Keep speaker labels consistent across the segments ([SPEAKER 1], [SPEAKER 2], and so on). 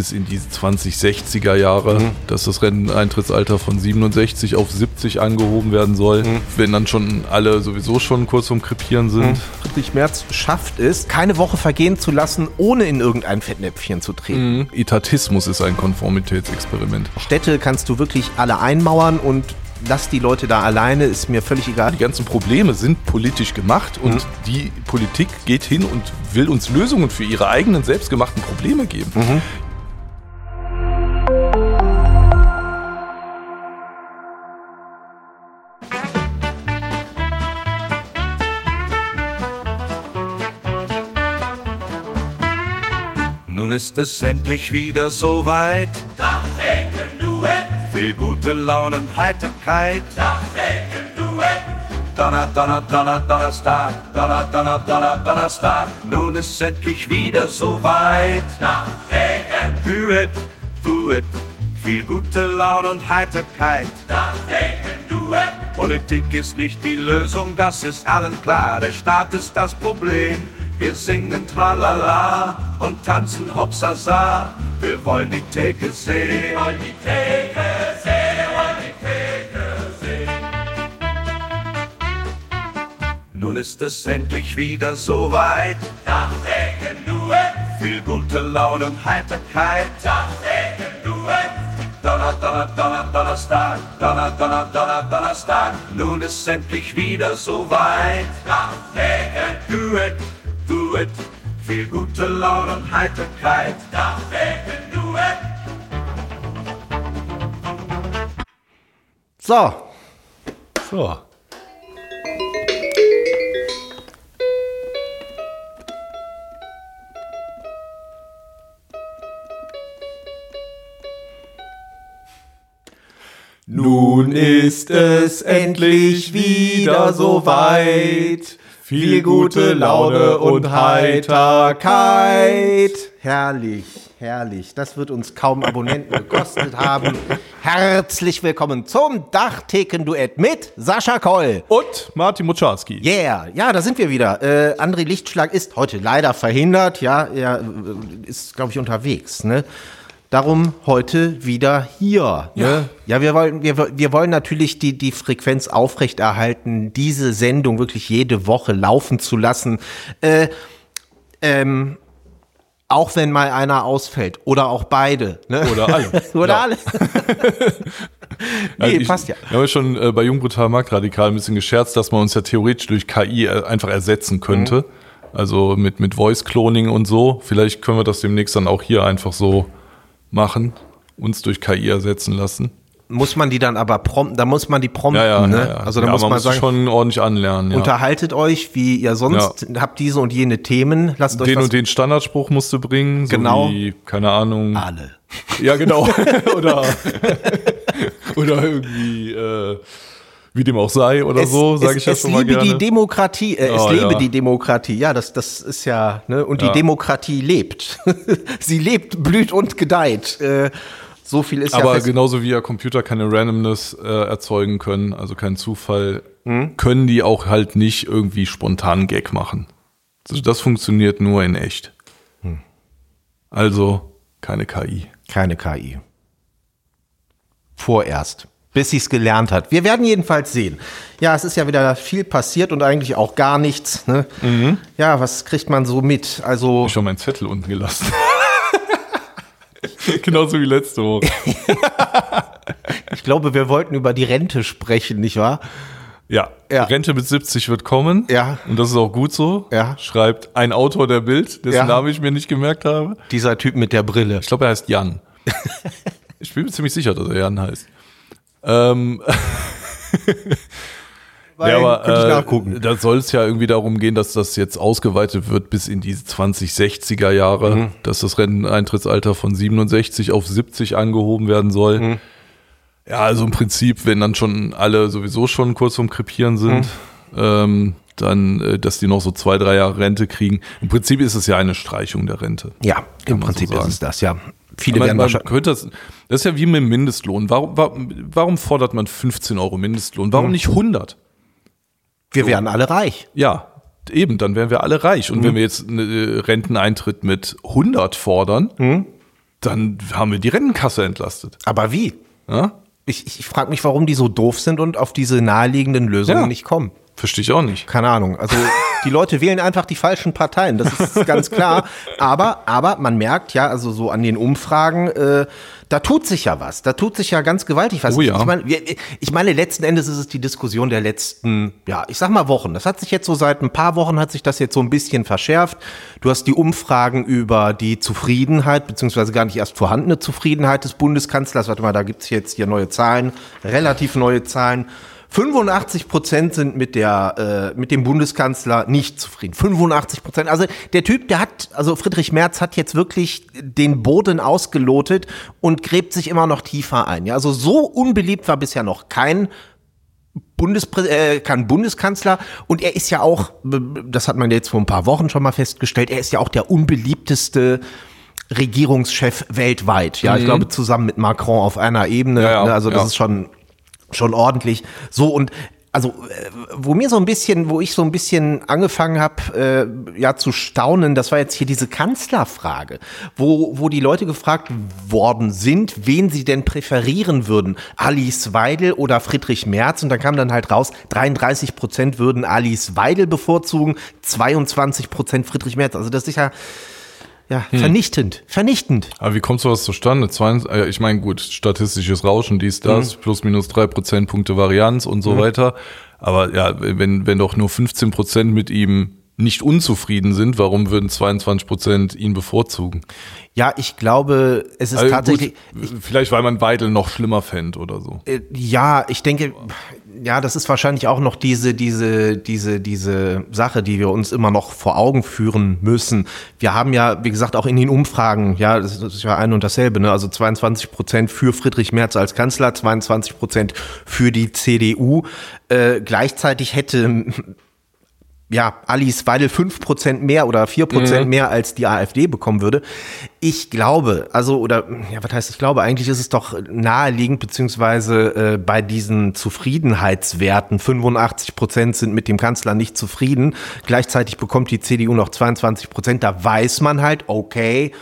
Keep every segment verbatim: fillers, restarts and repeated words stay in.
[SPEAKER 1] bis in die zwanzig sechziger Jahre, mhm. dass das Renteneintrittsalter von siebenundsechzig auf siebzig angehoben werden soll, mhm. wenn dann schon alle sowieso schon kurz vorm Krepieren sind. Mhm.
[SPEAKER 2] Friedrich Merz schafft es, keine Woche vergehen zu lassen, ohne in irgendein Fettnäpfchen zu treten.
[SPEAKER 1] Mhm. Etatismus ist ein Konformitätsexperiment.
[SPEAKER 2] Städte kannst du wirklich alle einmauern und lass die Leute da alleine, ist mir völlig egal.
[SPEAKER 1] Die ganzen Probleme sind politisch gemacht und mhm. die Politik geht hin und will uns Lösungen für ihre eigenen selbstgemachten Probleme geben. Mhm.
[SPEAKER 3] Nun ist es endlich wieder soweit. Dachdecken-Duett. Viel gute Laune und Heiterkeit. Dachdecken-Duett. Donner, Donner, Donner, Donnerstag. Donner, Donner, Donner, Donnerstag. Nun ist es endlich wieder soweit. Dachdecken-Duett. Duett. Viel gute Laune und Heiterkeit. Dachdecken-Duett. Politik ist nicht die Lösung, das ist allen klar. Der Staat ist das Problem. Wir singen Tralala und tanzen Hopsasa. Wir wollen die Theke sehen. Wir wollen die Theke sehen. Wir wollen die Theke sehen. Nun ist es endlich wieder soweit. Dachdecken-Duett. Viel gute Laune und Heiterkeit. Dachdecken-Duett. Donner, Donner, Donner, Donnerstag. Donner, Donner, Donner, Donnerstag. Nun ist es endlich wieder soweit. Dachdecken-Duett. Duett, viel gute Laune und Heiterkeit. Dachdecken-Duett.
[SPEAKER 2] So.
[SPEAKER 1] So.
[SPEAKER 2] Nun ist es endlich wieder soweit. Viel gute Laune und Heiterkeit. Herrlich, herrlich. Das wird uns kaum Abonnenten gekostet haben. Herzlich willkommen zum Dachtheken-Duett mit Sascha Koll.
[SPEAKER 1] Und Martin Mutscharski.
[SPEAKER 2] Yeah, ja, da sind wir wieder. Äh, André Lichtschlag ist heute leider verhindert. Ja, er äh, ist, glaube ich, unterwegs, ne? Darum heute wieder hier.
[SPEAKER 1] Ja,
[SPEAKER 2] ne? Ja, wir wollen, wir, wir wollen natürlich die, die Frequenz aufrechterhalten, diese Sendung wirklich jede Woche laufen zu lassen. Äh, ähm, auch wenn mal einer ausfällt. Oder auch beide. Ne?
[SPEAKER 1] Oder alle.
[SPEAKER 2] Oder
[SPEAKER 1] ja.
[SPEAKER 2] alle. Nee,
[SPEAKER 1] also ich,
[SPEAKER 2] passt ja.
[SPEAKER 1] Wir haben ja schon äh, bei Jungbrutal Marktradikal ein bisschen gescherzt, dass man uns ja theoretisch durch K I einfach ersetzen könnte. Mhm. Also mit, mit Voice-Cloning und so. Vielleicht können wir das demnächst dann auch hier einfach so machen, uns durch K I ersetzen lassen.
[SPEAKER 2] Muss man die dann aber prompten, da muss man die prompten,
[SPEAKER 1] ja, ja,
[SPEAKER 2] ne?
[SPEAKER 1] Ja, ja.
[SPEAKER 2] Also da
[SPEAKER 1] ja,
[SPEAKER 2] muss man,
[SPEAKER 1] man muss
[SPEAKER 2] sagen,
[SPEAKER 1] schon ordentlich anlernen. Ja.
[SPEAKER 2] Unterhaltet euch, wie ihr sonst
[SPEAKER 1] ja.
[SPEAKER 2] habt diese und jene Themen. Lasst euch
[SPEAKER 1] den
[SPEAKER 2] was
[SPEAKER 1] und den Standardspruch musst du bringen. So
[SPEAKER 2] genau.
[SPEAKER 1] Wie, keine Ahnung.
[SPEAKER 2] Alle.
[SPEAKER 1] Ja, genau. oder, oder irgendwie, äh, wie dem auch sei oder
[SPEAKER 2] es,
[SPEAKER 1] so, sage ich ja
[SPEAKER 2] es
[SPEAKER 1] schon mal
[SPEAKER 2] gerne. Es liebe
[SPEAKER 1] gerne.
[SPEAKER 2] die Demokratie, äh, es
[SPEAKER 1] oh,
[SPEAKER 2] lebe
[SPEAKER 1] ja.
[SPEAKER 2] die Demokratie. Ja, das, das ist ja, ne? Und die
[SPEAKER 1] ja.
[SPEAKER 2] Demokratie lebt. Sie lebt, blüht und gedeiht. Äh, So viel ist
[SPEAKER 1] Aber
[SPEAKER 2] ja fest.
[SPEAKER 1] genauso wie ja Computer keine Randomness äh, erzeugen können, also keinen Zufall, hm? können die auch halt nicht irgendwie spontan Gag machen. Also das funktioniert nur in echt. Hm. Also keine K I.
[SPEAKER 2] Keine K I. Vorerst. Bis sie es gelernt hat. Wir werden jedenfalls sehen. Ja, es ist ja wieder viel passiert und eigentlich auch gar nichts. Ne? Mhm. Ja, was kriegt man so mit? Also
[SPEAKER 1] ich habe meinen Zettel unten gelassen. Genauso wie letzte Woche.
[SPEAKER 2] Ich glaube, wir wollten über die Rente sprechen, nicht wahr?
[SPEAKER 1] Ja,
[SPEAKER 2] ja.
[SPEAKER 1] Rente mit siebzig wird kommen.
[SPEAKER 2] Ja.
[SPEAKER 1] Und das ist auch gut so.
[SPEAKER 2] Ja.
[SPEAKER 1] Schreibt ein Autor der Bild, dessen ja. Namen ich mir nicht gemerkt habe.
[SPEAKER 2] Dieser Typ mit der Brille.
[SPEAKER 1] Ich glaube, er heißt Jan. Ich bin mir ziemlich sicher, dass er Jan heißt. Ähm... Ja, aber
[SPEAKER 2] könnte ich nachgucken.
[SPEAKER 1] Äh, da soll es ja irgendwie darum gehen, dass das jetzt ausgeweitet wird bis in die zwanzig sechziger Jahre, mhm. dass das Renteneintrittsalter von siebenundsechzig auf siebzig angehoben werden soll. Mhm. Ja, also im Prinzip, wenn dann schon alle sowieso schon kurz vorm Krepieren sind, mhm. ähm, dann, äh, dass die noch so zwei, drei Jahre Rente kriegen. Im Prinzip ist es ja eine Streichung der Rente.
[SPEAKER 2] Ja, im Prinzip so ist es das, ja. Viele
[SPEAKER 1] man,
[SPEAKER 2] werden
[SPEAKER 1] man
[SPEAKER 2] wahrscheinlich.
[SPEAKER 1] könnte das, das ist ja wie mit dem Mindestlohn. Warum, warum, warum fordert man fünfzehn Euro Mindestlohn? Warum mhm. nicht hundert?
[SPEAKER 2] Wir wären alle reich.
[SPEAKER 1] Ja, eben, dann wären wir alle reich. Und mhm. wenn wir jetzt einen Renteneintritt mit hundert fordern, mhm. dann haben wir die Rentenkasse entlastet.
[SPEAKER 2] Aber wie?
[SPEAKER 1] Ja?
[SPEAKER 2] Ich, ich frage mich, warum die so doof sind und auf diese naheliegenden Lösungen
[SPEAKER 1] Ja.
[SPEAKER 2] nicht kommen.
[SPEAKER 1] Verstehe ich auch nicht.
[SPEAKER 2] Keine Ahnung. Also die Leute wählen einfach die falschen Parteien, das ist ganz klar. Aber, aber man merkt ja, also so an den Umfragen, äh, da tut sich ja was. Da tut sich ja ganz gewaltig was.
[SPEAKER 1] Oh ja.
[SPEAKER 2] Ich meine, wir- ich meine, letzten Endes ist es die Diskussion der letzten, ja, ich sag mal Wochen. Das hat sich jetzt so seit ein paar Wochen hat sich das jetzt so ein bisschen verschärft. Du hast die Umfragen über die Zufriedenheit, beziehungsweise gar nicht erst vorhandene Zufriedenheit des Bundeskanzlers. Warte mal, da gibt's jetzt hier neue Zahlen, relativ neue Zahlen. fünfundachtzig Prozent sind mit der äh, mit dem Bundeskanzler nicht zufrieden. fünfundachtzig Prozent. Also der Typ, der hat, also Friedrich Merz hat jetzt wirklich den Boden ausgelotet und gräbt sich immer noch tiefer ein. Ja, also so unbeliebt war bisher noch kein Bundesträ- äh, kein Bundeskanzler, und er ist ja auch, das hat man jetzt vor ein paar Wochen schon mal festgestellt, er ist ja auch der unbeliebteste Regierungschef weltweit. Ja, ich glaube zusammen mit Macron auf einer Ebene.
[SPEAKER 1] Ja, ja,
[SPEAKER 2] ne, also das
[SPEAKER 1] ja.
[SPEAKER 2] ist schon schon ordentlich. So, und also äh, wo mir so ein bisschen, wo ich so ein bisschen angefangen habe, äh, ja zu staunen, das war jetzt hier diese Kanzlerfrage, wo wo die Leute gefragt worden sind, wen sie denn präferieren würden, Alice Weidel oder Friedrich Merz, und dann kam dann halt raus, dreiunddreißig Prozent würden Alice Weidel bevorzugen, zweiundzwanzig Prozent Friedrich Merz. Also das ist ja ja vernichtend, vernichtend.
[SPEAKER 1] Aber wie kommt sowas zustande? Zwei, äh, ich meine, gut, statistisches Rauschen, dies, das,
[SPEAKER 2] Mhm.
[SPEAKER 1] plus minus drei Prozentpunkte Varianz und so weiter. Aber ja, wenn, wenn doch nur fünfzehn Prozent mit ihm nicht unzufrieden sind, warum würden zweiundzwanzig Prozent ihn bevorzugen?
[SPEAKER 2] Ja, ich glaube, es ist
[SPEAKER 1] Also
[SPEAKER 2] tatsächlich
[SPEAKER 1] gut, vielleicht, weil man Weidel noch schlimmer fände oder so.
[SPEAKER 2] Äh, Ja, ich denke, ja, das ist wahrscheinlich auch noch diese, diese, diese, diese Sache, die wir uns immer noch vor Augen führen müssen. Wir haben ja, wie gesagt, auch in den Umfragen, ja, das ist ja ein und dasselbe, ne? Also zweiundzwanzig Prozent für Friedrich Merz als Kanzler, zweiundzwanzig Prozent für die C D U. Äh, gleichzeitig hätte ja, Alice Weidel fünf Prozent mehr oder vier Prozent
[SPEAKER 1] Mhm.
[SPEAKER 2] mehr als die AfD bekommen würde. Ich glaube, also, oder, ja, was heißt, ich glaube, eigentlich ist es doch naheliegend, beziehungsweise äh, bei diesen Zufriedenheitswerten, fünfundachtzig Prozent sind mit dem Kanzler nicht zufrieden, gleichzeitig bekommt die C D U noch zweiundzwanzig Prozent, da weiß man halt, okay,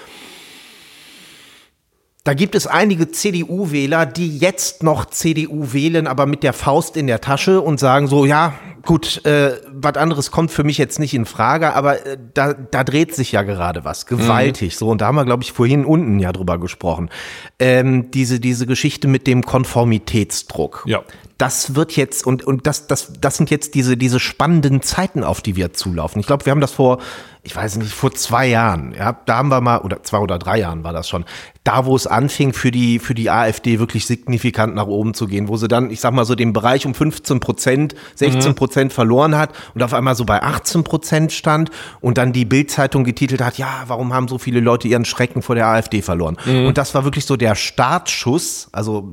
[SPEAKER 2] da gibt es einige C D U-Wähler, die jetzt noch C D U wählen, aber mit der Faust in der Tasche und sagen so, ja, gut, äh, was anderes kommt für mich jetzt nicht in Frage, aber äh, da, da dreht sich ja gerade was, gewaltig. So, und da haben wir, glaube ich, vorhin unten ja drüber gesprochen. Ähm, diese, diese Geschichte mit dem Konformitätsdruck.
[SPEAKER 1] Ja.
[SPEAKER 2] Das wird jetzt, und, und das, das, das sind jetzt diese, diese spannenden Zeiten, auf die wir zulaufen. Ich glaube, wir haben das vor, ich weiß nicht, vor zwei Jahren, ja, da haben wir mal, oder zwei oder drei Jahren war das schon, da, wo es anfing, für die, für die AfD wirklich signifikant nach oben zu gehen, wo sie dann, ich sag mal so, den Bereich um fünfzehn Prozent, sechzehn Prozent verloren hat und auf einmal so bei achtzehn Prozent stand und dann die Bild-Zeitung getitelt hat, ja, warum haben so viele Leute ihren Schrecken vor der AfD verloren? Und das war wirklich so der Startschuss, also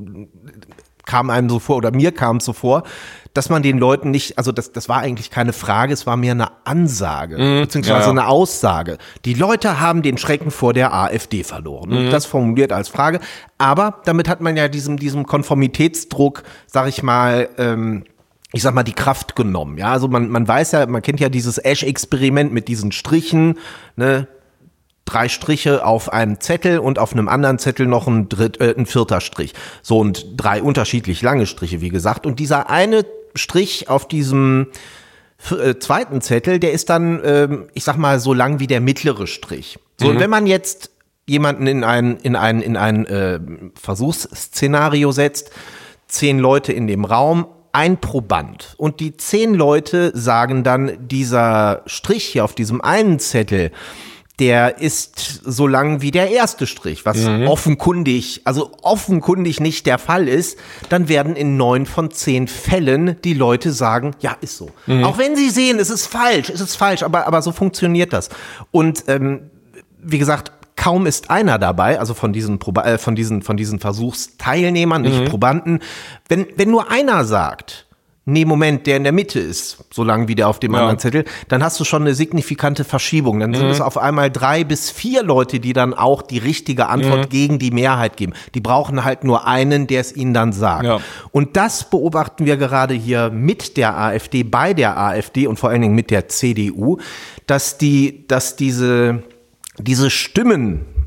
[SPEAKER 2] kam einem so vor, oder mir kam es so vor, dass man den Leuten nicht, also das, das war eigentlich keine Frage, es war mehr eine Ansage,
[SPEAKER 1] Mhm,
[SPEAKER 2] beziehungsweise
[SPEAKER 1] ja, ja.
[SPEAKER 2] eine Aussage. Die Leute haben den Schrecken vor der AfD verloren.
[SPEAKER 1] Mhm.
[SPEAKER 2] Und das formuliert als Frage. Aber damit hat man ja diesem, diesem Konformitätsdruck, sag ich mal, ähm, ich sag mal, die Kraft genommen. Ja, also man, man weiß ja, man kennt ja dieses Ash-Experiment mit diesen Strichen, ne? Drei Striche auf einem Zettel und auf einem anderen Zettel noch ein, dritt, äh, ein vierter Strich. So, und drei unterschiedlich lange Striche, wie gesagt. Und dieser eine Strich auf diesem äh, zweiten Zettel, der ist dann, ähm, ich sag mal, so lang wie der mittlere Strich. So, und wenn man jetzt jemanden in ein, in ein, in ein äh, Versuchsszenario setzt, zehn Leute in dem Raum, ein Proband. Und die zehn Leute sagen dann, dieser Strich hier auf diesem einen Zettel, der ist so lang wie der erste Strich, was
[SPEAKER 1] Mhm.
[SPEAKER 2] offenkundig, also offenkundig nicht der Fall ist, dann werden in neun von zehn Fällen die Leute sagen, ja, ist so.
[SPEAKER 1] Mhm.
[SPEAKER 2] Auch wenn sie sehen, es ist falsch, es ist falsch, aber, aber so funktioniert das. Und ähm, wie gesagt, kaum ist einer dabei, also von diesen, Proba- äh, von diesen, von diesen Versuchsteilnehmern, nicht
[SPEAKER 1] Mhm.
[SPEAKER 2] Probanden, wenn, wenn nur einer sagt, nee, Moment, der in der Mitte ist, so lang wie der auf dem
[SPEAKER 1] Ja.
[SPEAKER 2] anderen Zettel, dann hast du schon eine signifikante Verschiebung. Dann sind es auf einmal drei bis vier Leute, die dann auch die richtige Antwort gegen die Mehrheit geben. Die brauchen halt nur einen, der es ihnen dann sagt.
[SPEAKER 1] Ja.
[SPEAKER 2] Und das beobachten wir gerade hier mit der AfD, bei der AfD und vor allen Dingen mit der C D U, dass die, dass diese, diese Stimmen,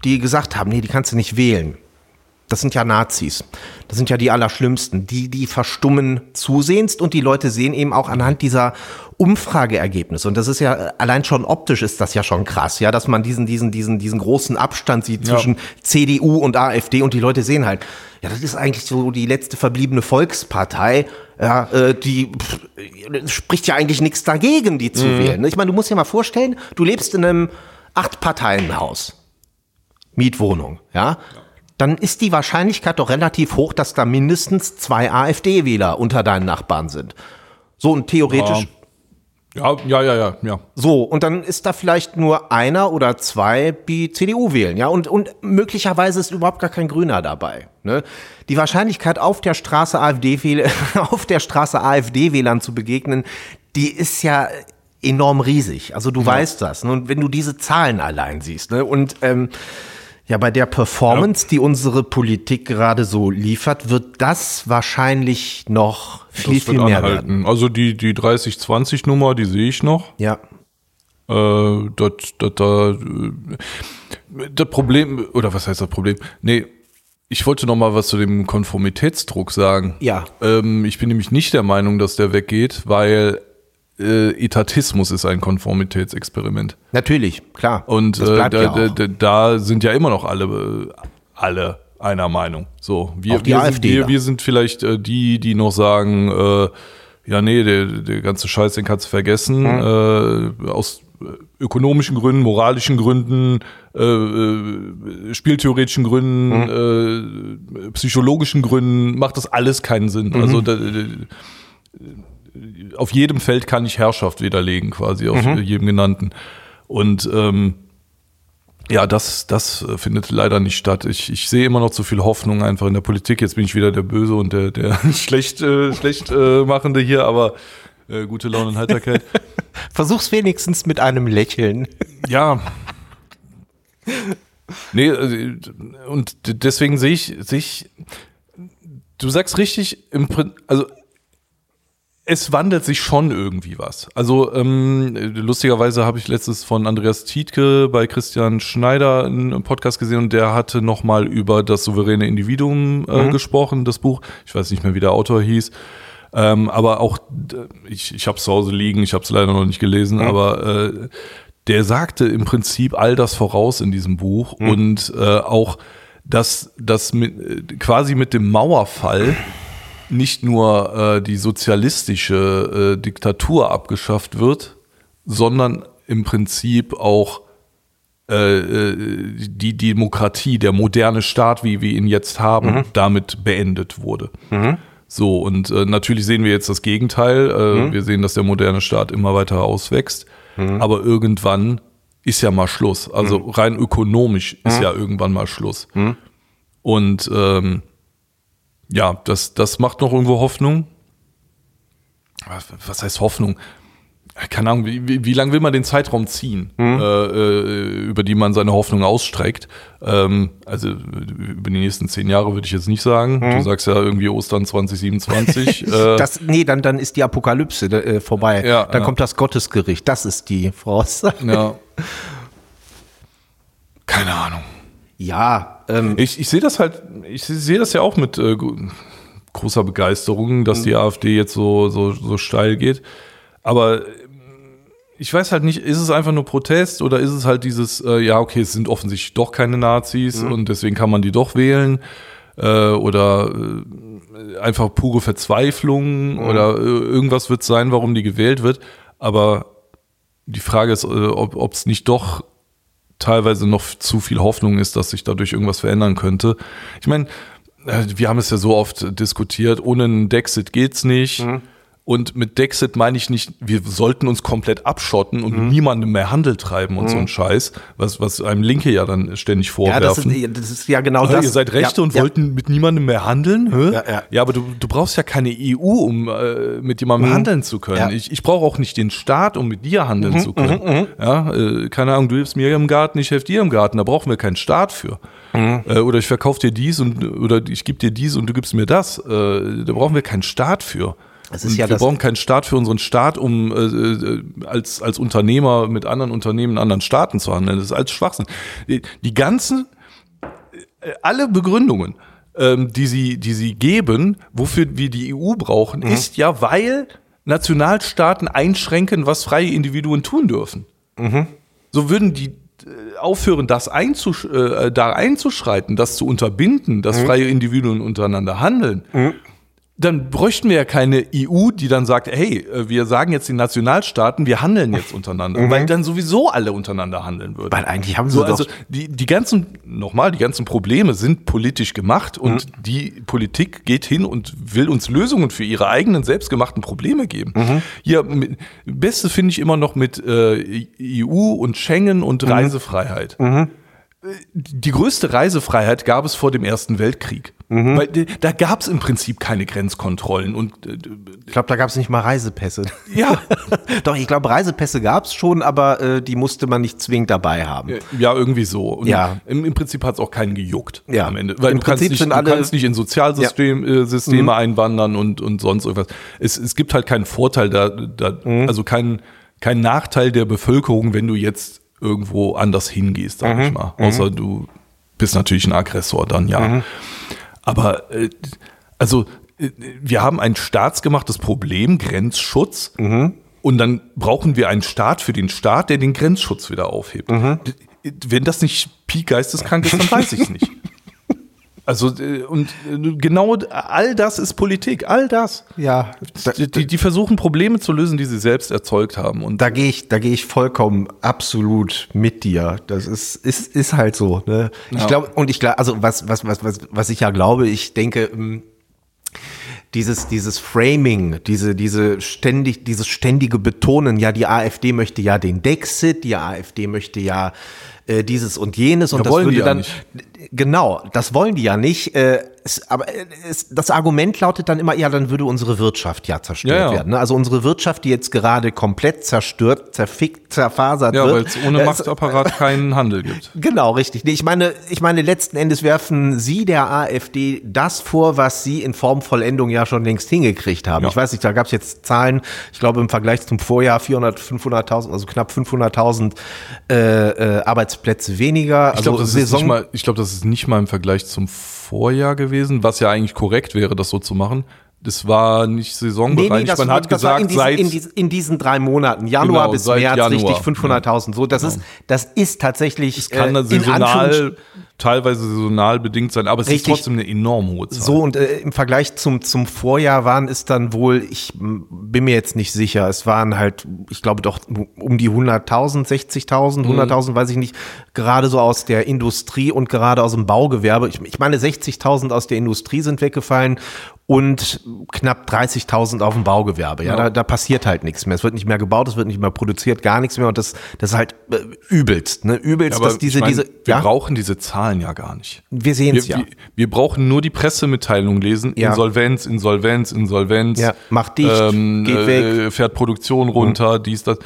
[SPEAKER 2] die gesagt haben, nee, die kannst du nicht wählen. Das sind ja Nazis. Das sind ja die Allerschlimmsten. Die, die verstummen zusehends und die Leute sehen eben auch anhand dieser Umfrageergebnisse. Und das ist ja, allein schon optisch ist das ja schon krass, ja, dass man diesen, diesen, diesen, diesen großen Abstand sieht zwischen ja. C D U und AfD und die Leute sehen halt, ja, das ist eigentlich so die letzte verbliebene Volkspartei, ja, äh, die pff, spricht ja eigentlich nichts dagegen, die zu mhm. wählen. Ich meine, du musst dir mal vorstellen, du lebst in einem Acht-Parteien-Haus. Mietwohnung, ja. ja. Dann ist die Wahrscheinlichkeit doch relativ hoch, dass da mindestens zwei AfD-Wähler unter deinen Nachbarn sind. So, und theoretisch.
[SPEAKER 1] Ja, ja, ja, ja, ja.
[SPEAKER 2] So, und dann ist da vielleicht nur einer oder zwei, die C D U wählen, ja. Und, und möglicherweise ist überhaupt gar kein Grüner dabei. Ne? Die Wahrscheinlichkeit, auf der Straße AfD-Wähler, auf der Straße AfD-Wählern zu begegnen, die ist ja enorm riesig. Also du ja. weißt das. Ne? Und wenn du diese Zahlen allein siehst, ne? Und ähm, ja, bei der Performance, ja. die unsere Politik gerade so liefert, wird das wahrscheinlich noch viel,
[SPEAKER 1] das
[SPEAKER 2] viel mehr
[SPEAKER 1] anhalten.
[SPEAKER 2] werden.
[SPEAKER 1] Also die, die dreißig zwanzig Nummer, die sehe ich noch.
[SPEAKER 2] Ja.
[SPEAKER 1] Äh, das, das, das, das Problem, oder was heißt das Problem? Nee, ich wollte noch mal was zu dem Konformitätsdruck sagen.
[SPEAKER 2] Ja.
[SPEAKER 1] Ähm, ich bin nämlich nicht der Meinung, dass der weggeht, weil Äh, Etatismus ist ein Konformitätsexperiment.
[SPEAKER 2] Natürlich, klar.
[SPEAKER 1] Und äh, da, ja da, da sind ja immer noch alle, alle einer Meinung. So, wir,
[SPEAKER 2] auch die
[SPEAKER 1] wir,
[SPEAKER 2] AfD
[SPEAKER 1] sind, wir, wir sind vielleicht äh, die, die noch sagen, äh, ja nee, der, der ganze Scheiß, den kannst du vergessen. Mhm. Äh, aus ökonomischen Gründen, moralischen Gründen, äh, spieltheoretischen Gründen, mhm. äh, psychologischen Gründen macht das alles keinen Sinn. Mhm. Also da, da, auf jedem Feld kann ich Herrschaft widerlegen, quasi auf mhm. jedem genannten. Und ähm, ja, das, das findet leider nicht statt. Ich, ich sehe immer noch zu viel Hoffnung einfach in der Politik. Jetzt bin ich wieder der Böse und der, der schlecht, äh, schlecht äh, Machende hier, aber äh, gute Laune und Heiterkeit.
[SPEAKER 2] Versuch's wenigstens mit einem Lächeln.
[SPEAKER 1] Ja. Nee, und deswegen sehe ich, sehe ich, du sagst richtig, im Prinzip, also es wandelt sich schon irgendwie was. Also ähm, lustigerweise habe ich letztens von Andreas Tietke bei Christian Schneider einen Podcast gesehen und der hatte nochmal über das souveräne Individuum äh, mhm. gesprochen, das Buch. Ich weiß nicht mehr, wie der Autor hieß. Ähm, aber auch, ich, ich habe es zu Hause liegen, ich habe es leider noch nicht gelesen, mhm. aber äh, der sagte im Prinzip all das voraus in diesem Buch mhm. und äh, auch, dass das mit, quasi mit dem Mauerfall nicht nur äh, die sozialistische äh, Diktatur abgeschafft wird, sondern im Prinzip auch äh, die Demokratie, der moderne Staat, wie wir ihn jetzt haben, mhm. damit beendet wurde. Mhm. So, und äh, natürlich sehen wir jetzt das Gegenteil. Äh, mhm. Wir sehen, dass der moderne Staat immer weiter auswächst. Mhm. Aber irgendwann ist ja mal Schluss. Also mhm. rein ökonomisch ist mhm. ja irgendwann mal Schluss. Mhm. Und ähm, ja, das, das macht noch irgendwo Hoffnung. Was heißt Hoffnung? Keine Ahnung, wie, wie, wie lange will man den Zeitraum ziehen, mhm. äh, über die man seine Hoffnung ausstreckt? Ähm, also über die nächsten zehn Jahre würde ich jetzt nicht sagen. Mhm. Du sagst ja irgendwie Ostern zwanzig siebenundzwanzig. äh,
[SPEAKER 2] das, nee, dann, dann ist die Apokalypse äh, vorbei.
[SPEAKER 1] Ja,
[SPEAKER 2] dann
[SPEAKER 1] ja.
[SPEAKER 2] kommt das Gottesgericht. Das ist die Voraussage.
[SPEAKER 1] Ja. Keine Ahnung.
[SPEAKER 2] Ja, ähm,
[SPEAKER 1] ich, ich sehe das halt, ich sehe das ja auch mit äh, großer Begeisterung, dass die AfD jetzt so, so, so steil geht. Aber ich weiß halt nicht, ist es einfach nur Protest oder ist es halt dieses, äh, ja, okay, es sind offensichtlich doch keine Nazis mhm. und deswegen kann man die doch wählen äh, oder äh, einfach pure Verzweiflung mhm. oder äh, irgendwas wird sein, warum die gewählt wird. Aber die Frage ist, äh, ob es nicht doch teilweise noch zu viel Hoffnung ist, dass sich dadurch irgendwas verändern könnte. Ich meine, wir haben es ja so oft diskutiert, ohne einen Dexit geht's nicht. Mhm. Und mit Dexit meine ich nicht, wir sollten uns komplett abschotten und mhm. niemandem mehr Handel treiben und mhm. so ein Scheiß, was, was einem Linke ja dann ständig vorwerfen. Ja, das
[SPEAKER 2] ist, das ist ja genau
[SPEAKER 1] ja,
[SPEAKER 2] das.
[SPEAKER 1] Ihr seid Rechte ja, und ja. wollten mit niemandem mehr handeln? Hä? Ja, ja. ja, aber du, du brauchst ja keine E U, um äh, mit jemandem mhm. handeln zu können. Ja. Ich, ich brauche auch nicht den Staat, um mit dir handeln mhm. zu können. Mhm. Ja, äh, keine Ahnung, du hilfst mir im Garten, ich helfe dir im Garten, da brauchen wir keinen Staat für. Mhm. Äh, oder ich verkaufe dir dies und oder ich gebe dir dies und du gibst mir das. Äh, da brauchen wir keinen Staat für.
[SPEAKER 2] Es ist ja
[SPEAKER 1] wir brauchen keinen Staat für unseren Staat, um äh, als als Unternehmer mit anderen Unternehmen in anderen Staaten zu handeln. Das ist alles Schwachsinn. Die, die ganzen alle Begründungen, ähm, die sie, die sie geben, wofür wir die E U brauchen, mhm. ist ja, weil Nationalstaaten einschränken, was freie Individuen tun dürfen. Mhm. So würden die äh, aufhören, das einzusch- äh, da einzuschreiten, das zu unterbinden, dass mhm. freie Individuen untereinander handeln. Mhm. Dann bräuchten wir ja keine E U, die dann sagt, hey, wir sagen jetzt den Nationalstaaten, wir handeln jetzt untereinander, mhm. weil dann sowieso alle untereinander handeln würden.
[SPEAKER 2] Weil eigentlich haben sie
[SPEAKER 1] so,
[SPEAKER 2] doch
[SPEAKER 1] also die die ganzen nochmal, die ganzen Probleme sind politisch gemacht und mhm. die Politik geht hin und will uns Lösungen für ihre eigenen selbstgemachten Probleme geben. Mhm. Hier mit, Beste finde ich immer noch mit äh, E U und Schengen und mhm. Reisefreiheit. Mhm. Die größte Reisefreiheit gab es vor dem Ersten Weltkrieg. Mhm. Weil da gab es im Prinzip keine Grenzkontrollen. Und äh,
[SPEAKER 2] ich glaube, da gab es nicht mal Reisepässe.
[SPEAKER 1] Ja.
[SPEAKER 2] Doch, ich glaube, Reisepässe gab es schon, aber äh, die musste man nicht zwingend dabei haben.
[SPEAKER 1] Ja, irgendwie so. Und
[SPEAKER 2] ja.
[SPEAKER 1] im, im Prinzip hat es auch keinen gejuckt
[SPEAKER 2] ja.
[SPEAKER 1] am Ende. Weil
[SPEAKER 2] Im
[SPEAKER 1] du, kannst
[SPEAKER 2] Prinzip
[SPEAKER 1] nicht,
[SPEAKER 2] sind
[SPEAKER 1] du
[SPEAKER 2] alle
[SPEAKER 1] kannst nicht in Sozialsysteme ja. äh, Systeme mhm. einwandern und, und sonst irgendwas. Es, es gibt halt keinen Vorteil, da, da mhm. also keinen kein Nachteil der Bevölkerung, wenn du jetzt irgendwo anders hingehst, sag mhm. ich mal. Außer mhm. du bist natürlich ein Aggressor dann, ja. Mhm. Aber äh, also äh, wir haben ein staatsgemachtes Problem, Grenzschutz, mhm. und dann brauchen wir einen Staat für den Staat, der den Grenzschutz wieder aufhebt. Mhm. Wenn das nicht Pi geisteskrank ist, dann weiß ich es nicht. Also und genau all das ist Politik, all das.
[SPEAKER 2] Ja,
[SPEAKER 1] die, die versuchen Probleme zu lösen, die sie selbst erzeugt haben. Und
[SPEAKER 2] da gehe ich, da gehe ich vollkommen absolut mit dir. Das ist ist ist halt so. Ne? Ich ja. glaube und ich glaube, also was was was was was ich ja glaube, ich denke. Dieses, dieses Framing, diese, diese ständig, dieses ständige Betonen, ja, die AfD möchte ja den Dexit, die AfD möchte ja äh, dieses und jenes und ja, das
[SPEAKER 1] wollen
[SPEAKER 2] würde
[SPEAKER 1] die ja
[SPEAKER 2] dann,
[SPEAKER 1] nicht.
[SPEAKER 2] Genau, das wollen die ja nicht, äh, es, aber es, das Argument lautet dann immer, ja, dann würde unsere Wirtschaft ja zerstört ja, ja. werden. Ne? Also unsere Wirtschaft, die jetzt gerade komplett zerstört, zerfickt, zerfasert
[SPEAKER 1] ja,
[SPEAKER 2] wird.
[SPEAKER 1] Ja, weil es ohne Machtapparat äh, keinen Handel gibt.
[SPEAKER 2] Genau, richtig. Nee, ich meine, ich meine, letzten Endes werfen Sie der AfD das vor, was Sie in Formvollendung ja schon längst hingekriegt haben. Ja. Ich weiß nicht, da gab es jetzt Zahlen, ich glaube im Vergleich zum Vorjahr vierhundert, fünfhunderttausend, also knapp fünfhunderttausend äh, äh, Arbeitsplätze weniger.
[SPEAKER 1] Ich glaube,
[SPEAKER 2] also
[SPEAKER 1] das, glaub, das ist nicht mal im Vergleich zum Vorjahr gewesen, was ja eigentlich korrekt wäre, das so zu machen. Das war nicht saisonbereinigt. Nee, nee,
[SPEAKER 2] das
[SPEAKER 1] Man
[SPEAKER 2] war,
[SPEAKER 1] hat
[SPEAKER 2] das
[SPEAKER 1] gesagt,
[SPEAKER 2] war in, diesen,
[SPEAKER 1] seit
[SPEAKER 2] in, diesen, in diesen drei Monaten, Januar
[SPEAKER 1] genau,
[SPEAKER 2] bis März,
[SPEAKER 1] Januar.
[SPEAKER 2] richtig fünfhunderttausend. So, das
[SPEAKER 1] genau.
[SPEAKER 2] ist, das ist tatsächlich.
[SPEAKER 1] Es kann äh, saisonal, teilweise saisonal bedingt sein, aber es richtig. Ist trotzdem eine enorm hohe Zahl.
[SPEAKER 2] So, und äh, im Vergleich zum, zum Vorjahr waren es dann wohl, ich bin mir jetzt nicht sicher, es waren halt, ich glaube doch um die hunderttausend, sechzigtausend, hunderttausend, mhm. weiß ich nicht, gerade so aus der Industrie und gerade aus dem Baugewerbe. Ich, ich meine, sechzigtausend aus der Industrie sind weggefallen und knapp dreißigtausend auf dem Baugewerbe. Ja, ja. Da, da passiert halt nichts mehr. Es wird nicht mehr gebaut, es wird nicht mehr produziert, gar nichts mehr. Und das, das ist halt äh, übelst, ne? Übelst,
[SPEAKER 1] ja,
[SPEAKER 2] dass diese,
[SPEAKER 1] ich mein,
[SPEAKER 2] diese.
[SPEAKER 1] Wir
[SPEAKER 2] ja?
[SPEAKER 1] brauchen diese Zahlen ja gar nicht.
[SPEAKER 2] Wir sehen es ja.
[SPEAKER 1] Wir, wir brauchen nur die Pressemitteilung lesen. Ja. Insolvenz, Insolvenz, Insolvenz.
[SPEAKER 2] Ja, macht dicht,
[SPEAKER 1] ähm,
[SPEAKER 2] geht
[SPEAKER 1] äh,
[SPEAKER 2] weg.
[SPEAKER 1] Fährt Produktion runter, mhm. dies, das.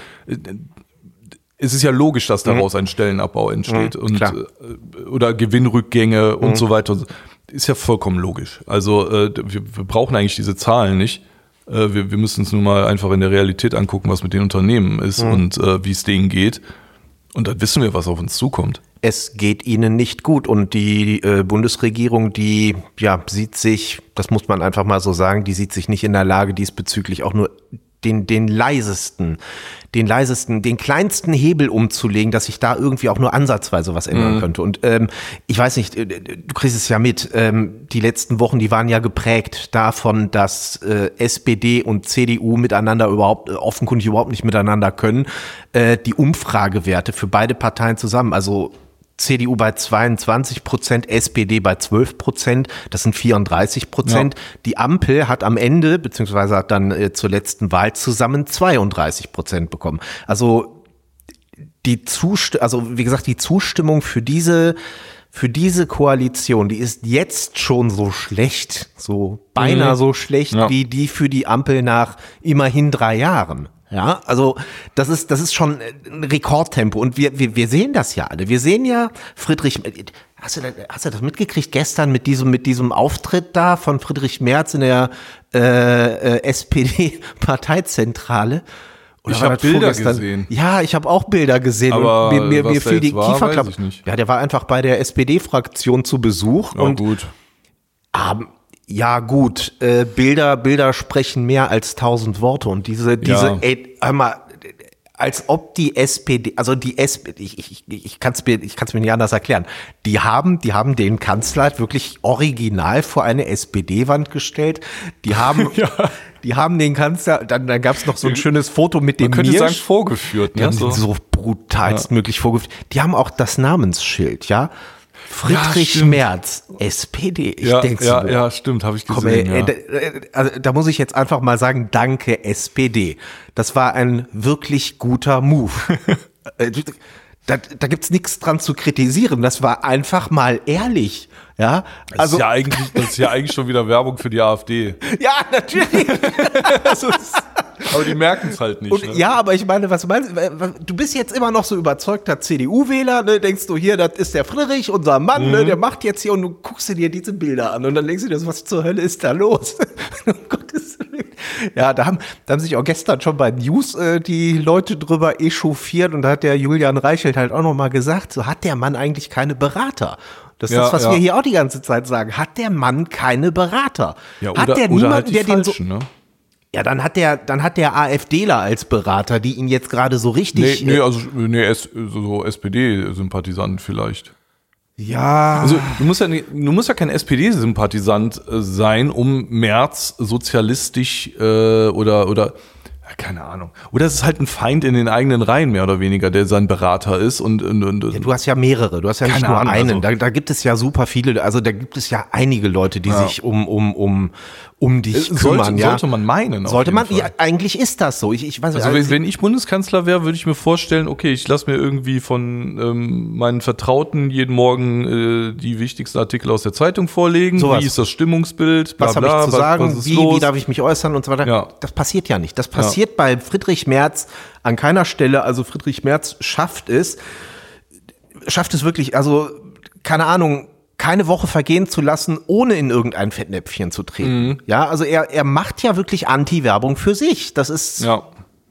[SPEAKER 1] Es ist ja logisch, dass daraus mhm. ein Stellenabbau entsteht
[SPEAKER 2] mhm,
[SPEAKER 1] und
[SPEAKER 2] klar.
[SPEAKER 1] oder Gewinnrückgänge und
[SPEAKER 2] mhm.
[SPEAKER 1] so weiter. Ist ja vollkommen logisch. Also äh, wir, wir brauchen eigentlich diese Zahlen nicht. Äh, wir, wir müssen uns nun mal einfach in der Realität angucken, was mit den Unternehmen ist mhm. und äh, wie es denen geht. Und dann wissen wir, was auf uns zukommt.
[SPEAKER 2] Es geht ihnen nicht gut und die äh, Bundesregierung, die ja sieht sich, das muss man einfach mal so sagen, die sieht sich nicht in der Lage, diesbezüglich auch nur den den leisesten, den leisesten, den kleinsten Hebel umzulegen, dass sich da irgendwie auch nur ansatzweise was ändern mhm. könnte. Und ähm, ich weiß nicht, du kriegst es ja mit, ähm, die letzten Wochen, die waren ja geprägt davon, dass äh, S P D und C D U miteinander überhaupt, äh, offenkundig überhaupt nicht miteinander können. Äh, die Umfragewerte für beide Parteien zusammen, also C D U bei zweiundzwanzig Prozent, S P D bei zwölf Prozent, das sind vierunddreißig Prozent. Ja. Die Ampel hat am Ende, beziehungsweise hat dann äh, zur letzten Wahl zusammen zweiunddreißig Prozent bekommen. Also die Zustimmung, also wie gesagt, die Zustimmung für diese für diese Koalition, die ist jetzt schon so schlecht, so beinahe mhm. so schlecht ja. wie die für die Ampel nach immerhin drei Jahren. Ja, also das ist das ist schon ein Rekordtempo und wir wir wir sehen das ja alle. Wir sehen ja Friedrich, hast du hast du das mitgekriegt gestern mit diesem mit diesem Auftritt da von Friedrich Merz in der äh, äh, S P D-Parteizentrale, Oder
[SPEAKER 1] ich
[SPEAKER 2] war
[SPEAKER 1] habe
[SPEAKER 2] das
[SPEAKER 1] Bilder
[SPEAKER 2] vorgestern?
[SPEAKER 1] gesehen.
[SPEAKER 2] Ja, ich habe auch Bilder gesehen.
[SPEAKER 1] Aber
[SPEAKER 2] und mir, mir,
[SPEAKER 1] was
[SPEAKER 2] mir
[SPEAKER 1] da
[SPEAKER 2] fiel die
[SPEAKER 1] jetzt war,
[SPEAKER 2] Kieferklappe.
[SPEAKER 1] weiß ich nicht.
[SPEAKER 2] Ja, der war einfach bei der S P D-Fraktion zu Besuch.
[SPEAKER 1] Ja,
[SPEAKER 2] und
[SPEAKER 1] gut.
[SPEAKER 2] Ah, ja gut, äh, Bilder, Bilder sprechen mehr als tausend Worte und diese, diese,
[SPEAKER 1] Ja.
[SPEAKER 2] ey, hör mal, als ob die S P D, also die S P D, ich, ich, ich kann es mir, ich kann's mir nicht anders erklären. Die haben, die haben den Kanzler wirklich original vor eine S P D-Wand gestellt. Die haben,
[SPEAKER 1] Ja.
[SPEAKER 2] die haben den Kanzler, dann, dann gab es noch so ein schönes Foto mit dem
[SPEAKER 1] Man könnte
[SPEAKER 2] Niersch.
[SPEAKER 1] sagen, vorgeführt.
[SPEAKER 2] Die
[SPEAKER 1] Ne?
[SPEAKER 2] haben
[SPEAKER 1] So.
[SPEAKER 2] den so brutalstmöglich vorgeführt. Die haben auch das Namensschild, ja. Friedrich
[SPEAKER 1] stimmt.
[SPEAKER 2] Merz, S P D. Ich
[SPEAKER 1] Ja,
[SPEAKER 2] denke
[SPEAKER 1] ja,
[SPEAKER 2] so,
[SPEAKER 1] ja, stimmt, habe ich gesehen.
[SPEAKER 2] komm, ey,
[SPEAKER 1] ja.
[SPEAKER 2] ey, da, äh, also, da muss ich jetzt einfach mal sagen, danke S P D. Das war ein wirklich guter Move. Äh, da da gibt es nichts dran zu kritisieren. Das war einfach mal ehrlich. Ja,
[SPEAKER 1] das,
[SPEAKER 2] also
[SPEAKER 1] ist ja eigentlich, das ist ja eigentlich schon wieder Werbung für die AfD.
[SPEAKER 2] ja, natürlich. Also, es-
[SPEAKER 1] Aber die merken es halt nicht.
[SPEAKER 2] Und,
[SPEAKER 1] ne?
[SPEAKER 2] ja, aber ich meine, was meinst du? Du bist jetzt immer noch so überzeugter C D U-Wähler, ne? Denkst du, hier, das ist der Friedrich, unser Mann,
[SPEAKER 1] Mhm.
[SPEAKER 2] ne? Der macht jetzt hier und du guckst dir diese Bilder an und dann denkst du dir, was zur Hölle ist da los? Um Gottes Willen. Ja, da haben, da haben sich auch gestern schon bei News äh, die Leute drüber echauffiert und da hat der Julian Reichelt halt auch noch mal gesagt, so hat der Mann eigentlich keine Berater. Das ist
[SPEAKER 1] Ja,
[SPEAKER 2] das, was
[SPEAKER 1] ja.
[SPEAKER 2] wir hier auch die ganze Zeit sagen. Hat der Mann keine Berater?
[SPEAKER 1] Ja,
[SPEAKER 2] hat
[SPEAKER 1] oder,
[SPEAKER 2] der
[SPEAKER 1] oder
[SPEAKER 2] niemanden,
[SPEAKER 1] halt die
[SPEAKER 2] der den so
[SPEAKER 1] Falschen, ne?
[SPEAKER 2] ja, dann hat der, dann hat der AfDler als Berater, die ihn jetzt gerade so
[SPEAKER 1] Nee,
[SPEAKER 2] richtig.
[SPEAKER 1] nee, also nee, S, so S P D-Sympathisant vielleicht.
[SPEAKER 2] ja.
[SPEAKER 1] Also du musst ja, nicht- du musst ja kein S P D-Sympathisant äh, sein, um Merz sozialistisch äh, oder oder ja, keine Ahnung. Oder es ist halt ein Feind in den eigenen Reihen mehr oder weniger, der sein Berater ist und, und, und
[SPEAKER 2] Ja, du hast ja mehrere, du hast ja nicht
[SPEAKER 1] Keine
[SPEAKER 2] nur
[SPEAKER 1] Ahnung,
[SPEAKER 2] einen.
[SPEAKER 1] also-
[SPEAKER 2] da, da gibt es ja super viele, also da gibt es ja einige Leute, die
[SPEAKER 1] Ja.
[SPEAKER 2] sich um, um, um, um dich
[SPEAKER 1] Sollte-
[SPEAKER 2] kümmern. ja.
[SPEAKER 1] sollte man meinen, auf
[SPEAKER 2] Sollte
[SPEAKER 1] jeden
[SPEAKER 2] man,
[SPEAKER 1] Fall.
[SPEAKER 2] ja, eigentlich ist das so. Ich, ich weiß
[SPEAKER 1] Also wenn, wenn ich Bundeskanzler wäre, würde ich mir vorstellen, okay, ich lasse mir irgendwie von ähm, meinen Vertrauten jeden Morgen äh, die wichtigsten Artikel aus der Zeitung vorlegen.
[SPEAKER 2] Sowas.
[SPEAKER 1] Wie ist das Stimmungsbild? Bla,
[SPEAKER 2] was habe
[SPEAKER 1] bla,
[SPEAKER 2] ich zu sagen,
[SPEAKER 1] was ist
[SPEAKER 2] wie,
[SPEAKER 1] los?
[SPEAKER 2] wie darf ich mich äußern und so weiter.
[SPEAKER 1] Ja.
[SPEAKER 2] Das passiert ja nicht. Das passiert bei Friedrich Merz an keiner Stelle. Also Friedrich Merz schafft es, schafft es wirklich, also keine Ahnung, keine Woche vergehen zu lassen, ohne in irgendein Fettnäpfchen zu treten.
[SPEAKER 1] Mhm.
[SPEAKER 2] Ja, also er, er macht ja wirklich Anti-Werbung für sich. Das ist,
[SPEAKER 1] Ja.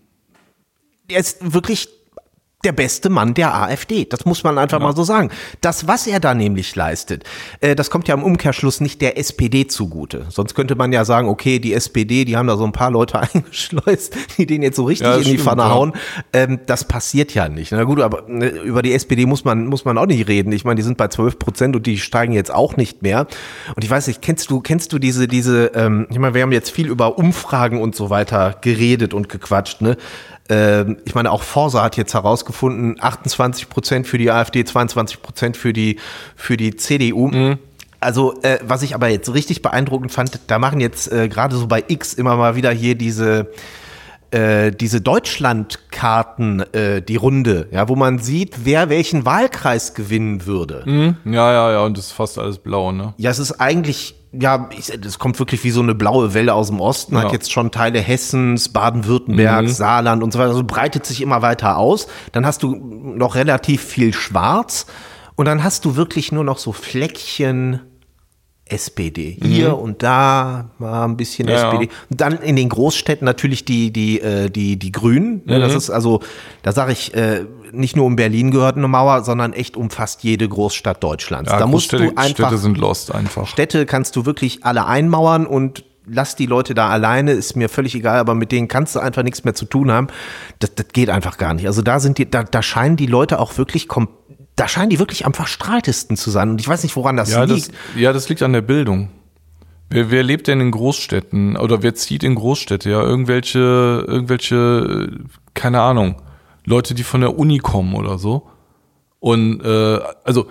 [SPEAKER 2] er ist wirklich der beste Mann der AfD. Das muss man einfach mal so sagen. Das, was er da nämlich leistet, äh, das kommt ja im Umkehrschluss nicht der S P D zugute. Sonst könnte man ja sagen, okay, die S P D, die haben da so ein paar Leute eingeschleust, die den jetzt so richtig
[SPEAKER 1] Ja,
[SPEAKER 2] in
[SPEAKER 1] das
[SPEAKER 2] die
[SPEAKER 1] stimmt,
[SPEAKER 2] Pfanne
[SPEAKER 1] ja.
[SPEAKER 2] hauen. Ähm, das passiert ja nicht. Na gut, aber ne, über die S P D muss man, muss man auch nicht reden. Ich meine, die sind bei zwölf Prozent und die steigen jetzt auch nicht mehr. Und ich weiß nicht, kennst du, kennst du diese, diese, ähm, ich meine, wir haben jetzt viel über Umfragen und so weiter geredet und gequatscht, ne? Ich meine, auch Forsa hat jetzt herausgefunden, achtundzwanzig Prozent für die AfD, zweiundzwanzig Prozent für die, für die C D U. Mhm. Also, äh, was ich aber jetzt richtig beeindruckend fand, da machen jetzt äh, gerade so bei X immer mal wieder hier diese, äh, diese Deutschlandkarten äh, die Runde, ja, wo man sieht, wer welchen Wahlkreis gewinnen würde.
[SPEAKER 1] Mhm. Ja, ja, ja, und das ist fast alles blau, ne?
[SPEAKER 2] Ja, es ist eigentlich, ja, es kommt wirklich wie so eine blaue Welle aus dem Osten,
[SPEAKER 1] Ja.
[SPEAKER 2] hat jetzt schon Teile Hessens, Baden-Württembergs, Saarland und so weiter, also breitet sich immer weiter aus. Dann hast du noch relativ viel Schwarz und dann hast du wirklich nur noch so Fleckchen S P D. Hier und da mal ein bisschen
[SPEAKER 1] Ja,
[SPEAKER 2] S P D.
[SPEAKER 1] ja.
[SPEAKER 2] Und dann in den Großstädten natürlich die, die, äh, die, die Grünen. Ne, das ist also, da sage ich, äh, nicht nur um Berlin gehört eine Mauer, sondern echt um fast jede Großstadt Deutschlands.
[SPEAKER 1] Ja,
[SPEAKER 2] da musst
[SPEAKER 1] Großstädte-
[SPEAKER 2] du einfach,
[SPEAKER 1] Städte sind lost einfach.
[SPEAKER 2] Städte kannst du wirklich alle einmauern und lass die Leute da alleine, ist mir völlig egal, aber mit denen kannst du einfach nichts mehr zu tun haben. Das, das geht einfach gar nicht. Also da sind die, da, da scheinen die Leute auch wirklich kom da scheinen die wirklich am verstrahltesten zu sein. Und ich weiß nicht, woran das
[SPEAKER 1] Ja,
[SPEAKER 2] liegt.
[SPEAKER 1] das, ja, das liegt an der Bildung. Wer, wer lebt denn in Großstädten oder wer zieht in Großstädte? Ja, irgendwelche, irgendwelche, äh, keine Ahnung, Leute, die von der Uni kommen oder so. Und äh, also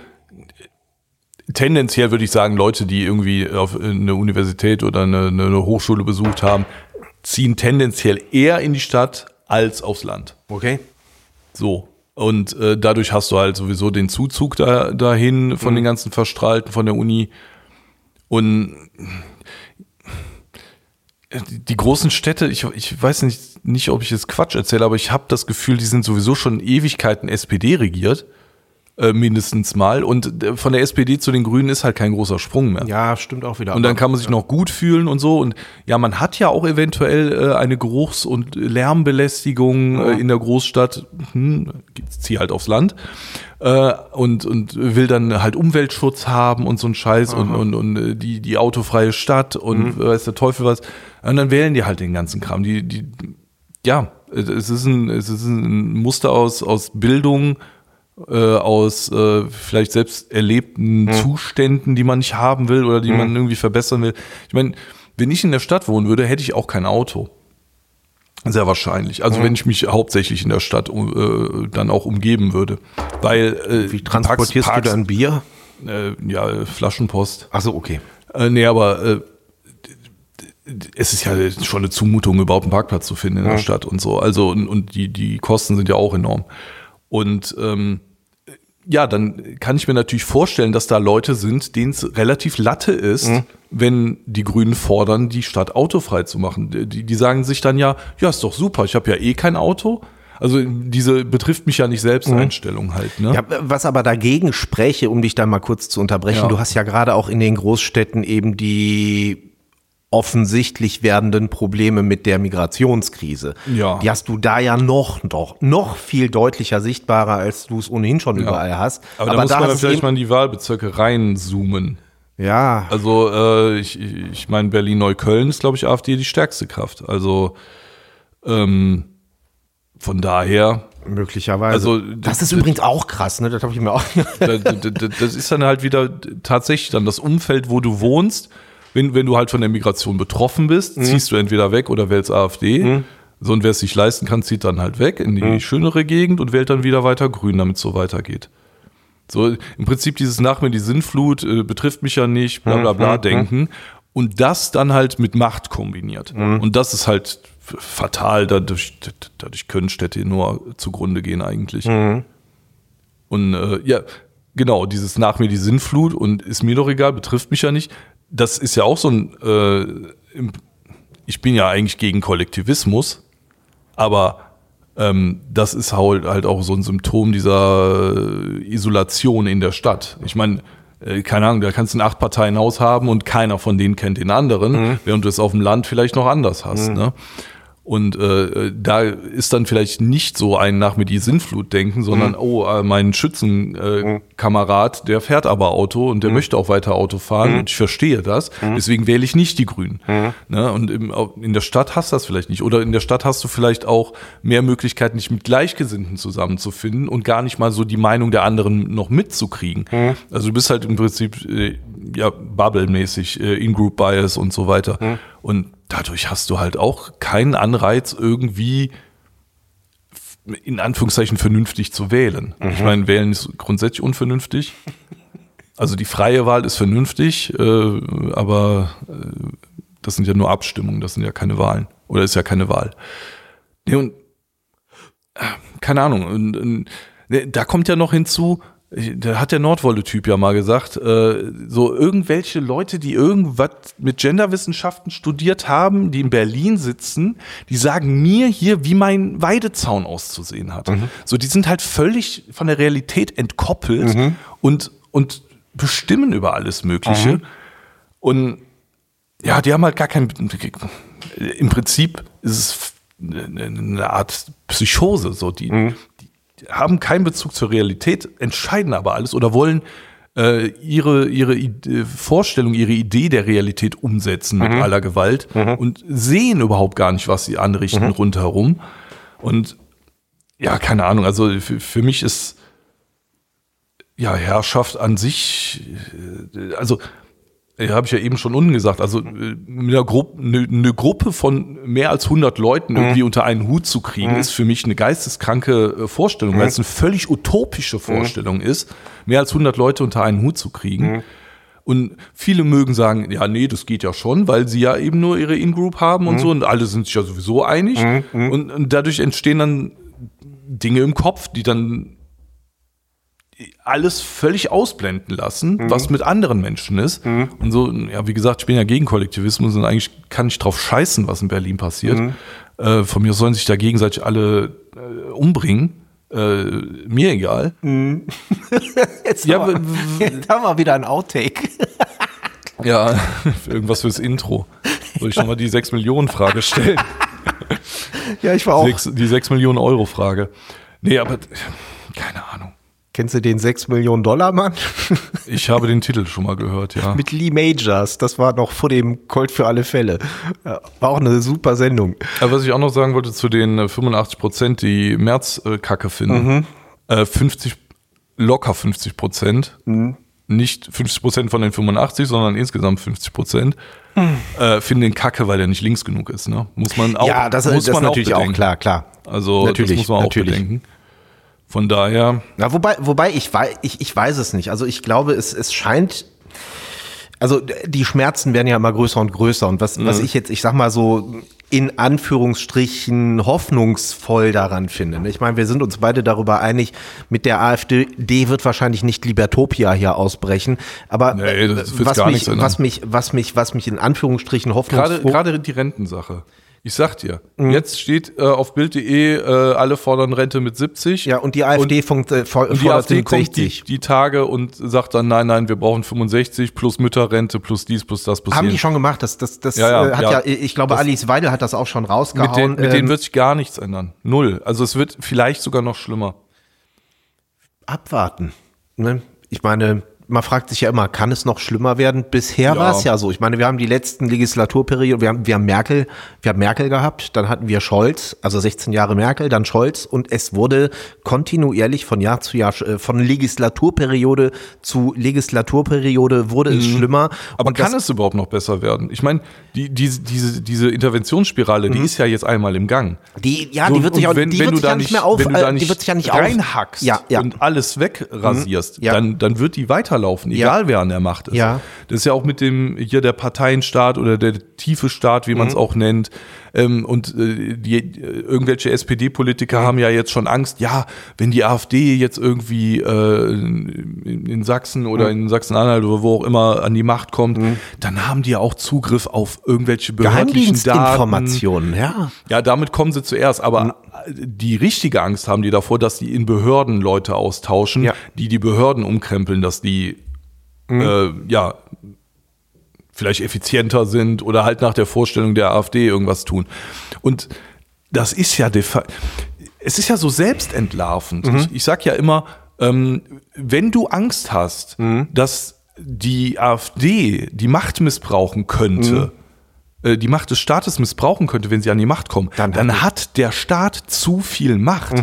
[SPEAKER 1] tendenziell würde ich sagen, Leute, die irgendwie auf eine Universität oder eine, eine Hochschule besucht haben, ziehen tendenziell eher in die Stadt als aufs Land.
[SPEAKER 2] Okay.
[SPEAKER 1] So. Und äh, dadurch hast du halt sowieso den Zuzug da, dahin von
[SPEAKER 2] Mhm.
[SPEAKER 1] den ganzen Verstrahlten von der Uni. Und die, die großen Städte, ich, ich weiß nicht, nicht, ob ich jetzt Quatsch erzähle, aber ich habe das Gefühl, die sind sowieso schon Ewigkeiten S P D regiert. äh, mindestens mal. Und äh, von der S P D zu den Grünen ist halt kein großer Sprung mehr.
[SPEAKER 2] Ja, stimmt auch wieder.
[SPEAKER 1] Und dann kann man sich noch gut fühlen und so. Und ja, man hat ja auch eventuell äh, eine Geruchs- und Lärmbelästigung
[SPEAKER 2] ja.
[SPEAKER 1] äh, in der Großstadt. Hm, zieh halt aufs Land. Äh, und, und will dann halt Umweltschutz haben und so ein Scheiß und, und, und die, die autofreie Stadt und mhm. weiß der Teufel was. Und dann wählen die halt den ganzen Kram. Die, die, ja, es ist ein, es ist ein Muster aus, aus Bildung, Äh, aus äh, vielleicht selbst erlebten mhm. Zuständen, die man nicht haben will oder die mhm. man irgendwie verbessern will. Ich meine, wenn ich in der Stadt wohnen würde, hätte ich auch kein Auto. Sehr wahrscheinlich. Also mhm. wenn ich mich hauptsächlich in der Stadt äh, dann auch umgeben würde. Weil äh,
[SPEAKER 2] Wie transportierst Parks, du dein Bier?
[SPEAKER 1] Äh, ja, Flaschenpost.
[SPEAKER 2] Ach so, okay.
[SPEAKER 1] Äh, nee, aber äh, es ist ja schon eine Zumutung, überhaupt einen Parkplatz zu finden in mhm. der Stadt und so. Also und, und die, die Kosten sind ja auch enorm. Und ähm, ja, dann kann ich mir natürlich vorstellen, dass da Leute sind, denen es relativ Latte ist, mhm. wenn die Grünen fordern, die Stadt autofrei zu machen. Die, die sagen sich dann ja, ja, ist doch super, ich habe ja eh kein Auto. Also diese betrifft mich ja nicht selbst Einstellung mhm. halt. Ne?
[SPEAKER 2] Ja, was aber dagegen spräche, um dich da mal kurz zu unterbrechen, ja. du hast ja gerade auch in den Großstädten eben die offensichtlich werdenden Probleme mit der Migrationskrise.
[SPEAKER 1] Ja.
[SPEAKER 2] Die hast du da ja noch, noch, noch viel deutlicher sichtbarer, als du es ohnehin schon ja. überall hast.
[SPEAKER 1] Aber, Aber da muss da man vielleicht mal in die Wahlbezirke reinzoomen.
[SPEAKER 2] Ja.
[SPEAKER 1] Also äh, ich, ich meine, Berlin-Neukölln ist, glaube ich, AfD die stärkste Kraft. Also ähm, von daher
[SPEAKER 2] möglicherweise.
[SPEAKER 1] Also
[SPEAKER 2] das ist übrigens auch krass, ne? Das habe ich mir auch.
[SPEAKER 1] das, das ist dann halt wieder tatsächlich dann das Umfeld, wo du wohnst. Wenn, wenn du halt von der Migration betroffen bist, mhm. ziehst du entweder weg oder wählst AfD. Mhm. So, und wer es sich leisten kann, zieht dann halt weg in die mhm. schönere Gegend und wählt dann wieder weiter Grün, damit es so weitergeht. So, im Prinzip dieses nach mir die Sinnflut, äh, betrifft mich ja nicht, bla bla bla, mhm. denken. Und das dann halt mit Macht kombiniert. Mhm. Und das ist halt fatal, dadurch, dadurch können Städte nur zugrunde gehen eigentlich. Mhm. Und äh, ja, genau, dieses nach mir die Sinnflut und ist mir doch egal, betrifft mich ja nicht. Das ist ja auch so ein, äh, ich bin ja eigentlich gegen Kollektivismus, aber ähm, das ist halt, halt auch so ein Symptom dieser Isolation in der Stadt. Ich meine, äh, keine Ahnung, da kannst du ein Acht-Parteien-Haus haben und keiner von denen kennt den anderen, mhm. während du es auf dem Land vielleicht noch anders hast. Mhm. Ne? Und äh, da ist dann vielleicht nicht so ein nach mir die Sinnflut denken, sondern mhm. oh, äh, mein Schützenkamerad, äh, der fährt aber Auto und der mhm. möchte auch weiter Auto fahren mhm. und ich verstehe das, mhm. deswegen wähle ich nicht die Grünen. Mhm. Ne? Und im, in der Stadt hast du das vielleicht nicht. Oder in der Stadt hast du vielleicht auch mehr Möglichkeiten, dich mit Gleichgesinnten zusammenzufinden und gar nicht mal so die Meinung der anderen noch mitzukriegen. Mhm. Also du bist halt im Prinzip äh, ja Bubble-mäßig, äh, In-Group-Bias und so weiter. Mhm. Und dadurch hast du halt auch keinen Anreiz, irgendwie in Anführungszeichen vernünftig zu wählen. Mhm. Ich meine, wählen ist grundsätzlich unvernünftig. Also die freie Wahl ist vernünftig, äh, aber äh, das sind ja nur Abstimmungen, das sind ja keine Wahlen. Oder ist ja keine Wahl. Nee, und äh, keine Ahnung. Und, und, da kommt ja noch hinzu, da hat der Nordwolle-Typ ja mal gesagt, äh, so irgendwelche Leute, die irgendwas mit Genderwissenschaften studiert haben, die in Berlin sitzen, die sagen mir hier, wie mein Weidezaun auszusehen hat. Mhm. So, die sind halt völlig von der Realität entkoppelt mhm. und, und bestimmen über alles Mögliche. Mhm. Und ja, die haben halt gar kein, im Prinzip ist es eine Art Psychose, so die, mhm. haben keinen Bezug zur Realität, entscheiden aber alles oder wollen äh, ihre, ihre Ide- Vorstellung, ihre Idee der Realität umsetzen mit mhm. aller Gewalt mhm. und sehen überhaupt gar nicht, was sie anrichten mhm. rundherum. Und ja, keine Ahnung, also für, für mich ist ja Herrschaft an sich, äh, also ja, habe ich ja eben schon unten gesagt, also mit einer Gruppe, eine, eine Gruppe von mehr als hundert Leuten mhm. irgendwie unter einen Hut zu kriegen, mhm. ist für mich eine geisteskranke Vorstellung, mhm. weil es eine völlig utopische Vorstellung mhm. ist, mehr als hundert Leute unter einen Hut zu kriegen. Mhm. Und viele mögen sagen, ja, nee, das geht ja schon, weil sie ja eben nur ihre In-Group haben und mhm. so und alle sind sich ja sowieso einig. Mhm. Und, und dadurch entstehen dann Dinge im Kopf, die dann alles völlig ausblenden lassen, mhm. was mit anderen Menschen ist. Mhm. Und so, ja, wie gesagt, ich bin ja gegen Kollektivismus und eigentlich kann ich drauf scheißen, was in Berlin passiert. Mhm. Äh, von mir sollen sich da gegenseitig alle äh, umbringen. Äh, mir egal.
[SPEAKER 2] Jetzt,
[SPEAKER 1] Ja,
[SPEAKER 2] haben wir, jetzt haben wir wieder ein Outtake.
[SPEAKER 1] Ja, irgendwas fürs Intro. Soll ich nochmal die sechs Millionen Frage stellen?
[SPEAKER 2] Ja, ich war auch.
[SPEAKER 1] Sechs, die sechs Millionen Euro Frage. Nee, aber keine Ahnung.
[SPEAKER 2] Kennst du den sechs Millionen Dollar Mann?
[SPEAKER 1] Ich habe den Titel schon mal gehört, ja.
[SPEAKER 2] Mit Lee Majors. Das war noch vor dem Colt für alle Fälle. Ja, war auch eine super Sendung.
[SPEAKER 1] Aber was ich auch noch sagen wollte zu den äh, fünfundachtzig Prozent, die März äh, Kacke finden.
[SPEAKER 2] Mhm.
[SPEAKER 1] Äh, fünfzig, locker fünfzig Prozent.
[SPEAKER 2] Mhm.
[SPEAKER 1] Nicht fünfzig Prozent von den fünfundachtzig, sondern insgesamt fünfzig Prozent.
[SPEAKER 2] Mhm.
[SPEAKER 1] Äh, finden den Kacke, weil der nicht links genug ist. Ne? Muss man auch,
[SPEAKER 2] Ja, das,
[SPEAKER 1] muss
[SPEAKER 2] das
[SPEAKER 1] man
[SPEAKER 2] natürlich
[SPEAKER 1] auch,
[SPEAKER 2] auch klar, klar.
[SPEAKER 1] Also
[SPEAKER 2] natürlich,
[SPEAKER 1] das muss man
[SPEAKER 2] natürlich.
[SPEAKER 1] auch bedenken. Von daher.
[SPEAKER 2] Ja, wobei, wobei ich weiß, ich, ich weiß es nicht. Also ich glaube, es, es scheint, also die Schmerzen werden ja immer größer und größer. Und was, mhm. was ich jetzt, ich sag mal so in Anführungsstrichen hoffnungsvoll daran finde. Ich meine, wir sind uns beide darüber einig, mit der AfD wird wahrscheinlich nicht Libertopia hier ausbrechen. Aber
[SPEAKER 1] nee, das wird
[SPEAKER 2] was,
[SPEAKER 1] gar
[SPEAKER 2] mich,
[SPEAKER 1] nichts ändern.
[SPEAKER 2] was mich, was mich, was mich in Anführungsstrichen hoffnungsvoll.
[SPEAKER 1] Gerade, gerade die Rentensache. Ich sag dir, mhm. jetzt steht äh, auf Bild punkt de, äh, alle fordern Rente mit siebzig.
[SPEAKER 2] Ja, und die AfD
[SPEAKER 1] und,
[SPEAKER 2] funkt, äh, fordert
[SPEAKER 1] und die AfD
[SPEAKER 2] mit
[SPEAKER 1] kommt
[SPEAKER 2] sechzig.
[SPEAKER 1] Die, die Tage und sagt dann, nein, nein, wir brauchen fünfundsechzig plus Mütterrente plus dies plus das plus
[SPEAKER 2] Haben
[SPEAKER 1] jenes.
[SPEAKER 2] die schon gemacht. Das, das, das
[SPEAKER 1] Ja, ja,
[SPEAKER 2] äh, hat
[SPEAKER 1] ja.
[SPEAKER 2] ja, ich glaube,
[SPEAKER 1] Das-
[SPEAKER 2] Alice Weidel hat das auch schon rausgehauen.
[SPEAKER 1] Mit, den, mit
[SPEAKER 2] Ähm,
[SPEAKER 1] denen wird sich gar nichts ändern. Null. Also es wird vielleicht sogar noch schlimmer.
[SPEAKER 2] abwarten. Ne? Ich meine, man fragt sich ja immer, kann es noch schlimmer werden? Bisher
[SPEAKER 1] Ja.
[SPEAKER 2] war es ja so. Ich meine, wir haben die letzten Legislaturperioden, wir haben, wir haben Merkel, wir haben Merkel gehabt, dann hatten wir Scholz, also sechzehn Jahre Merkel, dann Scholz und es wurde kontinuierlich von Jahr zu Jahr, äh, von Legislaturperiode zu Legislaturperiode wurde es schlimmer.
[SPEAKER 1] Aber
[SPEAKER 2] und
[SPEAKER 1] kann
[SPEAKER 2] das,
[SPEAKER 1] es überhaupt noch besser werden? Ich meine, die, diese, diese, diese Interventionsspirale, die ist ja jetzt einmal im Gang.
[SPEAKER 2] die, ja,
[SPEAKER 1] So,
[SPEAKER 2] die wird sich
[SPEAKER 1] und
[SPEAKER 2] auch,
[SPEAKER 1] wenn,
[SPEAKER 2] die
[SPEAKER 1] wenn
[SPEAKER 2] wird
[SPEAKER 1] du
[SPEAKER 2] sich
[SPEAKER 1] da
[SPEAKER 2] ja nicht mehr auf,
[SPEAKER 1] wenn du da
[SPEAKER 2] äh,
[SPEAKER 1] nicht
[SPEAKER 2] die wird sich ja nicht auf,
[SPEAKER 1] reinhackst
[SPEAKER 2] ja, ja.
[SPEAKER 1] und alles wegrasierst,
[SPEAKER 2] Mhm. Ja.
[SPEAKER 1] dann, dann wird die weiterlaufen,
[SPEAKER 2] Ja.
[SPEAKER 1] egal wer an der Macht ist.
[SPEAKER 2] Ja.
[SPEAKER 1] Das ist ja auch mit dem hier der Parteienstaat oder der tiefe Staat, wie man
[SPEAKER 2] Mhm.
[SPEAKER 1] es auch nennt. Ähm, und äh, die, äh, irgendwelche S P D-Politiker haben ja jetzt schon Angst, ja, wenn die AfD jetzt irgendwie äh, in, in Sachsen oder in Sachsen-Anhalt oder wo auch immer an die Macht kommt, dann haben die ja auch Zugriff auf irgendwelche behördlichen Daten.
[SPEAKER 2] Geheimdienstinformationen, ja.
[SPEAKER 1] Ja, damit kommen sie zuerst, aber die richtige Angst haben die davor, dass die in Behörden Leute austauschen,
[SPEAKER 2] Ja.
[SPEAKER 1] die die Behörden umkrempeln, dass die äh, ja vielleicht effizienter sind oder halt nach der Vorstellung der AfD irgendwas tun. Und das ist ja de facto, es ist ja so selbstentlarvend. Ich, ich sag ja immer, ähm, wenn du Angst hast, dass die AfD die Macht missbrauchen könnte, äh, die Macht des Staates missbrauchen könnte, wenn sie an die Macht kommen,
[SPEAKER 2] Dann
[SPEAKER 1] dann,
[SPEAKER 2] hat
[SPEAKER 1] hat der Staat zu viel Macht.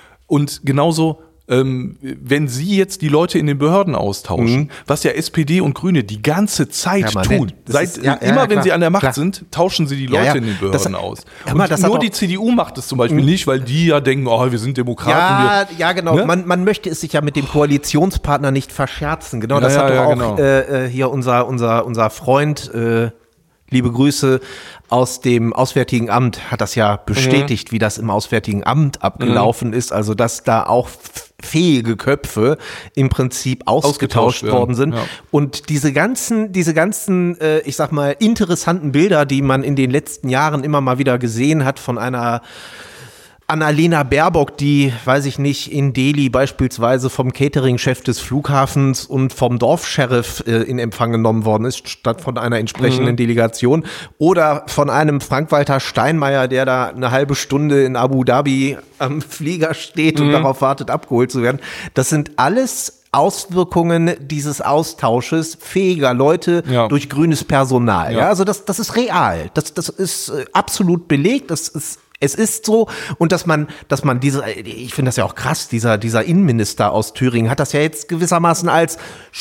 [SPEAKER 1] Und genauso, ähm, wenn sie jetzt die Leute in den Behörden austauschen, was ja S P D und Grüne die ganze Zeit
[SPEAKER 2] Ja, man,
[SPEAKER 1] tun,
[SPEAKER 2] das
[SPEAKER 1] seit,
[SPEAKER 2] ist- ja, ja,
[SPEAKER 1] immer
[SPEAKER 2] ja,
[SPEAKER 1] wenn
[SPEAKER 2] klar,
[SPEAKER 1] sie an der Macht
[SPEAKER 2] klar.
[SPEAKER 1] sind, tauschen sie die Leute
[SPEAKER 2] Ja, ja.
[SPEAKER 1] in den
[SPEAKER 2] Das-
[SPEAKER 1] Behörden aus.
[SPEAKER 2] Hör mal,
[SPEAKER 1] Und
[SPEAKER 2] das hat
[SPEAKER 1] nur
[SPEAKER 2] auch-
[SPEAKER 1] die C D U macht es zum Beispiel nicht, weil die ja denken, oh, wir sind Demokraten.
[SPEAKER 2] Ja,
[SPEAKER 1] wir,
[SPEAKER 2] ja, genau.
[SPEAKER 1] Ne?
[SPEAKER 2] Man, man möchte es sich ja mit dem Koalitionspartner nicht verscherzen. Genau,
[SPEAKER 1] Ja,
[SPEAKER 2] das
[SPEAKER 1] ja,
[SPEAKER 2] hat doch
[SPEAKER 1] ja,
[SPEAKER 2] auch
[SPEAKER 1] genau.
[SPEAKER 2] äh, äh, hier unser, unser, unser Freund, äh, liebe Grüße aus dem Auswärtigen Amt, hat das ja bestätigt, wie das im Auswärtigen Amt abgelaufen ist. Also, dass da auch f- fähige Köpfe im Prinzip ausgetauscht,
[SPEAKER 1] Ausgetauscht werden,
[SPEAKER 2] worden sind.
[SPEAKER 1] ja.
[SPEAKER 2] Und diese ganzen, diese ganzen, äh, ich sag mal, interessanten Bilder, die man in den letzten Jahren immer mal wieder gesehen hat von einer Annalena Baerbock, die, weiß ich nicht, in Delhi beispielsweise vom Catering-Chef des Flughafens und vom Dorfsheriff äh, in Empfang genommen worden ist, statt von einer entsprechenden Delegation. Oder von einem Frank-Walter Steinmeier, der da eine halbe Stunde in Abu Dhabi am Flieger steht und darauf wartet, abgeholt zu werden. Das sind alles Auswirkungen dieses Austausches fähiger Leute
[SPEAKER 1] Ja.
[SPEAKER 2] durch grünes Personal. Ja.
[SPEAKER 1] Ja.
[SPEAKER 2] Also das, das ist real. Das, das ist äh, absolut belegt. Das ist Es ist so, und dass man, dass man diese, ich finde das ja auch krass, dieser, dieser Innenminister aus Thüringen hat das ja jetzt gewissermaßen als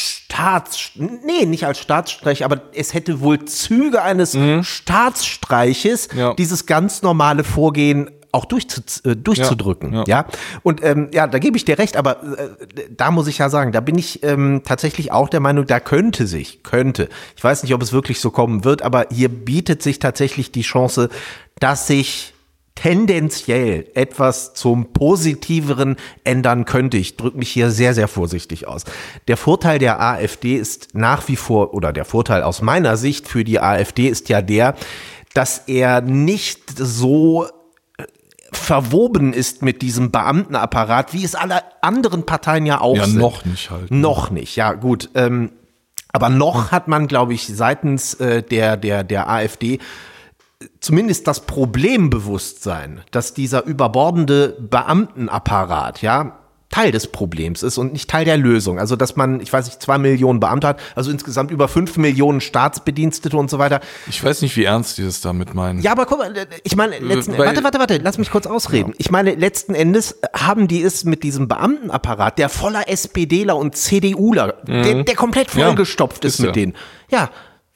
[SPEAKER 2] Staats, nee, nicht als Staatsstreich, aber es hätte wohl Züge eines Staatsstreiches,
[SPEAKER 1] Ja.
[SPEAKER 2] dieses ganz normale Vorgehen auch durchzu, äh, durchzudrücken, ja,
[SPEAKER 1] Ja,
[SPEAKER 2] ja. Und ähm, ja, da gebe ich dir recht, aber äh, da muss ich ja sagen, da bin ich ähm, tatsächlich auch der Meinung, da könnte sich, könnte, ich weiß nicht, ob es wirklich so kommen wird, aber hier bietet sich tatsächlich die Chance, dass sich tendenziell etwas zum Positiveren ändern könnte. Ich drücke mich hier sehr, sehr vorsichtig aus. Der Vorteil der AfD ist nach wie vor, oder der Vorteil aus meiner Sicht für die AfD ist ja der, dass er nicht so verwoben ist mit diesem Beamtenapparat, wie es alle anderen Parteien ja auch
[SPEAKER 1] ja,
[SPEAKER 2] sind.
[SPEAKER 1] Ja, noch nicht halt.
[SPEAKER 2] Noch nicht, ja gut. Ähm, aber noch hat man, glaube ich, seitens äh, der, der, der AfD zumindest das Problembewusstsein, dass dieser überbordende Beamtenapparat, ja, Teil des Problems ist und nicht Teil der Lösung. Also, dass man, ich weiß nicht, zwei Millionen Beamte hat, also insgesamt über fünf Millionen Staatsbedienstete und so weiter.
[SPEAKER 1] Ich weiß nicht, wie ernst die das damit meinen.
[SPEAKER 2] Ja, aber guck mal, ich meine, letzten,
[SPEAKER 1] Weil,
[SPEAKER 2] warte, warte, warte, lass mich kurz ausreden. Ja. Ich meine, letzten Endes haben die es mit diesem Beamtenapparat, der voller SPDler und CDUler, mhm. der, der komplett vollgestopft ja, ist, ist mit ja. denen. Ja,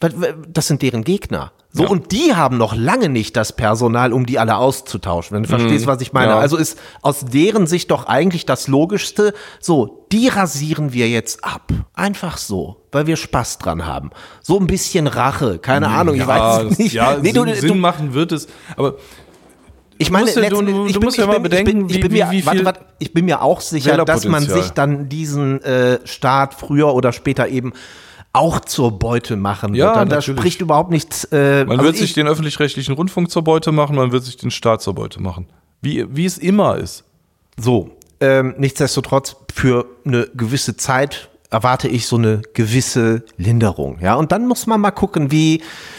[SPEAKER 2] das sind deren Gegner. So, ja. Und die haben noch lange nicht das Personal, um die alle auszutauschen, wenn du verstehst, was ich meine. Ja. Also ist aus deren Sicht doch eigentlich das Logischste, so, die rasieren wir jetzt ab. Einfach so, weil wir Spaß dran haben. So ein bisschen Rache, keine ja, Ahnung, ich weiß es nicht.
[SPEAKER 1] Ja,
[SPEAKER 2] nee,
[SPEAKER 1] Sinn,
[SPEAKER 2] du,
[SPEAKER 1] Sinn
[SPEAKER 2] du,
[SPEAKER 1] machen wird es, aber
[SPEAKER 2] ich meine,
[SPEAKER 1] du musst ja, du, du,
[SPEAKER 2] ich
[SPEAKER 1] du
[SPEAKER 2] bin,
[SPEAKER 1] musst ja mal bedenken,
[SPEAKER 2] ich bin, ich bin
[SPEAKER 1] wie,
[SPEAKER 2] mir,
[SPEAKER 1] wie viel
[SPEAKER 2] warte, warte, ich bin mir auch sicher, dass man sich dann diesen äh, Staat früher oder später eben auch zur Beute machen
[SPEAKER 1] ja,
[SPEAKER 2] wird. Da spricht überhaupt nichts. Äh,
[SPEAKER 1] man
[SPEAKER 2] also
[SPEAKER 1] wird
[SPEAKER 2] ich,
[SPEAKER 1] sich den öffentlich-rechtlichen Rundfunk zur Beute machen, man wird sich den Staat zur Beute machen. Wie, wie es immer ist.
[SPEAKER 2] So, ähm, nichtsdestotrotz, für eine gewisse Zeit erwarte ich so eine gewisse Linderung. Ja, und dann muss man mal gucken, wie,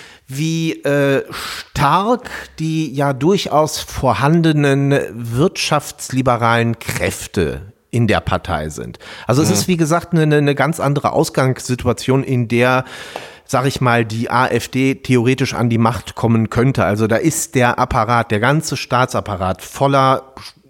[SPEAKER 2] wie äh, stark die ja durchaus vorhandenen wirtschaftsliberalen Kräfte in der Partei sind. Also es mhm. ist, wie gesagt, eine, eine ganz andere Ausgangssituation, in der, sag ich mal, die AfD theoretisch an die Macht kommen könnte. Also da ist der Apparat, der ganze Staatsapparat voller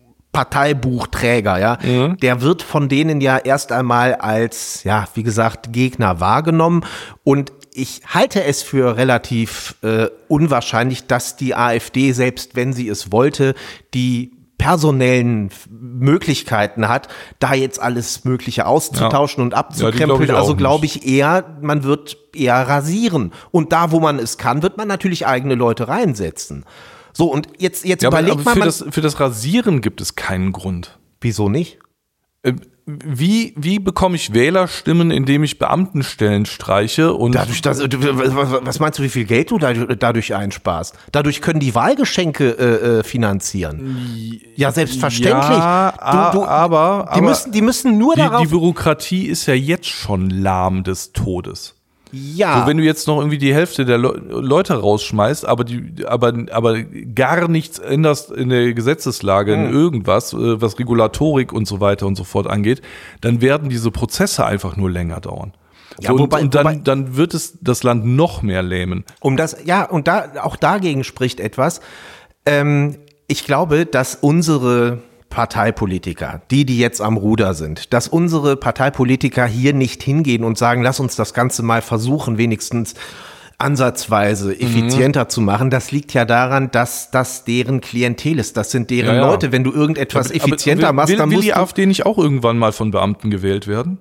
[SPEAKER 2] Parteibuchträger, ja, mhm. der wird von denen ja erst einmal als, ja, wie gesagt, Gegner wahrgenommen. Und ich halte es für relativ äh, unwahrscheinlich, dass die AfD, selbst wenn sie es wollte, die personellen Möglichkeiten hat, da jetzt alles Mögliche auszutauschen ja. und abzukrempeln. Ja, glaub also glaube ich eher, man wird eher rasieren. Und da, wo man es kann, wird man natürlich eigene Leute reinsetzen. So, und jetzt, jetzt
[SPEAKER 1] ja,
[SPEAKER 2] überlegt
[SPEAKER 1] aber, aber
[SPEAKER 2] man.
[SPEAKER 1] Für,
[SPEAKER 2] man,
[SPEAKER 1] das, für das Rasieren gibt es keinen Grund.
[SPEAKER 2] Wieso nicht?
[SPEAKER 1] Äh, Wie, wie bekomme ich Wählerstimmen, indem ich Beamtenstellen streiche? Und
[SPEAKER 2] dadurch, dass, was meinst du, wie viel Geld du dadurch einsparst? Dadurch können die Wahlgeschenke äh, finanzieren. Ja, selbstverständlich.
[SPEAKER 1] Ja, du, du,
[SPEAKER 2] die,
[SPEAKER 1] aber, aber
[SPEAKER 2] müssen, die müssen nur
[SPEAKER 1] die,
[SPEAKER 2] darauf...
[SPEAKER 1] Die Bürokratie ist ja jetzt schon lahm des Todes.
[SPEAKER 2] Ja.
[SPEAKER 1] So, wenn du jetzt noch irgendwie die Hälfte der Le- Leute rausschmeißt, aber die, aber, aber gar nichts änderst in der Gesetzeslage, in
[SPEAKER 2] mhm.
[SPEAKER 1] irgendwas, was Regulatorik und so weiter und so fort angeht, dann werden diese Prozesse einfach nur länger dauern.
[SPEAKER 2] Ja,
[SPEAKER 1] und,
[SPEAKER 2] wobei,
[SPEAKER 1] und dann,
[SPEAKER 2] wobei,
[SPEAKER 1] dann wird es das Land noch mehr lähmen.
[SPEAKER 2] Um das, ja, und da, auch dagegen spricht etwas. Ähm, ich glaube, dass unsere Parteipolitiker, die, die jetzt am Ruder sind, dass unsere Parteipolitiker hier nicht hingehen und sagen, lass uns das Ganze mal versuchen, wenigstens ansatzweise effizienter mhm. zu machen. Das liegt ja daran, dass das deren Klientel ist. Das sind deren ja, ja. Leute. Wenn du irgendetwas aber, effizienter aber will, machst, dann
[SPEAKER 1] will
[SPEAKER 2] musst
[SPEAKER 1] die
[SPEAKER 2] du...
[SPEAKER 1] AfD nicht auch irgendwann mal von Beamten gewählt werden?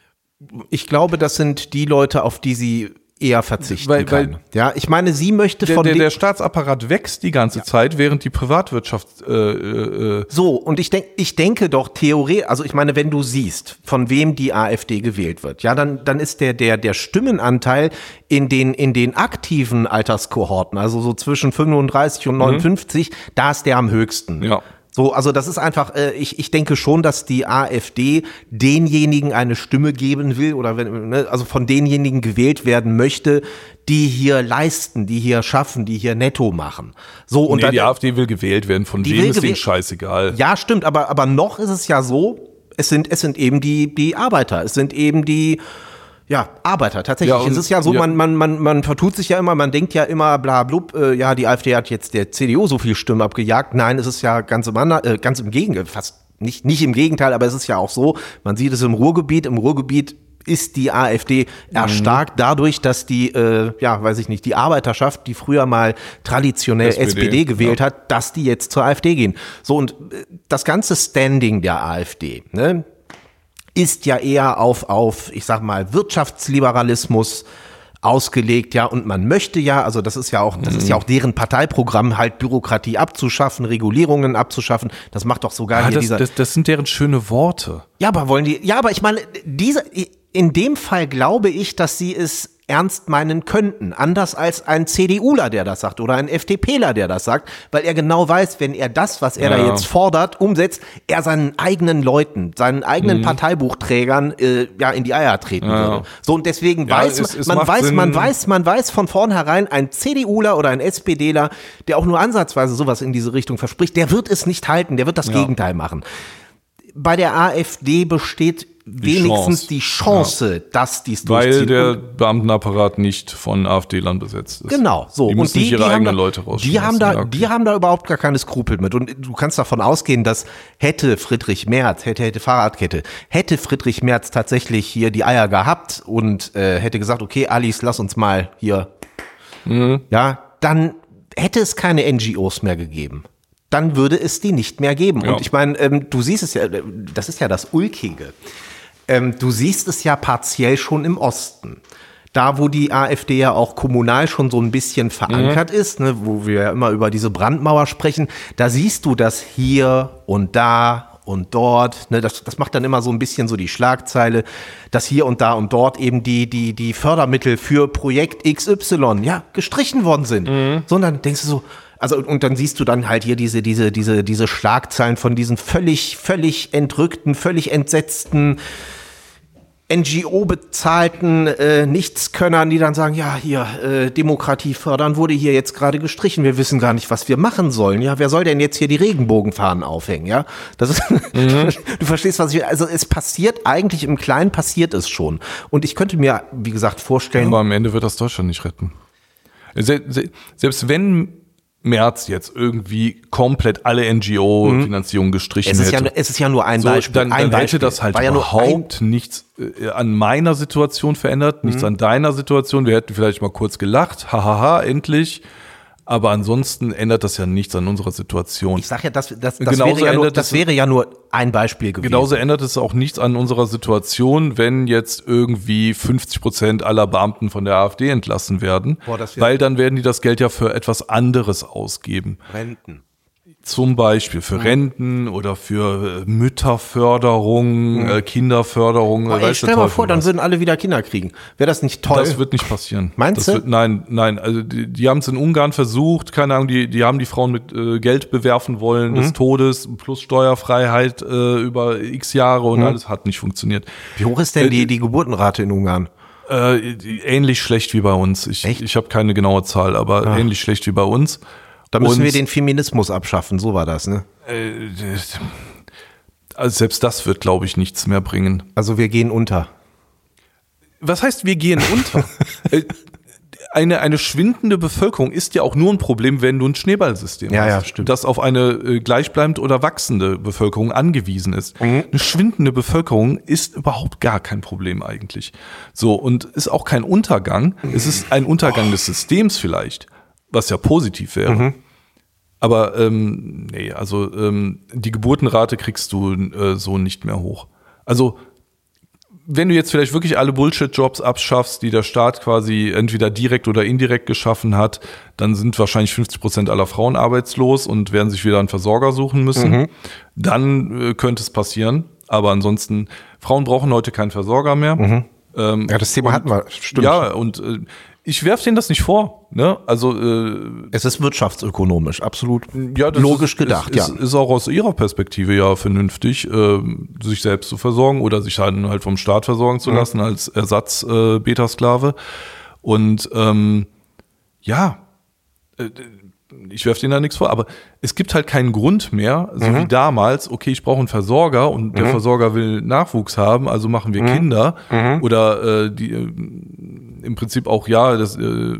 [SPEAKER 2] Ich glaube, das sind die Leute, auf die sie eher verzichten
[SPEAKER 1] weil,
[SPEAKER 2] kann.
[SPEAKER 1] Weil
[SPEAKER 2] ja, ich meine, sie möchte
[SPEAKER 1] der,
[SPEAKER 2] von
[SPEAKER 1] der, der Staatsapparat wächst die ganze ja. Zeit, während die Privatwirtschaft äh, äh,
[SPEAKER 2] so, und ich denke, ich denke doch theoretisch, also ich meine, wenn du siehst, von wem die AfD gewählt wird, ja, dann dann ist der der der Stimmenanteil in den in den aktiven Alterskohorten, also so zwischen fünfunddreißig und neunundfünfzig, mhm. da ist der am höchsten.
[SPEAKER 1] Ja.
[SPEAKER 2] So, also das ist einfach, äh, ich, ich denke schon, dass die AfD denjenigen eine Stimme geben will oder wenn, ne, also von denjenigen gewählt werden möchte, die hier leisten, die hier schaffen, die hier netto machen. So, und
[SPEAKER 1] nee,
[SPEAKER 2] dann,
[SPEAKER 1] die AfD will gewählt werden, von wem ist denen scheißegal.
[SPEAKER 2] Ja, stimmt, aber, aber noch ist es ja so, es sind, es sind eben die, die Arbeiter, es sind eben die, ja, Arbeiter, tatsächlich. Ja, es ist ja so, ja. man, man, man, man vertut sich ja immer, man denkt ja immer, bla, blub, äh, ja, die AfD hat jetzt der C D U so viel Stimmen abgejagt. Nein, es ist ja ganz im, äh, ganz im Gegenteil, fast nicht, nicht im Gegenteil, aber es ist ja auch so, man sieht es im Ruhrgebiet, im Ruhrgebiet ist die AfD erstarkt mhm. dadurch, dass die, äh, ja, weiß ich nicht, die Arbeiterschaft, die früher mal traditionell S P D, S P D gewählt ja. hat, dass die jetzt zur AfD gehen. So, und äh, das ganze Standing der AfD, ne, ist ja eher auf, auf, ich sag mal, Wirtschaftsliberalismus ausgelegt, ja, und man möchte ja, also das ist ja auch, das ist ja auch deren Parteiprogramm, halt Bürokratie abzuschaffen, Regulierungen abzuschaffen, das macht doch sogar
[SPEAKER 1] ja,
[SPEAKER 2] hier
[SPEAKER 1] das,
[SPEAKER 2] dieser...
[SPEAKER 1] Das, das sind deren schöne Worte.
[SPEAKER 2] Ja, aber wollen die, ja, aber ich meine, diese, in dem Fall glaube ich, dass sie es ernst meinen könnten. Anders als ein CDUler, der das sagt, oder ein FDPler, der das sagt, weil er genau weiß, wenn er das, was er ja. da jetzt fordert, umsetzt, er seinen eigenen Leuten, seinen eigenen mhm. Parteibuchträgern äh, ja in die Eier treten ja. würde. So, und deswegen ja, weiß es, es man, weiß, Sinn. man weiß, man weiß von vornherein, ein CDUler oder ein SPDler, der auch nur ansatzweise sowas in diese Richtung verspricht, der wird es nicht halten, der wird das ja. Gegenteil machen. Bei der AfD besteht die wenigstens Chance. die Chance, ja. dass dies durchzieht.
[SPEAKER 1] Weil der Beamtenapparat nicht von AfD-Lern besetzt ist.
[SPEAKER 2] Genau, so.
[SPEAKER 1] Die müssen
[SPEAKER 2] und die,
[SPEAKER 1] nicht ihre
[SPEAKER 2] die
[SPEAKER 1] eigenen
[SPEAKER 2] da,
[SPEAKER 1] Leute rausschmeißen.
[SPEAKER 2] Die haben, da,
[SPEAKER 1] ja, okay.
[SPEAKER 2] die haben da überhaupt gar keine Skrupel mit. Und du kannst davon ausgehen, dass hätte Friedrich Merz, hätte, hätte Fahrradkette, hätte Friedrich Merz tatsächlich hier die Eier gehabt und äh, hätte gesagt, okay, Alice, lass uns mal hier, mhm. ja, dann hätte es keine N G Os mehr gegeben. Dann würde es die nicht mehr geben. Ja. Und ich meine, ähm, du siehst es ja, das ist ja das Ulkige. Ähm, du siehst es ja partiell schon im Osten. Da, wo die AfD ja auch kommunal schon so ein bisschen verankert mhm. ist, ne, wo wir ja immer über diese Brandmauer sprechen, da siehst du das hier und da und dort. Ne, das, das macht dann immer so ein bisschen so die Schlagzeile, dass hier und da und dort eben die, die, die Fördermittel für Projekt X Y ja gestrichen worden sind. Mhm. Sondern denkst du so, also und dann siehst du dann halt hier diese diese diese diese Schlagzeilen von diesen völlig völlig entrückten, völlig entsetzten N G O-bezahlten äh, Nichtskönnern, die dann sagen, ja, hier, äh, Demokratie fördern wurde hier jetzt gerade gestrichen, wir wissen gar nicht, was wir machen sollen, ja, wer soll denn jetzt hier die Regenbogenfahnen aufhängen, ja, das ist, mhm. du verstehst, was ich, also es passiert eigentlich, im Kleinen passiert es schon und ich könnte mir, wie gesagt, vorstellen.
[SPEAKER 1] Aber am Ende wird das Deutschland nicht retten. Se- se- selbst wenn Merz jetzt irgendwie komplett alle N G O-Finanzierungen mhm. gestrichen
[SPEAKER 2] es ist
[SPEAKER 1] hätte.
[SPEAKER 2] Ja, es ist ja nur ein
[SPEAKER 1] so,
[SPEAKER 2] Beispiel.
[SPEAKER 1] Dann,
[SPEAKER 2] ein
[SPEAKER 1] dann
[SPEAKER 2] Beispiel.
[SPEAKER 1] hätte das halt
[SPEAKER 2] War ja
[SPEAKER 1] überhaupt nichts äh, an meiner Situation verändert, mhm. nichts an deiner Situation. Wir hätten vielleicht mal kurz gelacht, hahaha, endlich. Aber ansonsten ändert das ja nichts an unserer Situation.
[SPEAKER 2] Ich sag ja, das, das, das, wäre, ja nur, das wäre ja nur ein Beispiel gewesen.
[SPEAKER 1] Genauso ändert es auch nichts an unserer Situation, wenn jetzt irgendwie fünfzig Prozent aller Beamten von der AfD entlassen werden. Boah, das weil dann werden die das Geld ja für etwas anderes ausgeben.
[SPEAKER 2] Renten.
[SPEAKER 1] Zum Beispiel für Renten oder für Mütterförderung, mhm. Kinderförderung.
[SPEAKER 2] Boah, ey, stell dir mal vor, dann würden alle wieder Kinder kriegen. Wäre das nicht toll?
[SPEAKER 1] Das wird nicht passieren.
[SPEAKER 2] Meinst
[SPEAKER 1] das
[SPEAKER 2] du?
[SPEAKER 1] Wird, nein, nein. Also die, die haben es in Ungarn versucht. Keine Ahnung, die, die haben die Frauen mit äh, Geld bewerfen wollen, mhm. des Todes plus Steuerfreiheit äh, über x Jahre und mhm. alles hat nicht funktioniert.
[SPEAKER 2] Wie hoch ist denn äh, die, die Geburtenrate in Ungarn?
[SPEAKER 1] Äh, ähnlich schlecht wie bei uns. Ich, ich habe keine genaue Zahl, aber ah. ähnlich schlecht wie bei uns.
[SPEAKER 2] Da müssen und, wir den Feminismus abschaffen, so war das, ne?
[SPEAKER 1] Äh, also selbst das wird, glaube ich, nichts mehr bringen.
[SPEAKER 2] Also wir gehen unter.
[SPEAKER 1] Was heißt, wir gehen unter? eine, eine schwindende Bevölkerung ist ja auch nur ein Problem, wenn du ein Schneeballsystem
[SPEAKER 2] ja,
[SPEAKER 1] hast,
[SPEAKER 2] ja, stimmt.
[SPEAKER 1] das auf eine äh, gleichbleibend oder wachsende Bevölkerung angewiesen ist. Mhm. Eine schwindende Bevölkerung ist überhaupt gar kein Problem eigentlich. So, und ist auch kein Untergang. Mhm. Es ist ein Untergang oh. des Systems vielleicht. Was ja positiv wäre. Mhm. Aber ähm, nee, also ähm, die Geburtenrate kriegst du äh, so nicht mehr hoch. Also wenn du jetzt vielleicht wirklich alle Bullshit-Jobs abschaffst, die der Staat quasi entweder direkt oder indirekt geschaffen hat, dann sind wahrscheinlich fünfzig Prozent aller Frauen arbeitslos und werden sich wieder einen Versorger suchen müssen. Mhm. Dann äh, könnte es passieren. Aber ansonsten, Frauen brauchen heute keinen Versorger mehr.
[SPEAKER 2] Mhm. Ähm, ja, das Thema und, hatten wir, stimmt.
[SPEAKER 1] Ja, und äh, ich werfe denen das nicht vor, ne? Also äh,
[SPEAKER 2] es ist wirtschaftsökonomisch, absolut
[SPEAKER 1] ja, das
[SPEAKER 2] logisch
[SPEAKER 1] ist,
[SPEAKER 2] gedacht.
[SPEAKER 1] Ist,
[SPEAKER 2] ja,
[SPEAKER 1] ist, ist auch aus ihrer Perspektive ja vernünftig, äh, sich selbst zu versorgen oder sich dann halt vom Staat versorgen zu lassen mhm. als Ersatz äh, Beta-Sklave. Und ähm, ja, äh, ich werfe denen da nichts vor, aber es gibt halt keinen Grund mehr, so mhm. wie damals, okay, ich brauche einen Versorger und mhm. der Versorger will Nachwuchs haben, also machen wir mhm. Kinder mhm. oder äh, die äh, im Prinzip auch, ja, das äh,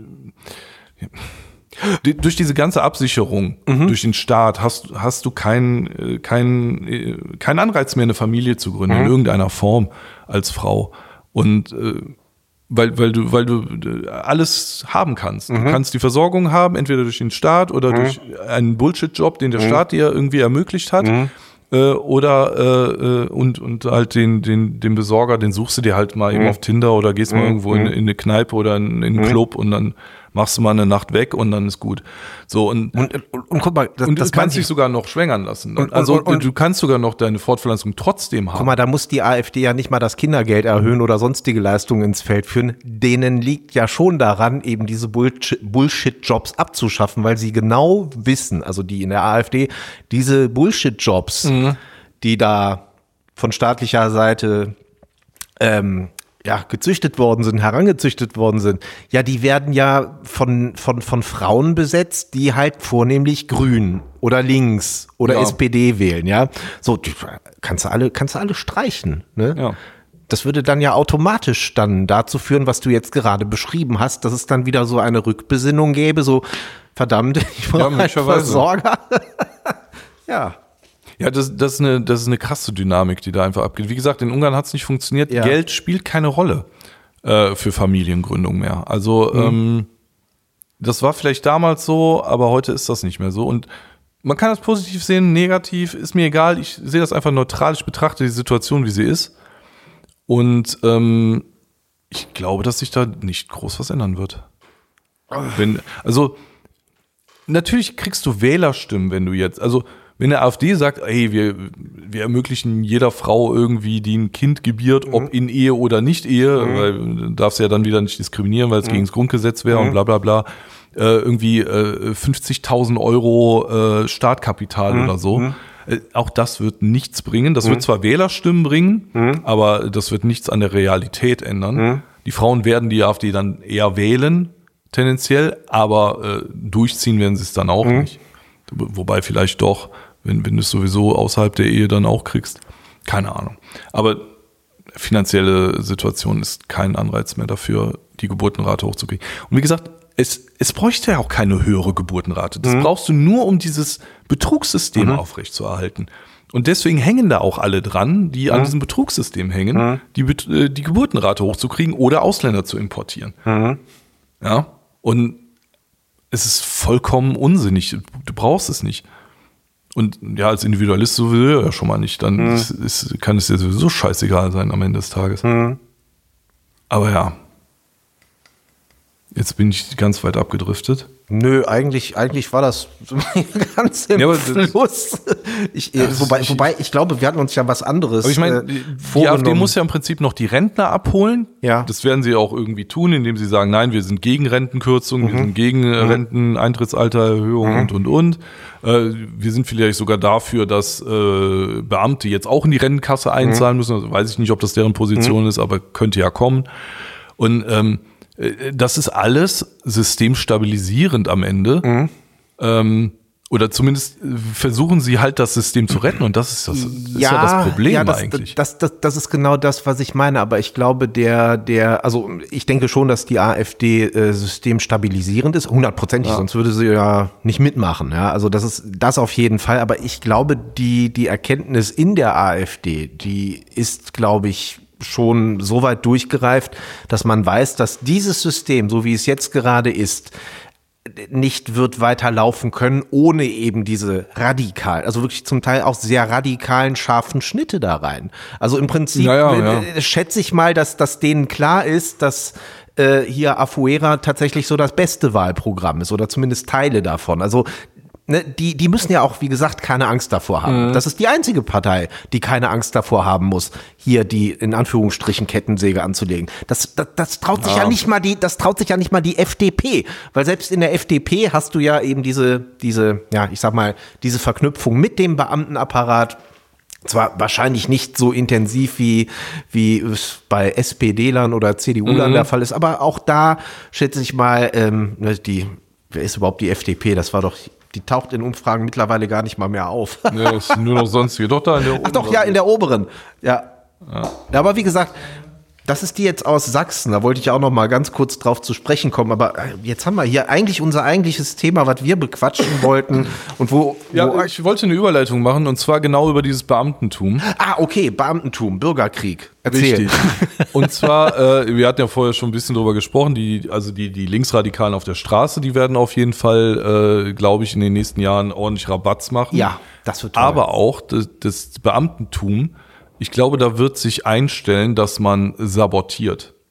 [SPEAKER 1] die, durch diese ganze Absicherung mhm. durch den Staat hast, hast du keinen kein, kein Anreiz mehr, eine Familie zu gründen, mhm. in irgendeiner Form als Frau. Und äh, Weil, weil du, weil du alles haben kannst. Mhm. Du kannst die Versorgung haben, entweder durch den Staat oder mhm. durch einen Bullshit-Job, den der mhm. Staat dir irgendwie ermöglicht hat. Mhm. Äh, oder äh, und, und halt den, den, den Besorger, den suchst du dir halt mal mhm. eben auf Tinder oder gehst mhm. mal irgendwo in, in eine Kneipe oder in, in einen mhm. Club und dann machst du mal eine Nacht weg und dann ist gut. So und
[SPEAKER 2] Und, und, und guck mal, das,
[SPEAKER 1] und du
[SPEAKER 2] das
[SPEAKER 1] kannst
[SPEAKER 2] kann
[SPEAKER 1] dich sogar noch schwängern lassen.
[SPEAKER 2] Und- und-
[SPEAKER 1] also
[SPEAKER 2] und- und-
[SPEAKER 1] du kannst sogar noch deine Fortpflanzung trotzdem haben.
[SPEAKER 2] Guck mal, da muss die AfD ja nicht mal das Kindergeld erhöhen oder sonstige Leistungen ins Feld führen. Denen liegt ja schon daran, eben diese Bullshit- Bullshit-Jobs abzuschaffen, weil sie genau wissen, also die in der AfD, diese Bullshit-Jobs,
[SPEAKER 1] Mhm.
[SPEAKER 2] die da von staatlicher Seite ähm, ja, gezüchtet worden sind, herangezüchtet worden sind, ja, die werden ja von, von, von Frauen besetzt, die halt vornehmlich grün oder links oder
[SPEAKER 1] Ja.
[SPEAKER 2] S P D wählen, ja. So, die, kannst du alle, kannst du alle streichen, ne?
[SPEAKER 1] Ja.
[SPEAKER 2] Das würde dann ja automatisch dann dazu führen, was du jetzt gerade beschrieben hast, dass es dann wieder so eine Rückbesinnung gäbe, so, verdammt, ich brauche einen
[SPEAKER 1] möglicherweise.
[SPEAKER 2] Versorger. Ja.
[SPEAKER 1] Ja, das, das, ist eine, das ist eine krasse Dynamik, die da einfach abgeht. Wie gesagt, in Ungarn hat es nicht funktioniert.
[SPEAKER 2] Ja.
[SPEAKER 1] Geld spielt keine Rolle äh, für Familiengründung mehr. Also
[SPEAKER 2] Mhm.
[SPEAKER 1] ähm, das war vielleicht damals so, aber heute ist das nicht mehr so. Und man kann das positiv sehen, negativ, ist mir egal. Ich sehe das einfach neutral. Ich betrachte die Situation, wie sie ist. Und ähm, ich glaube, dass sich da nicht groß was ändern wird. Wenn, also natürlich kriegst du Wählerstimmen, wenn du jetzt, also wenn der AfD sagt, ey, wir, wir ermöglichen jeder Frau irgendwie, die ein Kind gebiert,
[SPEAKER 2] Mhm.
[SPEAKER 1] ob in Ehe oder nicht Ehe, weil du darfst ja dann wieder nicht diskriminieren, weil es
[SPEAKER 2] Mhm.
[SPEAKER 1] gegen das Grundgesetz wäre und bla bla bla, äh, irgendwie äh, fünfzigtausend Euro äh, Startkapital
[SPEAKER 2] Mhm.
[SPEAKER 1] oder so. Äh, auch das wird nichts bringen. Das wird zwar Wählerstimmen bringen,
[SPEAKER 2] Mhm.
[SPEAKER 1] aber das wird nichts an der Realität ändern. Die Frauen werden die AfD dann eher wählen, tendenziell, aber äh, durchziehen werden sie es dann auch nicht. Wobei vielleicht doch, wenn, wenn du es sowieso außerhalb der Ehe dann auch kriegst. Keine Ahnung. Aber finanzielle Situation ist kein Anreiz mehr dafür, die Geburtenrate hochzukriegen. Und wie gesagt, es, es bräuchte ja auch keine höhere Geburtenrate. Das brauchst du nur, um dieses Betrugssystem aufrechtzuerhalten. Und deswegen hängen da auch alle dran, die an diesem Betrugssystem hängen, die, Bet- äh, die Geburtenrate hochzukriegen oder Ausländer zu importieren. Ja, und es ist vollkommen unsinnig. Du brauchst es nicht. Und ja, als Individualist sowieso ja schon mal nicht. Dann ist, ist, kann es dir sowieso scheißegal sein am Ende des Tages. Aber ja, jetzt bin ich ganz weit abgedriftet.
[SPEAKER 2] Nö, eigentlich, eigentlich war das ganz im
[SPEAKER 1] Ja, aber das-
[SPEAKER 2] Fluss. Ich,
[SPEAKER 1] das
[SPEAKER 2] wobei,
[SPEAKER 1] ist-
[SPEAKER 2] wobei, ich glaube, wir hatten uns ja was anderes.
[SPEAKER 1] Aber ich meine,
[SPEAKER 2] äh,
[SPEAKER 1] die
[SPEAKER 2] vorgenommen.
[SPEAKER 1] AfD muss ja im Prinzip noch die Rentner abholen.
[SPEAKER 2] Ja.
[SPEAKER 1] Das werden sie auch irgendwie tun, indem sie sagen, nein, wir sind gegen Rentenkürzungen, wir sind gegen äh, Renteneintrittsaltererhöhung und, und, und. Äh, wir sind vielleicht sogar dafür, dass äh, Beamte jetzt auch in die Rentenkasse einzahlen müssen. Also weiß ich nicht, ob das deren Position ist, aber könnte ja kommen. Und ähm, äh, das ist alles systemstabilisierend am Ende. Ähm, oder zumindest äh, versuchen sie halt das System zu retten und das ist das, ist ja, das Problem
[SPEAKER 2] ja, das,
[SPEAKER 1] eigentlich.
[SPEAKER 2] Das, das, das ist genau das, was ich meine. Aber ich glaube, der, der, also ich denke schon, dass die AfD äh, systemstabilisierend ist, hundertprozentig,
[SPEAKER 1] Ja.
[SPEAKER 2] sonst würde sie ja nicht mitmachen. Ja, also das ist das auf jeden Fall. Aber ich glaube, die, die Erkenntnis in der AfD, die ist, glaube ich, schon so weit durchgereift, dass man weiß, dass dieses System, so wie es jetzt gerade ist, nicht wird weiterlaufen können, ohne eben diese radikalen, also wirklich zum Teil auch sehr radikalen, scharfen Schnitte da rein. Also im Prinzip
[SPEAKER 1] Ja, ja, ja.
[SPEAKER 2] äh, schätze ich mal, dass, dass denen klar ist, dass äh, hier Afuera tatsächlich so das beste Wahlprogramm ist oder zumindest Teile davon. Also ne, die, die müssen ja auch, wie gesagt, keine Angst davor haben.
[SPEAKER 1] Mhm.
[SPEAKER 2] Das ist die einzige Partei, die keine Angst davor haben muss, hier die in Anführungsstrichen Kettensäge anzulegen. Das, das, das traut sich ja.
[SPEAKER 1] Ja.
[SPEAKER 2] nicht mal die, das traut sich ja nicht mal die F D P, weil selbst in der F D P hast du ja eben diese, diese, ja, ich sag mal, diese Verknüpfung mit dem Beamtenapparat. Zwar wahrscheinlich nicht so intensiv wie, wie es bei S P D-Lern oder C D U-Lern
[SPEAKER 1] Mhm.
[SPEAKER 2] der Fall ist, aber auch da schätze ich mal, ähm, ne, die, wer ist überhaupt die F D P? Das war doch, die taucht in Umfragen mittlerweile gar nicht mal mehr auf.
[SPEAKER 1] Ja, das ist nur noch sonstige. Doch, da in der
[SPEAKER 2] Ach doch, ja, in der oberen. Ja. Ja, aber wie gesagt, das ist die jetzt aus Sachsen. Da wollte ich auch noch mal ganz kurz drauf zu sprechen kommen. Aber jetzt haben wir hier eigentlich unser eigentliches Thema, was wir bequatschen wollten. Und wo,
[SPEAKER 1] Ja,
[SPEAKER 2] wo
[SPEAKER 1] ich wollte eine Überleitung machen und zwar genau über dieses Beamtentum.
[SPEAKER 2] Ah, okay, Beamtentum, Bürgerkrieg. Erzähl.
[SPEAKER 1] Richtig. Und zwar, äh, wir hatten ja vorher schon ein bisschen drüber gesprochen, die, also die, die Linksradikalen auf der Straße, die werden auf jeden Fall, äh, glaube ich, in den nächsten Jahren ordentlich Rabatz machen.
[SPEAKER 2] Ja, das wird toll.
[SPEAKER 1] Aber auch das, das Beamtentum, ich glaube, da wird sich einstellen, dass man sabotiert.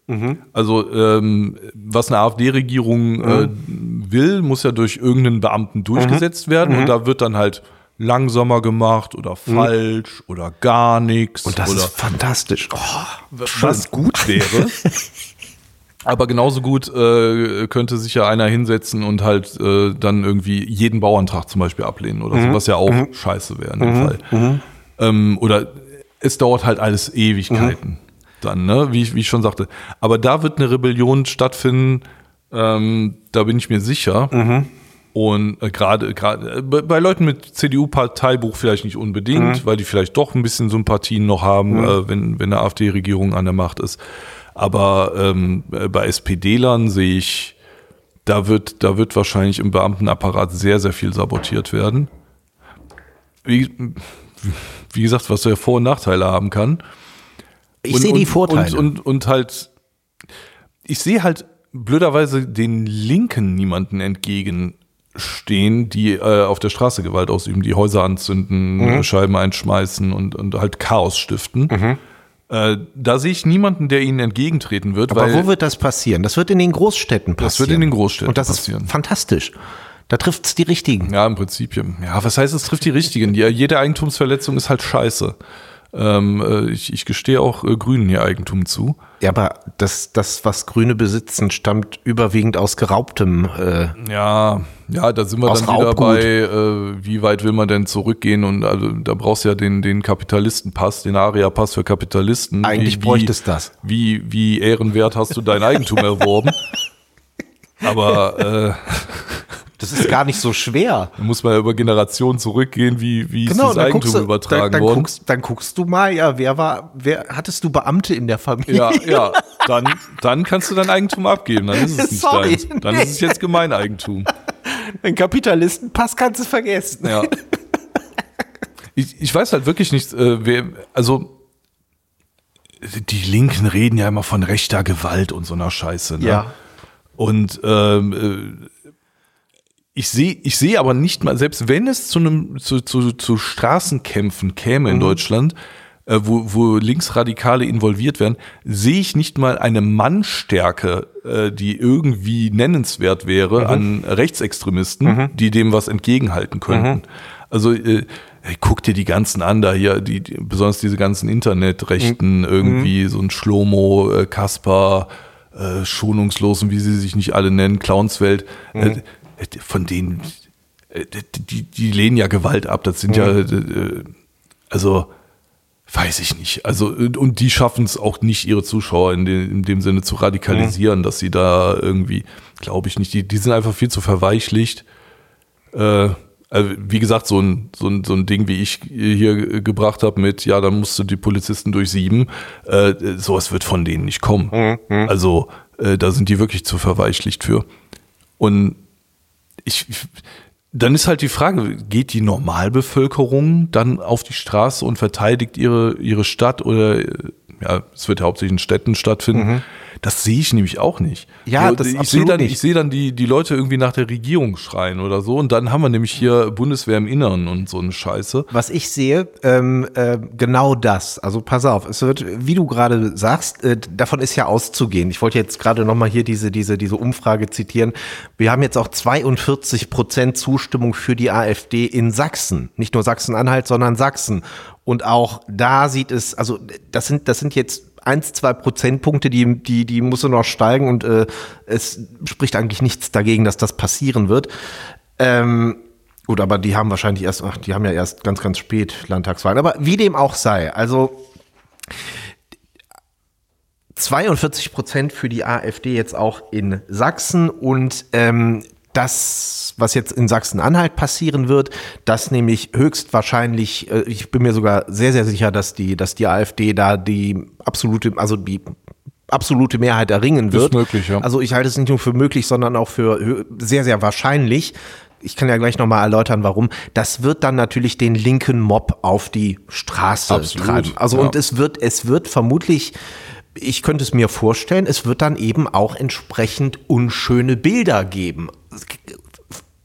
[SPEAKER 1] Mhm. Also ähm, was eine AfD-Regierung mhm. äh, will, muss ja durch irgendeinen Beamten durchgesetzt mhm. werden. Und da wird dann halt langsamer gemacht oder falsch mhm. oder gar nichts.
[SPEAKER 2] Und das
[SPEAKER 1] oder
[SPEAKER 2] ist fantastisch. Oh,
[SPEAKER 1] was gut wäre. Aber genauso gut äh, könnte sich ja einer hinsetzen und halt äh, dann irgendwie jeden Bauantrag zum Beispiel ablehnen oder mhm. so, was ja auch mhm. scheiße wäre in dem mhm. Fall. Mhm. Ähm, oder es dauert halt alles Ewigkeiten mhm. dann, ne? wie, ich, wie ich schon sagte. Aber da wird eine Rebellion stattfinden, ähm, da bin ich mir sicher. Mhm. Und äh, gerade gerade äh, bei Leuten mit C D U-Parteibuch vielleicht nicht unbedingt, mhm. weil die vielleicht doch ein bisschen Sympathien noch haben, mhm. äh, wenn, wenn eine AfD-Regierung an der Macht ist. Aber ähm, bei SPDlern sehe ich, da wird, da wird wahrscheinlich im Beamtenapparat sehr, sehr viel sabotiert werden. Wie, wie gesagt, was ja Vor- und Nachteile haben kann.
[SPEAKER 2] Ich sehe die Vorteile.
[SPEAKER 1] Und, und, und halt, ich sehe halt blöderweise den Linken niemanden entgegenstehen, die äh, auf der Straße Gewalt ausüben, die Häuser anzünden, mhm. Scheiben einschmeißen und, und halt Chaos stiften. Mhm. Äh, da sehe ich niemanden, der ihnen entgegentreten wird.
[SPEAKER 2] Aber
[SPEAKER 1] weil
[SPEAKER 2] wo wird das passieren? Das wird in den Großstädten passieren.
[SPEAKER 1] Das wird in den Großstädten
[SPEAKER 2] Und das
[SPEAKER 1] passieren.
[SPEAKER 2] ist fantastisch. Da trifft es die Richtigen.
[SPEAKER 1] Ja, im Prinzip. Ja, was heißt, es trifft die Richtigen? Ja, jede Eigentumsverletzung ist halt scheiße. Ähm, äh, ich, ich gestehe auch äh, Grünen ihr Eigentum zu.
[SPEAKER 2] Ja, aber das, das, was Grüne besitzen, stammt überwiegend aus geraubtem. Äh,
[SPEAKER 1] ja, ja, da sind wir dann wieder bei, äh, wie weit will man denn zurückgehen? Und also, da brauchst du ja den, den Kapitalistenpass, den Aria-Pass für Kapitalisten.
[SPEAKER 2] Eigentlich
[SPEAKER 1] wie,
[SPEAKER 2] bräuchtest das.
[SPEAKER 1] Wie, wie ehrenwert hast du dein Eigentum erworben? Aber äh,
[SPEAKER 2] das ist gar nicht so schwer.
[SPEAKER 1] Da muss man ja über Generationen zurückgehen, wie, wie
[SPEAKER 2] genau,
[SPEAKER 1] ist das Eigentum
[SPEAKER 2] du,
[SPEAKER 1] übertragen
[SPEAKER 2] dann, dann
[SPEAKER 1] worden.
[SPEAKER 2] Guckst, dann guckst du mal, ja, wer war, wer hattest du Beamte in der Familie?
[SPEAKER 1] Ja, ja, dann, dann kannst du dein Eigentum abgeben, dann ist es nicht
[SPEAKER 2] Sorry,
[SPEAKER 1] deins. Dann nee. ist es jetzt Gemeineigentum.
[SPEAKER 2] Den Kapitalistenpass kannst du vergessen.
[SPEAKER 1] Ja. Ich, ich weiß halt wirklich nicht, äh, wer, also die Linken reden ja immer von rechter Gewalt und so einer Scheiße. Ne?
[SPEAKER 2] Ja.
[SPEAKER 1] Und ähm, ich sehe ich sehe aber nicht mal, selbst wenn es zu einem zu, zu, zu Straßenkämpfen käme in mhm. Deutschland, äh, wo, wo Linksradikale involviert werden, sehe ich nicht mal eine Mannstärke, äh, die irgendwie nennenswert wäre mhm. an Rechtsextremisten, mhm. die dem was entgegenhalten könnten. Mhm. Also äh, guck dir die ganzen an, da hier, die, die besonders diese ganzen Internetrechten, mhm. irgendwie so ein Schlomo, äh, Kaspar, äh, schonungslos und wie sie sich nicht alle nennen, Clownswelt, mhm. äh, von denen, äh, die, die lehnen ja Gewalt ab, das sind mhm. ja, äh, also weiß ich nicht, also und die schaffen es auch nicht, ihre Zuschauer in, de, in dem Sinne zu radikalisieren, mhm. dass sie da irgendwie, glaube ich nicht, die, die sind einfach viel zu verweichlicht, äh, Also wie gesagt, so ein, so ein, so ein Ding, wie ich hier gebracht habe mit, ja, dann musst du die Polizisten durchsieben, äh, sowas wird von denen nicht kommen. Mhm. Also äh, da sind die wirklich zu verweichlicht für. Und ich, ich, dann ist halt die Frage, geht die Normalbevölkerung dann auf die Straße und verteidigt ihre, ihre Stadt oder, ja, es wird ja hauptsächlich in Städten stattfinden. Mhm. Das sehe ich nämlich auch nicht.
[SPEAKER 2] Ja,
[SPEAKER 1] so,
[SPEAKER 2] das
[SPEAKER 1] ich
[SPEAKER 2] absolut
[SPEAKER 1] sehe dann,
[SPEAKER 2] nicht.
[SPEAKER 1] Ich sehe dann die, die Leute irgendwie nach der Regierung schreien oder so und dann haben wir nämlich hier Bundeswehr im Inneren und so eine Scheiße.
[SPEAKER 2] Was ich sehe, ähm, äh, genau das. Also pass auf, es wird, wie du gerade sagst, äh, davon ist ja auszugehen. Ich wollte jetzt gerade nochmal hier diese, diese, diese Umfrage zitieren. Wir haben jetzt auch zweiundvierzig Prozent Zustimmung für die AfD in Sachsen. Nicht nur Sachsen-Anhalt, sondern Sachsen. Und auch da sieht es, also das sind, das sind jetzt eins, zwei Prozentpunkte, die, die, die muss noch steigen und äh, es spricht eigentlich nichts dagegen, dass das passieren wird. Ähm, gut, aber die haben wahrscheinlich erst, ach, die haben ja erst ganz, ganz spät Landtagswahlen. Aber wie dem auch sei, also zweiundvierzig Prozent für die AfD jetzt auch in Sachsen und ähm, das, was jetzt in Sachsen-Anhalt passieren wird, das nämlich höchstwahrscheinlich, äh, ich bin mir sogar sehr, sehr sicher, dass die, dass die AfD da die absolute, also die absolute Mehrheit erringen wird.
[SPEAKER 1] Ist möglich, ja.
[SPEAKER 2] Also ich halte es nicht nur für möglich, sondern auch für sehr, sehr wahrscheinlich. Ich kann ja gleich nochmal erläutern, warum. Das wird dann natürlich den linken Mob auf die Straße
[SPEAKER 1] Absolut,
[SPEAKER 2] treiben. Also
[SPEAKER 1] ja.
[SPEAKER 2] und es wird, es wird vermutlich, ich könnte es mir vorstellen, es wird dann eben auch entsprechend unschöne Bilder geben.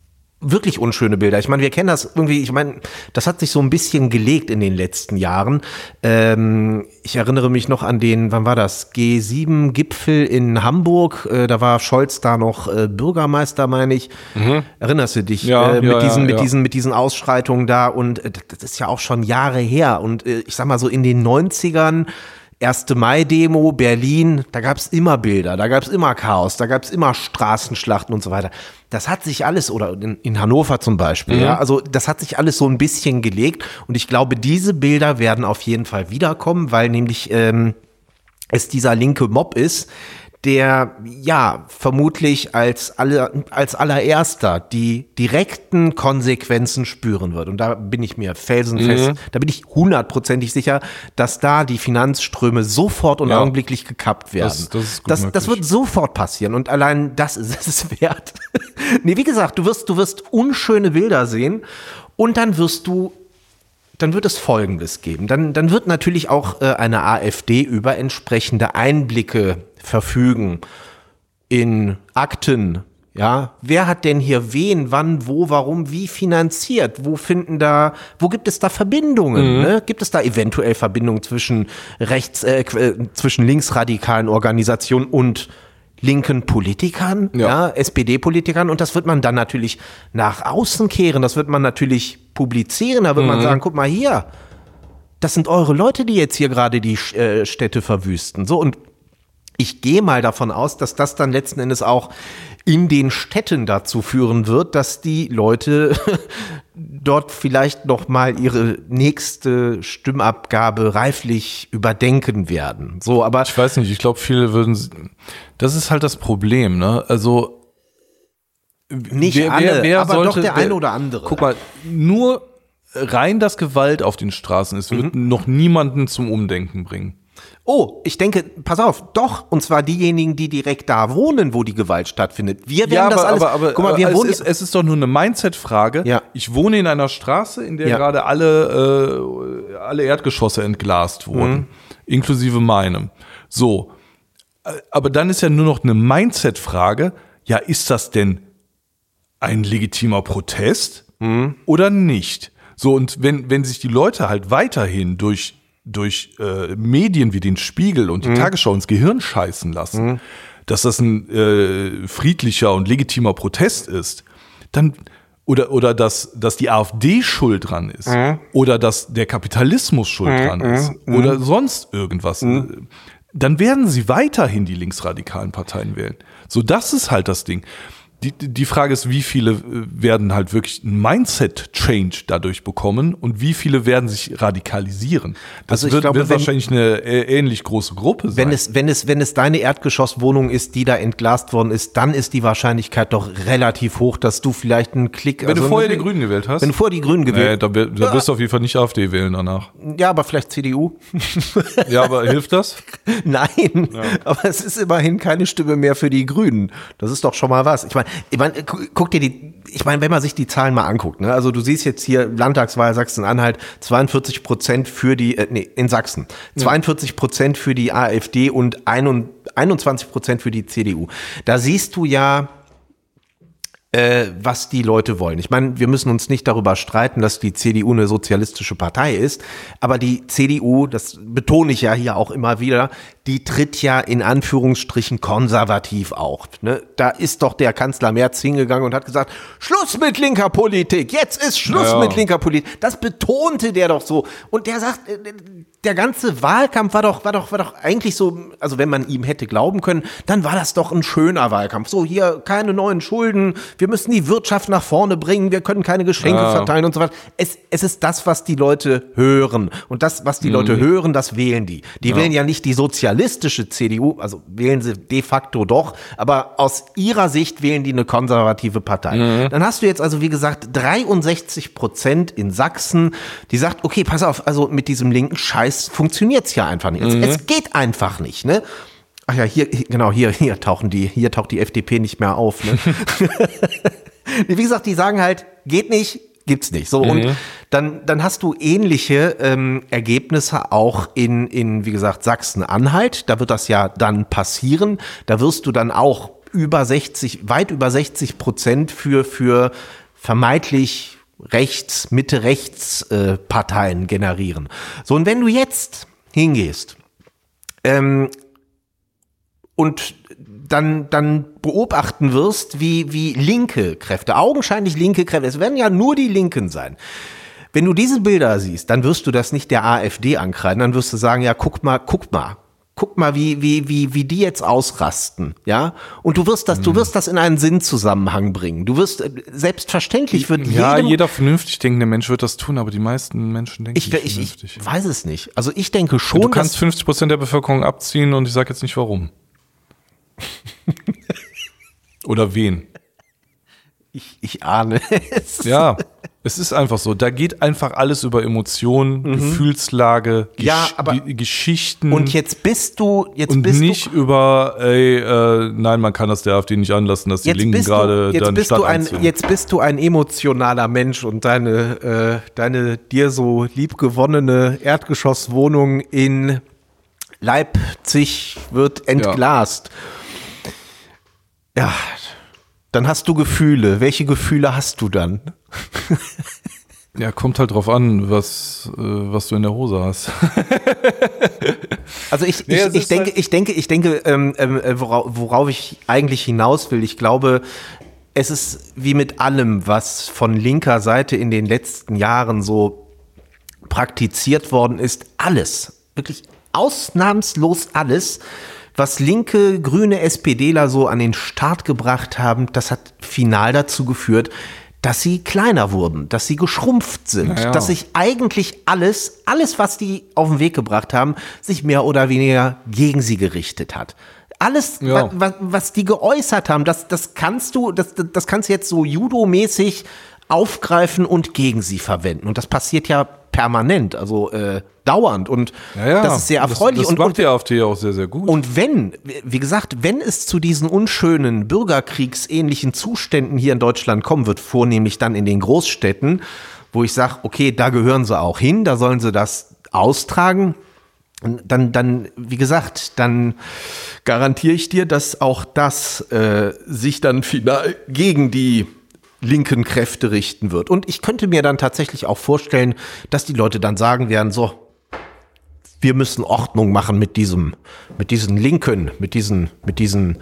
[SPEAKER 2] wirklich unschöne Bilder. Ich meine, wir kennen das irgendwie, ich meine, das hat sich so ein bisschen gelegt in den letzten Jahren. Ähm, ich erinnere mich noch an den, wann war das, G sieben Gipfel in Hamburg, äh, da war Scholz da noch äh, Bürgermeister, meine ich. Mhm. Erinnerst du dich?
[SPEAKER 1] Ja,
[SPEAKER 2] äh, mit
[SPEAKER 1] ja,
[SPEAKER 2] diesen,
[SPEAKER 1] ja,
[SPEAKER 2] mit
[SPEAKER 1] ja.
[SPEAKER 2] diesen, mit diesen Ausschreitungen da und äh, das ist ja auch schon Jahre her und äh, ich sag mal so in den neunzigern erste Mai-Demo, Berlin, da gab es immer Bilder, da gab es immer Chaos, da gab es immer Straßenschlachten und so weiter. Das hat sich alles, oder in, in Hannover zum Beispiel, mhm. ja, also das hat sich alles so ein bisschen gelegt und ich glaube, diese Bilder werden auf jeden Fall wiederkommen, weil nämlich ähm, es dieser linke Mob ist, der ja vermutlich als alle, als allererster die direkten Konsequenzen spüren wird. Und da bin ich mir felsenfest, mhm. da bin ich hundertprozentig sicher, dass da die Finanzströme sofort und ja. augenblicklich gekappt werden. Das, das, ist gut das, das wird sofort passieren und allein das ist es wert. Nee, wie gesagt, du wirst, du wirst unschöne Bilder sehen und dann wirst du dann wird es Folgendes geben. Dann, dann wird natürlich auch äh, eine AfD über entsprechende Einblicke verfügen in Akten. Ja, wer hat denn hier wen, wann, wo, warum, wie finanziert? Wo finden da, wo gibt es da Verbindungen? Mhm. Ne? Gibt es da eventuell Verbindungen zwischen rechts, äh, zwischen linksradikalen Organisationen und linken Politikern, ja. ja, S P D-Politikern und das wird man dann natürlich nach außen kehren, das wird man natürlich publizieren, da wird mhm. man sagen, guck mal hier, das sind eure Leute, die jetzt hier gerade die äh, Städte verwüsten. So, und ich gehe mal davon aus, dass das dann letzten Endes auch in den Städten dazu führen wird, dass die Leute dort vielleicht noch mal ihre nächste Stimmabgabe reiflich überdenken werden. So, aber
[SPEAKER 1] ich weiß nicht, ich glaube, viele würden, das ist halt das Problem, ne? Also
[SPEAKER 2] nicht wer, alle, wer, wer aber sollte, doch der eine oder andere.
[SPEAKER 1] Guck mal, nur rein das Gewalt auf den Straßen ist, wird mhm. noch niemanden zum Umdenken bringen.
[SPEAKER 2] Oh, ich denke, pass auf, doch, und zwar diejenigen, die direkt da wohnen, wo die Gewalt stattfindet. Wir werden
[SPEAKER 1] ja, aber,
[SPEAKER 2] das alles,
[SPEAKER 1] aber, aber,
[SPEAKER 2] guck mal, wir
[SPEAKER 1] es
[SPEAKER 2] wohnen,
[SPEAKER 1] ist, es ist doch nur eine Mindset-Frage.
[SPEAKER 2] Ja.
[SPEAKER 1] Ich wohne in einer Straße, in der ja. gerade alle, äh, alle Erdgeschosse entglast wurden, mhm. inklusive meinem. So, aber dann ist ja nur noch eine Mindset-Frage, ja, ist das denn ein legitimer Protest mhm. oder nicht? So, und wenn, wenn sich die Leute halt weiterhin durch durch äh, Medien wie den Spiegel und die mhm. Tagesschau ins Gehirn scheißen lassen, mhm. dass das ein äh, friedlicher und legitimer Protest ist, dann oder oder dass dass die AfD schuld dran ist mhm. oder dass der Kapitalismus schuld mhm. dran ist mhm. oder sonst irgendwas, mhm. dann werden sie weiterhin die linksradikalen Parteien wählen. So, das ist halt das Ding. Die, die Frage ist, wie viele werden halt wirklich ein Mindset-Change dadurch bekommen und wie viele werden sich radikalisieren. Das also wird, glaube, wird wenn, wahrscheinlich eine ähnlich große Gruppe sein.
[SPEAKER 2] Wenn es, wenn es, wenn es deine Erdgeschosswohnung ist, die da entglast worden ist, dann ist die Wahrscheinlichkeit doch relativ hoch, dass du vielleicht einen Klick...
[SPEAKER 1] Wenn also du vorher die Grünen gewählt hast?
[SPEAKER 2] Wenn du vorher die Grünen gewählt hast.
[SPEAKER 1] Nee, da, da wirst du auf jeden Fall nicht AfD wählen danach.
[SPEAKER 2] Ja, aber vielleicht C D U.
[SPEAKER 1] Ja, aber hilft das?
[SPEAKER 2] Nein, ja. Aber es ist immerhin keine Stimme mehr für die Grünen. Das ist doch schon mal was. Ich meine, Ich meine, guck dir die, ich meine, wenn man sich die Zahlen mal anguckt, ne, also du siehst jetzt hier Landtagswahl Sachsen-Anhalt, zweiundvierzig Prozent für die, äh, nee, in Sachsen, zweiundvierzig Prozent für die AfD und einundzwanzig Prozent für die C D U. Da siehst du ja, äh, was die Leute wollen. Ich meine, wir müssen uns nicht darüber streiten, dass die C D U eine sozialistische Partei ist, aber die C D U, das betone ich ja hier auch immer wieder, die tritt ja in Anführungsstrichen konservativ auch. Ne? Da ist doch der Kanzler Merz hingegangen und hat gesagt, Schluss mit linker Politik, jetzt ist Schluss ja. mit linker Politik. Das betonte der doch so. Und der sagt, der ganze Wahlkampf war doch, war doch, war doch eigentlich so, also wenn man ihm hätte glauben können, dann war das doch ein schöner Wahlkampf. So, hier keine neuen Schulden, wir müssen die Wirtschaft nach vorne bringen, wir können keine Geschenke ja. verteilen und so weiter. Es, es ist das, was die Leute hören. Und das, was die mhm. Leute hören, das wählen die. Die ja. wählen ja nicht die Sozialistische C D U, also wählen sie de facto doch, aber aus ihrer Sicht wählen die eine konservative Partei. Mhm. Dann hast du jetzt also, wie gesagt, dreiundsechzig Prozent in Sachsen, die sagt, okay, pass auf, also mit diesem linken Scheiß funktioniert's ja einfach nicht. Mhm. Es, es geht einfach nicht, ne? Ach ja, hier, genau, hier, hier tauchen die, hier taucht die F D P nicht mehr auf, ne? Wie gesagt, die sagen halt, geht nicht, gibt's nicht. So, mhm. und dann, dann hast du ähnliche ähm, Ergebnisse auch in, in, wie gesagt, Sachsen-Anhalt. Da wird das ja dann passieren. Da wirst du dann auch über sechzig, weit über sechzig Prozent für, für vermeintlich rechts, Mitte-Rechts-Parteien äh, generieren. So, und wenn du jetzt hingehst ähm, und dann, dann beobachten wirst, wie, wie linke Kräfte, augenscheinlich linke Kräfte, es werden ja nur die Linken sein. Wenn du diese Bilder siehst, dann wirst du das nicht der AfD ankreiden, dann wirst du sagen, ja, guck mal, guck mal, guck mal, wie, wie, wie, wie die jetzt ausrasten, ja? Und du wirst das, du wirst das in einen Sinnzusammenhang bringen. Du wirst, selbstverständlich wird
[SPEAKER 1] ja,
[SPEAKER 2] jedem,
[SPEAKER 1] jeder vernünftig denkende Mensch wird das tun, aber die meisten Menschen denken
[SPEAKER 2] ich,
[SPEAKER 1] nicht
[SPEAKER 2] ich,
[SPEAKER 1] vernünftig.
[SPEAKER 2] ich weiß es nicht. Also ich denke schon,
[SPEAKER 1] Du kannst
[SPEAKER 2] dass
[SPEAKER 1] fünfzig Prozent der Bevölkerung abziehen und ich sage jetzt nicht warum. Oder wen.
[SPEAKER 2] ich, ich ahne es.
[SPEAKER 1] Ja, es ist einfach so. Da geht einfach alles über Emotionen, mhm. Gefühlslage, Gesch-
[SPEAKER 2] Ja, aber-
[SPEAKER 1] G- Geschichten.
[SPEAKER 2] Und jetzt bist du, jetzt
[SPEAKER 1] und
[SPEAKER 2] bist
[SPEAKER 1] nicht
[SPEAKER 2] du,
[SPEAKER 1] über, ey, äh, nein, man kann das der AfD nicht anlassen, dass die
[SPEAKER 2] jetzt
[SPEAKER 1] Linken
[SPEAKER 2] bist
[SPEAKER 1] gerade
[SPEAKER 2] du, jetzt
[SPEAKER 1] dann
[SPEAKER 2] bist
[SPEAKER 1] Stadt
[SPEAKER 2] du ein,
[SPEAKER 1] einziehen.
[SPEAKER 2] jetzt bist du ein emotionaler Mensch und deine, äh, deine dir so liebgewonnene Erdgeschosswohnung in Leipzig wird entglast. Ja. Dann hast du Gefühle. Welche Gefühle hast du dann?
[SPEAKER 1] Ja, kommt halt drauf an, was, äh, was du in der Hose hast.
[SPEAKER 2] Also ich,
[SPEAKER 1] Nee,
[SPEAKER 2] ich,
[SPEAKER 1] es
[SPEAKER 2] ich
[SPEAKER 1] ist
[SPEAKER 2] denke,
[SPEAKER 1] halt-
[SPEAKER 2] ich denke, ich denke, ähm, ähm, worauf, worauf ich eigentlich hinaus will, ich glaube, es ist wie mit allem, was von linker Seite in den letzten Jahren so praktiziert worden ist, alles, wirklich ausnahmslos alles, was linke, grüne SPDler so an den Start gebracht haben, das hat final dazu geführt, dass sie kleiner wurden, dass sie geschrumpft sind,
[SPEAKER 1] Naja.
[SPEAKER 2] dass sich eigentlich alles, alles, was die auf den Weg gebracht haben, sich mehr oder weniger gegen sie gerichtet hat. Alles,
[SPEAKER 1] Ja.
[SPEAKER 2] was, was die geäußert haben, das, das kannst du, das, das kannst du jetzt so judo-mäßig aufgreifen und gegen sie verwenden. Und das passiert ja permanent, also äh, dauernd. Und
[SPEAKER 1] Ja, ja,
[SPEAKER 2] das ist sehr erfreulich.
[SPEAKER 1] Das, das
[SPEAKER 2] und,
[SPEAKER 1] macht
[SPEAKER 2] und,
[SPEAKER 1] die AfD auch sehr, sehr gut.
[SPEAKER 2] und wenn, wie gesagt, wenn es zu diesen unschönen bürgerkriegsähnlichen Zuständen hier in Deutschland kommen wird, vornehmlich dann in den Großstädten, wo ich sage, okay, da gehören sie auch hin, da sollen sie das austragen, dann, dann, wie gesagt, dann garantiere ich dir, dass auch das äh, sich dann final gegen die linken Kräfte richten wird. Und ich könnte mir dann tatsächlich auch vorstellen, dass die Leute dann sagen werden, so, wir müssen Ordnung machen mit diesem, mit diesen Linken, mit diesen, mit diesen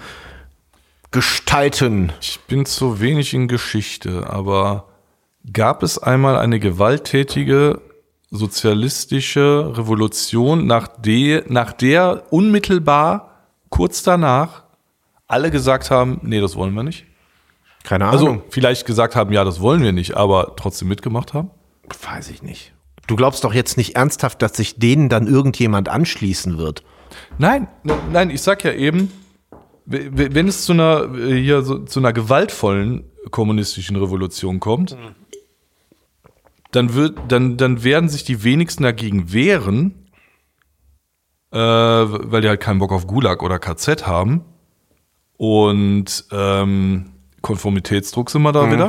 [SPEAKER 2] Gestalten.
[SPEAKER 1] Ich bin zu wenig in Geschichte, aber gab es einmal eine gewalttätige sozialistische Revolution, nach der, nach der unmittelbar kurz danach alle gesagt haben, nee, das wollen wir nicht?
[SPEAKER 2] Keine
[SPEAKER 1] Also
[SPEAKER 2] Ahnung.
[SPEAKER 1] vielleicht gesagt haben, ja, das wollen wir nicht, aber trotzdem mitgemacht haben?
[SPEAKER 2] Weiß ich nicht. Du glaubst doch jetzt nicht ernsthaft, dass sich denen dann irgendjemand anschließen wird.
[SPEAKER 1] Nein, n- nein, ich sag ja eben, w- w- wenn es zu einer äh, hier so, zu einer gewaltvollen kommunistischen Revolution kommt, dann wird, dann, dann werden sich die wenigsten dagegen wehren, äh, weil die halt keinen Bock auf Gulag oder K Z haben. Und ähm, Konformitätsdruck sind wir da wieder.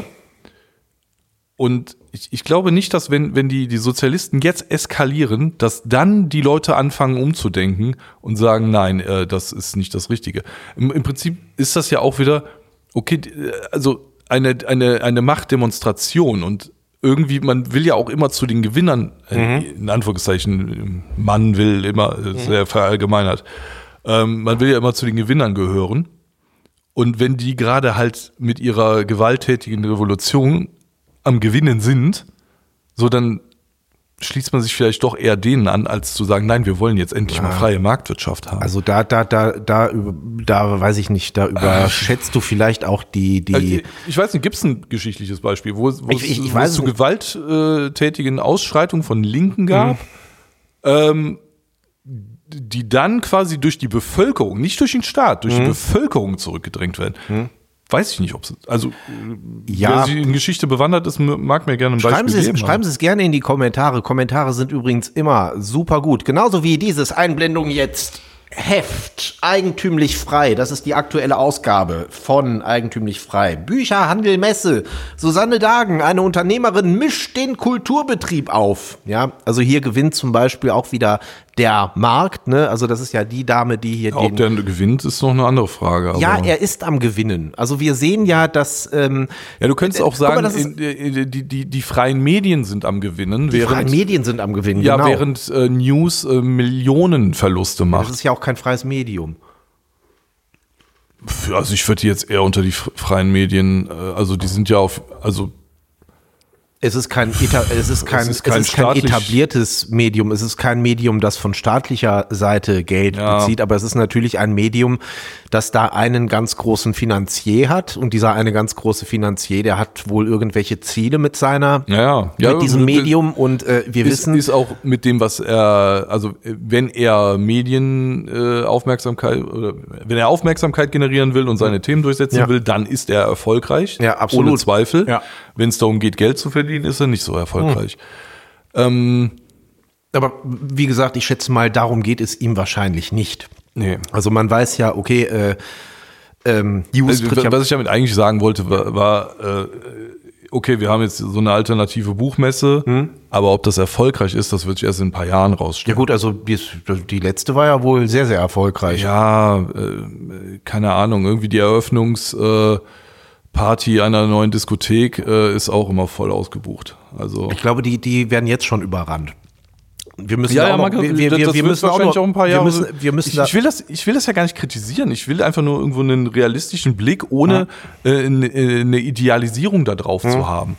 [SPEAKER 1] Und ich, ich glaube nicht, dass wenn, wenn die, die Sozialisten jetzt eskalieren, dass dann die Leute anfangen umzudenken und sagen, nein, äh, das ist nicht das Richtige. Im, Im Prinzip ist das ja auch wieder, okay, äh, also eine, eine, eine Machtdemonstration und irgendwie, man will ja auch immer zu den Gewinnern, äh, in Anführungszeichen, man will immer, äh, sehr verallgemeinert, ähm, man will ja immer zu den Gewinnern gehören. Und wenn die gerade halt mit ihrer gewalttätigen Revolution am Gewinnen sind, so dann schließt man sich vielleicht doch eher denen an, als zu sagen, nein, wir wollen jetzt endlich mal freie Marktwirtschaft haben.
[SPEAKER 2] Also da, da, da, da, da weiß ich nicht, da überschätzt du vielleicht auch die, die.
[SPEAKER 1] Also, ich weiß nicht, gibt es ein geschichtliches Beispiel, wo, wo
[SPEAKER 2] Ich- ich- ich
[SPEAKER 1] es, wo
[SPEAKER 2] weiß
[SPEAKER 1] es zu
[SPEAKER 2] nicht.
[SPEAKER 1] gewalttätigen Ausschreitungen von Linken gab, ähm, die dann quasi durch die Bevölkerung, nicht durch den Staat, durch die Bevölkerung zurückgedrängt werden. Weiß ich nicht, ob es, also
[SPEAKER 2] Ja.
[SPEAKER 1] wer sich in Geschichte bewandert ist, mag mir gerne ein
[SPEAKER 2] Schreiben
[SPEAKER 1] Beispiel
[SPEAKER 2] Sie, es,
[SPEAKER 1] geben.
[SPEAKER 2] schreiben Sie es gerne in die Kommentare. Kommentare sind übrigens immer super gut. Genauso wie dieses Einblendung jetzt. Heft Eigentümlich Frei, das ist die aktuelle Ausgabe von Eigentümlich Frei. Bücher, Handel, Messe. Susanne Dagen, eine Unternehmerin, mischt den Kulturbetrieb auf. Ja, also hier gewinnt zum Beispiel auch wieder der Markt, ne? Also das ist ja die Dame, die hier
[SPEAKER 1] ja, den... Ob der gewinnt, ist noch eine andere Frage. Aber
[SPEAKER 2] ja, er ist am Gewinnen. Also wir sehen ja, dass... Ähm,
[SPEAKER 1] ja, du könntest auch sagen, mal, in, in, die, die, die freien Medien sind am Gewinnen.
[SPEAKER 2] Die während, freien Medien sind am Gewinnen,
[SPEAKER 1] ja,
[SPEAKER 2] genau.
[SPEAKER 1] während äh, News äh, Millionenverluste macht.
[SPEAKER 2] Das ist ja auch kein freies Medium.
[SPEAKER 1] Also ich würde die jetzt eher unter die freien Medien, also die sind ja auf, also
[SPEAKER 2] Es ist kein, es ist kein, es ist kein, es ist kein etabliertes Medium. Es ist kein Medium, das von staatlicher Seite Geld ja. bezieht. Aber es ist natürlich ein Medium, das da einen ganz großen Finanzier hat. Und dieser eine ganz große Finanzier, der hat wohl irgendwelche Ziele mit seiner,
[SPEAKER 1] ja,
[SPEAKER 2] ja. mit diesem Medium. Und äh, wir
[SPEAKER 1] ist,
[SPEAKER 2] wissen,
[SPEAKER 1] ist auch mit dem, was er, also wenn er Medienaufmerksamkeit äh, oder wenn er Aufmerksamkeit generieren will und seine Themen durchsetzen ja. will, dann ist er erfolgreich.
[SPEAKER 2] Ja, absolut.
[SPEAKER 1] Ohne Zweifel.
[SPEAKER 2] Ja.
[SPEAKER 1] Wenn es darum geht, Geld zu verdienen, ist er nicht so erfolgreich. Hm. Ähm,
[SPEAKER 2] Aber wie gesagt, ich schätze mal, darum geht es ihm wahrscheinlich nicht.
[SPEAKER 1] Nee.
[SPEAKER 2] Also man weiß ja, okay, äh, ähm, News
[SPEAKER 1] also,
[SPEAKER 2] ja
[SPEAKER 1] was ich damit eigentlich sagen wollte, war, war äh, okay, wir haben jetzt so eine alternative Buchmesse, hm. aber ob das erfolgreich ist, das wird sich erst in ein paar Jahren rausstellen.
[SPEAKER 2] Ja gut, also die, die letzte war ja wohl sehr, sehr erfolgreich.
[SPEAKER 1] Ja, äh, keine Ahnung, irgendwie die Eröffnungs... Äh, Party einer neuen Diskothek äh, ist auch immer voll ausgebucht. Also
[SPEAKER 2] ich glaube, die die werden jetzt schon überrannt. Wir müssen
[SPEAKER 1] ja,
[SPEAKER 2] auch
[SPEAKER 1] ja,
[SPEAKER 2] noch,
[SPEAKER 1] man,
[SPEAKER 2] wir, wir,
[SPEAKER 1] das
[SPEAKER 2] wir müssen
[SPEAKER 1] wahrscheinlich
[SPEAKER 2] auch, noch,
[SPEAKER 1] auch ein paar Jahre.
[SPEAKER 2] Wir müssen, wir müssen
[SPEAKER 1] ich, ich will das, ich will das ja gar nicht kritisieren. Ich will einfach nur irgendwo einen realistischen Blick, ohne ja. äh, eine, eine Idealisierung da drauf ja. zu haben.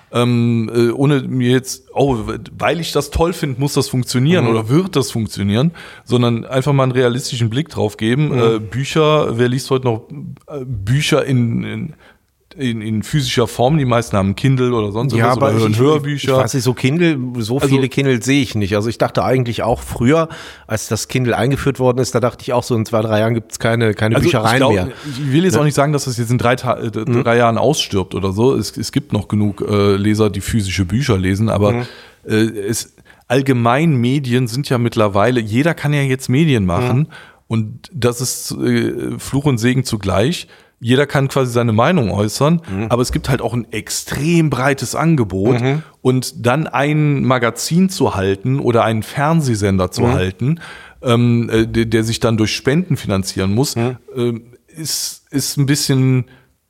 [SPEAKER 1] Ähm, äh, ohne mir jetzt, oh, weil ich das toll finde, muss das funktionieren mhm. oder wird das funktionieren, sondern einfach mal einen realistischen Blick drauf geben. Mhm. Äh, Bücher, wer liest heute noch äh, Bücher in, in In, in physischer Form, die meisten haben Kindle oder sonst
[SPEAKER 2] ja,
[SPEAKER 1] was
[SPEAKER 2] aber
[SPEAKER 1] oder hören
[SPEAKER 2] ich,
[SPEAKER 1] Hörbücher.
[SPEAKER 2] Ich weiß nicht, so Kindle, so
[SPEAKER 1] also,
[SPEAKER 2] viele Kindle sehe ich nicht. Also ich dachte eigentlich auch früher, als das Kindle eingeführt worden ist, da dachte ich auch so, in zwei, drei Jahren gibt es keine, keine
[SPEAKER 1] also
[SPEAKER 2] Büchereien
[SPEAKER 1] ich glaub,
[SPEAKER 2] mehr.
[SPEAKER 1] Ich will jetzt ja. auch nicht sagen, dass das jetzt in drei, äh, drei mhm. Jahren ausstirbt oder so. Es, es gibt noch genug äh, Leser, die physische Bücher lesen, aber mhm. äh, es, allgemein Medien sind ja mittlerweile, jeder kann ja jetzt Medien machen mhm. und das ist äh, Fluch und Segen zugleich. Jeder kann quasi seine Meinung äußern, mhm. aber es gibt halt auch ein extrem breites Angebot mhm. und dann ein Magazin zu halten oder einen Fernsehsender zu mhm. halten, ähm, der, der sich dann durch Spenden finanzieren muss, mhm. äh, ist, ist ein bisschen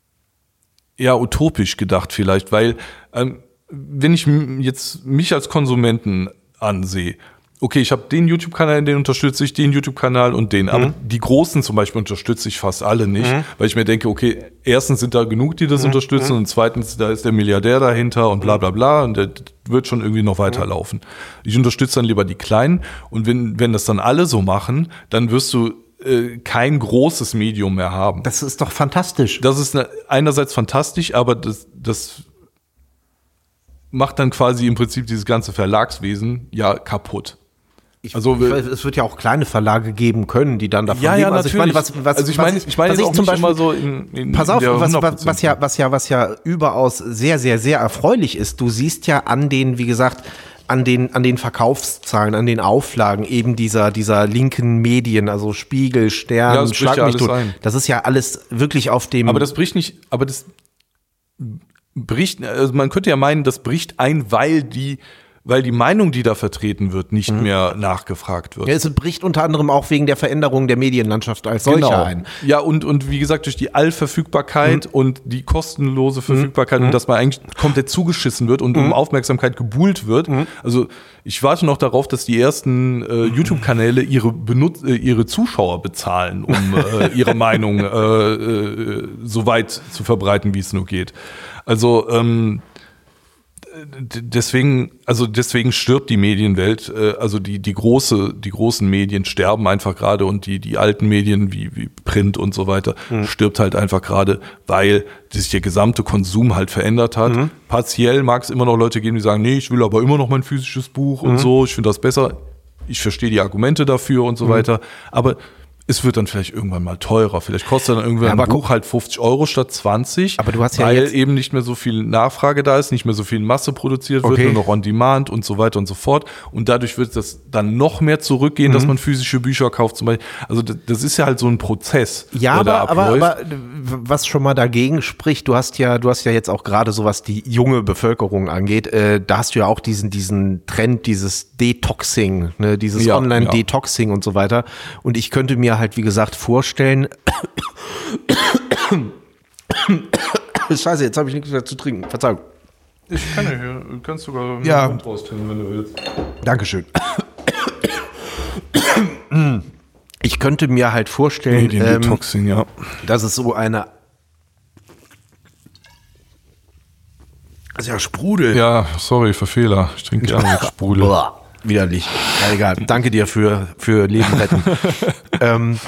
[SPEAKER 1] ja utopisch gedacht vielleicht, weil ähm, wenn ich jetzt mich als Konsumenten ansehe, okay, ich habe den YouTube-Kanal, den unterstütze ich, den YouTube-Kanal und den. Aber mhm. die Großen zum Beispiel unterstütze ich fast alle nicht, mhm. weil ich mir denke, okay, erstens sind da genug, die das mhm. unterstützen und zweitens, da ist der Milliardär dahinter und bla bla bla und der wird schon irgendwie noch weiterlaufen. Ich unterstütze dann lieber die Kleinen und wenn, wenn das dann alle so machen, dann wirst du äh, kein großes Medium mehr haben.
[SPEAKER 2] Das ist doch fantastisch.
[SPEAKER 1] Das ist eine, einerseits fantastisch, aber das, das macht dann quasi im Prinzip dieses ganze Verlagswesen ja kaputt.
[SPEAKER 2] Ich, also ich weiß, es wird ja auch kleine Verlage geben können, die dann davon ja, leben. Ja,
[SPEAKER 1] also natürlich. Ich meine, was, was, also ich meine, ich meine, was ich zum Beispiel immer so in, in
[SPEAKER 2] pass auf,
[SPEAKER 1] in
[SPEAKER 2] was, was, was ja, was ja, was ja überaus sehr, sehr, sehr erfreulich ist. Du siehst ja an den, wie gesagt, an den, an den Verkaufszahlen, an den Auflagen eben dieser, dieser linken Medien, also Spiegel, Stern,
[SPEAKER 1] ja, das
[SPEAKER 2] Schlag
[SPEAKER 1] ja
[SPEAKER 2] mich tot.
[SPEAKER 1] Ein.
[SPEAKER 2] Das ist ja alles wirklich auf dem.
[SPEAKER 1] Aber das bricht nicht, aber das bricht, also man könnte ja meinen, das bricht ein, weil die weil die Meinung, die da vertreten wird, nicht mhm. mehr nachgefragt wird.
[SPEAKER 2] Ja, es bricht unter anderem auch wegen der Veränderung der Medienlandschaft als solcher
[SPEAKER 1] genau.
[SPEAKER 2] ein.
[SPEAKER 1] Ja, und, und wie gesagt, durch die Allverfügbarkeit mhm. und die kostenlose Verfügbarkeit mhm. und dass man eigentlich komplett zugeschissen wird und mhm. um Aufmerksamkeit gebuhlt wird. Mhm. Also ich warte noch darauf, dass die ersten äh, YouTube-Kanäle ihre, Benut- äh, ihre Zuschauer bezahlen, um äh, ihre Meinung äh, äh, so weit zu verbreiten, wie es nur geht. Also ähm, Deswegen, also deswegen stirbt die Medienwelt, also die die große, die großen Medien sterben einfach gerade und die die alten Medien wie wie Print und so weiter mhm. stirbt halt einfach gerade, weil sich der gesamte Konsum halt verändert hat. Mhm. Partiell mag es immer noch Leute geben, die sagen, nee, ich will aber immer noch mein physisches Buch mhm. und so, ich finde das besser. Ich verstehe die Argumente dafür und so mhm. weiter, aber es wird dann vielleicht irgendwann mal teurer. Vielleicht kostet dann irgendwann
[SPEAKER 2] Ja,
[SPEAKER 1] ein Buch halt fünfzig Euro statt zwanzig.
[SPEAKER 2] Aber du hast ja
[SPEAKER 1] weil
[SPEAKER 2] jetzt-
[SPEAKER 1] eben nicht mehr so viel Nachfrage da ist, nicht mehr so viel in Masse produziert wird,
[SPEAKER 2] Okay.
[SPEAKER 1] nur noch on demand und so weiter und so fort. Und dadurch wird das dann noch mehr zurückgehen,
[SPEAKER 2] Mhm.
[SPEAKER 1] dass man physische Bücher kauft zum Beispiel. Also das, das ist ja halt so ein Prozess,
[SPEAKER 2] Ja,
[SPEAKER 1] der da
[SPEAKER 2] aber, aber,
[SPEAKER 1] abläuft.
[SPEAKER 2] aber was schon mal dagegen spricht, du hast ja, du hast ja jetzt auch gerade so, was die junge Bevölkerung angeht, äh, da hast du ja auch diesen, diesen Trend, dieses Detoxing, ne, dieses
[SPEAKER 1] Ja,
[SPEAKER 2] Online-Detoxing und so weiter. Und ich könnte mir halt, wie gesagt, vorstellen, Scheiße, jetzt habe ich nichts mehr zu trinken, Verzeihung.
[SPEAKER 1] Ich kann ja hier, du kannst sogar
[SPEAKER 2] Ja.
[SPEAKER 1] Mund raustrinken, wenn du willst.
[SPEAKER 2] Dankeschön. Ich könnte mir halt vorstellen, ähm,
[SPEAKER 1] Mediendetoxing, ja.
[SPEAKER 2] dass es so eine Das ist ja Sprudel.
[SPEAKER 1] Ja, sorry für Fehler. Ich trinke gerne mit Sprudel.
[SPEAKER 2] Boah, widerlich. Ja, egal. Danke dir für, für Leben retten. ähm,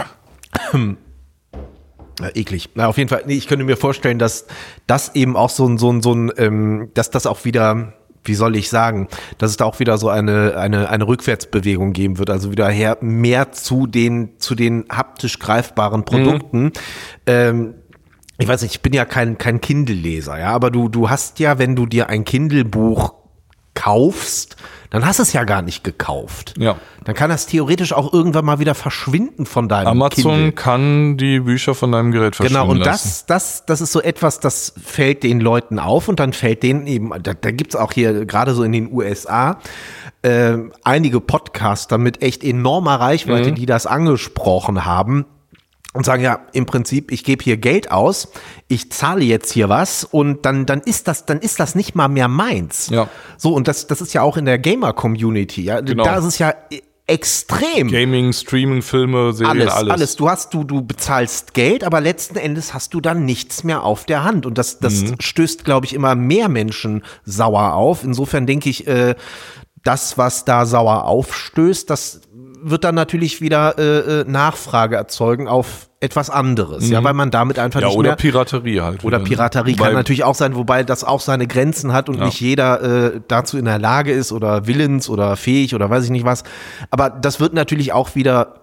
[SPEAKER 2] ja, eklig. Na, auf jeden Fall, nee, ich könnte mir vorstellen, dass das eben auch so ein, so ein, so ein, ähm, dass das auch wieder, wie soll ich sagen, dass es da auch wieder so eine, eine, eine Rückwärtsbewegung geben wird. Also wieder her, mehr zu den, zu den haptisch greifbaren Produkten. Mhm. Ähm, ich weiß nicht, ich bin ja kein, kein Kindle-Leser, ja, aber du, du hast ja, wenn du dir ein Kindle-Buch kaufst, dann hast du es ja gar nicht gekauft.
[SPEAKER 1] Ja.
[SPEAKER 2] Dann kann das theoretisch auch irgendwann mal wieder verschwinden von deinem
[SPEAKER 1] Amazon
[SPEAKER 2] Kindle.
[SPEAKER 1] kann die Bücher von deinem Gerät verschwinden
[SPEAKER 2] Genau, und
[SPEAKER 1] lassen.
[SPEAKER 2] das, das, das ist so etwas, das fällt den Leuten auf und dann fällt denen eben, da, da gibt's auch hier, gerade so in den U S A, äh, einige Podcaster mit echt enormer Reichweite,
[SPEAKER 1] Mhm.
[SPEAKER 2] die das angesprochen haben. Und sagen, ja, im Prinzip, ich gebe hier Geld aus, ich zahle jetzt hier was und dann, dann ist das, dann ist das nicht mal mehr meins.
[SPEAKER 1] Ja.
[SPEAKER 2] So, und das, das ist ja auch in der Gamer-Community, ja.
[SPEAKER 1] Genau.
[SPEAKER 2] Da ist es ja extrem.
[SPEAKER 1] Gaming, Streaming, Filme, Serien,
[SPEAKER 2] Alles,
[SPEAKER 1] alles.
[SPEAKER 2] alles, Du hast, du, du bezahlst Geld, aber letzten Endes hast du dann nichts mehr auf der Hand. Und das, das
[SPEAKER 1] Mhm.
[SPEAKER 2] stößt, glaube ich, immer mehr Menschen sauer auf. Insofern denke ich, äh, das, was da sauer aufstößt, das wird dann natürlich wieder äh, Nachfrage erzeugen auf etwas anderes, ja, weil man damit einfach
[SPEAKER 1] Ja,
[SPEAKER 2] nicht
[SPEAKER 1] oder
[SPEAKER 2] mehr
[SPEAKER 1] Piraterie halt.
[SPEAKER 2] oder
[SPEAKER 1] wieder, ne?
[SPEAKER 2] Piraterie
[SPEAKER 1] Wobei-
[SPEAKER 2] kann natürlich auch sein, wobei das auch seine Grenzen hat und
[SPEAKER 1] Ja.
[SPEAKER 2] nicht jeder äh, dazu in der Lage ist oder willens oder fähig oder weiß ich nicht was. Aber das wird natürlich auch wieder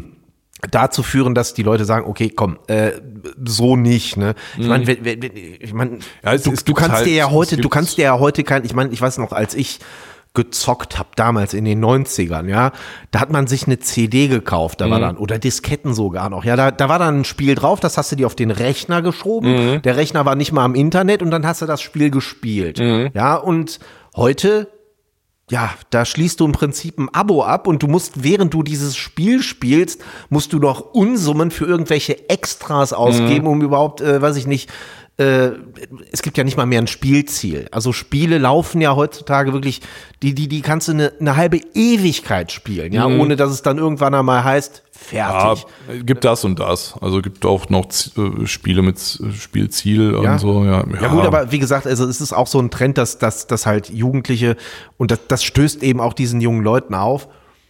[SPEAKER 2] dazu führen, dass die Leute sagen, okay, komm, äh, so nicht, ne? Ich meine, wenn- wenn- wenn- ich meine,
[SPEAKER 1] Ja, es-
[SPEAKER 2] du,
[SPEAKER 1] es
[SPEAKER 2] du
[SPEAKER 1] gibt
[SPEAKER 2] kannst
[SPEAKER 1] halt-
[SPEAKER 2] dir ja
[SPEAKER 1] es
[SPEAKER 2] heute, du
[SPEAKER 1] gibt-
[SPEAKER 2] kannst dir ja heute kein, ich meine, ich weiß noch, als ich gezockt habe, damals in den neunzigern, ja, da hat man sich eine C D gekauft, da war dann, oder Disketten sogar noch, ja, da, da war dann ein Spiel drauf, das hast du dir auf den Rechner geschoben, der Rechner war nicht mal am Internet und dann hast du das Spiel gespielt, ja, und heute, ja, da schließt du im Prinzip ein Abo ab und du musst, während du dieses Spiel spielst, musst du noch Unsummen für irgendwelche Extras ausgeben, um überhaupt, äh, weiß ich nicht, äh, es gibt ja nicht mal mehr ein Spielziel. Also Spiele laufen ja heutzutage wirklich, die, die, die kannst du eine, eine halbe Ewigkeit spielen, ja, ohne dass es dann irgendwann einmal heißt,
[SPEAKER 1] Ja,
[SPEAKER 2] fertig.
[SPEAKER 1] gibt das und das. Also gibt auch noch Z- äh, Spiele mit Z- Spielziel
[SPEAKER 2] Ja.
[SPEAKER 1] und so. Ja,
[SPEAKER 2] Ja gut, aber wie gesagt, also es ist auch so ein Trend, dass, dass, dass halt Jugendliche, und das, das stößt eben auch diesen jungen Leuten auf,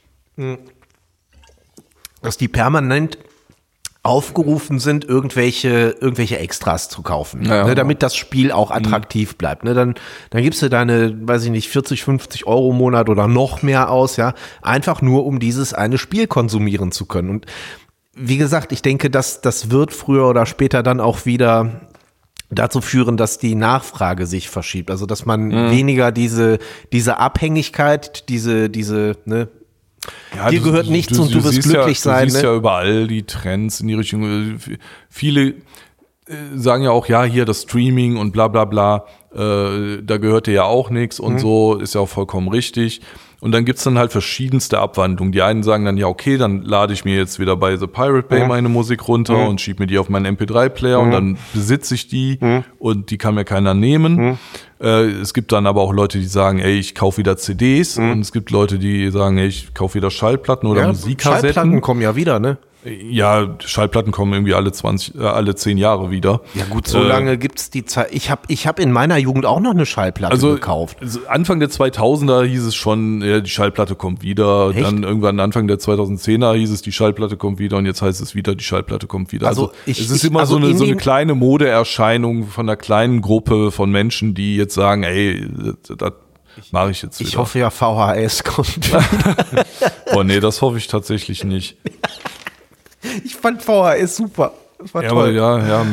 [SPEAKER 2] dass die permanent aufgerufen sind, irgendwelche, irgendwelche Extras zu kaufen,
[SPEAKER 1] Ja.
[SPEAKER 2] ne, damit das Spiel auch attraktiv bleibt. Ne, dann, dann gibst du deine, weiß ich nicht, vierzig, fünfzig Euro im Monat oder noch mehr aus, ja, einfach nur, um dieses eine Spiel konsumieren zu können. Und wie gesagt, ich denke, dass das wird früher oder später dann auch wieder dazu führen, dass die Nachfrage sich verschiebt. Also, dass man weniger diese, diese Abhängigkeit, diese, diese, ne,
[SPEAKER 1] Ja,
[SPEAKER 2] dir gehört nichts und du wirst
[SPEAKER 1] siehst
[SPEAKER 2] glücklich
[SPEAKER 1] ja,
[SPEAKER 2] sein,
[SPEAKER 1] Du siehst
[SPEAKER 2] ne?
[SPEAKER 1] ja überall die Trends in die Richtung. äh, Viele äh, sagen ja auch, ja, hier das Streaming und bla bla bla, äh, da gehört dir ja auch nichts und
[SPEAKER 2] Mhm.
[SPEAKER 1] so, ist ja auch vollkommen richtig. Und dann gibt's dann halt verschiedenste Abwandlungen. Die einen sagen dann, ja, okay, dann lade ich mir jetzt wieder bei The Pirate Bay
[SPEAKER 2] Mhm.
[SPEAKER 1] meine Musik runter
[SPEAKER 2] Mhm.
[SPEAKER 1] und schiebe mir die auf meinen M P drei Player und dann besitze ich die und die kann mir keiner nehmen. Äh, es gibt dann aber auch Leute, die sagen, ey, ich kaufe wieder C Ds und es gibt Leute, die sagen, ey, ich kaufe wieder Schallplatten oder
[SPEAKER 2] Ja,
[SPEAKER 1] Musikkassetten.
[SPEAKER 2] Schallplatten kommen ja wieder, ne?
[SPEAKER 1] Ja, Schallplatten kommen irgendwie alle zwanzig, äh, alle zehn Jahre wieder.
[SPEAKER 2] Ja gut, so
[SPEAKER 1] Äh,
[SPEAKER 2] lange gibt's die Zeit. Ich habe ich hab in meiner Jugend auch noch eine Schallplatte
[SPEAKER 1] Also
[SPEAKER 2] gekauft.
[SPEAKER 1] also Anfang der zweitausender hieß es schon, ja, die Schallplatte kommt wieder.
[SPEAKER 2] Echt?
[SPEAKER 1] Dann irgendwann Anfang der zweitausendzehner hieß es, die Schallplatte kommt wieder und jetzt heißt es wieder, die Schallplatte kommt wieder.
[SPEAKER 2] Also
[SPEAKER 1] Also,
[SPEAKER 2] ich-
[SPEAKER 1] es ist
[SPEAKER 2] ich-
[SPEAKER 1] immer
[SPEAKER 2] also
[SPEAKER 1] so, eine,
[SPEAKER 2] in
[SPEAKER 1] so eine
[SPEAKER 2] den-
[SPEAKER 1] kleine Modeerscheinung von einer kleinen Gruppe von Menschen, die jetzt sagen, ey, das, das mache ich jetzt wieder.
[SPEAKER 2] Ich hoffe ja, V H S kommt.
[SPEAKER 1] Boah, nee, das hoffe ich tatsächlich nicht.
[SPEAKER 2] Ich fand V H S super. Das war
[SPEAKER 1] ja,
[SPEAKER 2] toll.
[SPEAKER 1] aber ja, ja.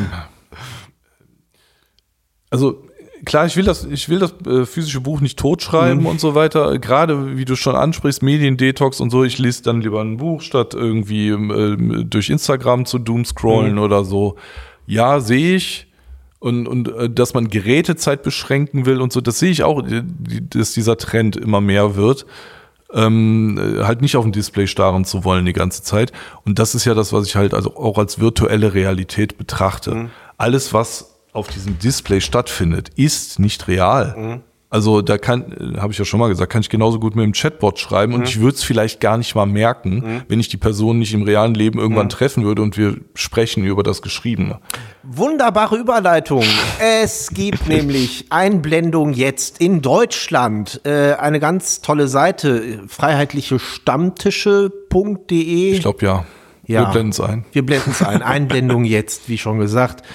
[SPEAKER 1] Also klar, ich will das, ich will das äh, physische Buch nicht totschreiben mhm. und so weiter. Gerade wie du schon ansprichst, Mediendetox und so. Ich lese dann lieber ein Buch, statt irgendwie äh, durch Instagram zu doomscrollen mhm. oder so. Ja, sehe ich. Und, und äh, dass man Gerätezeit beschränken will und so, das sehe ich auch, die, dass dieser Trend immer mehr wird. Ähm, halt nicht auf dem Display starren zu wollen die ganze Zeit. Und das ist ja das, was ich halt also auch als virtuelle Realität betrachte. Mhm. Alles, was auf diesem Display stattfindet, ist nicht real. Mhm. Also da kann, habe ich ja schon mal gesagt, kann ich genauso gut mit dem Chatbot schreiben mhm. und ich würde es vielleicht gar nicht mal merken, mhm. wenn ich die Person nicht im realen Leben irgendwann mhm. treffen würde und wir sprechen über das Geschriebene.
[SPEAKER 2] Wunderbare Überleitung. Es gibt nämlich Einblendung jetzt in Deutschland. Äh, eine ganz tolle Seite, freiheitliche Stammtische punkt de.
[SPEAKER 1] Ich glaube ja.
[SPEAKER 2] ja.
[SPEAKER 1] Wir blenden es ein.
[SPEAKER 2] Wir blenden es ein. Einblendung jetzt, wie schon gesagt.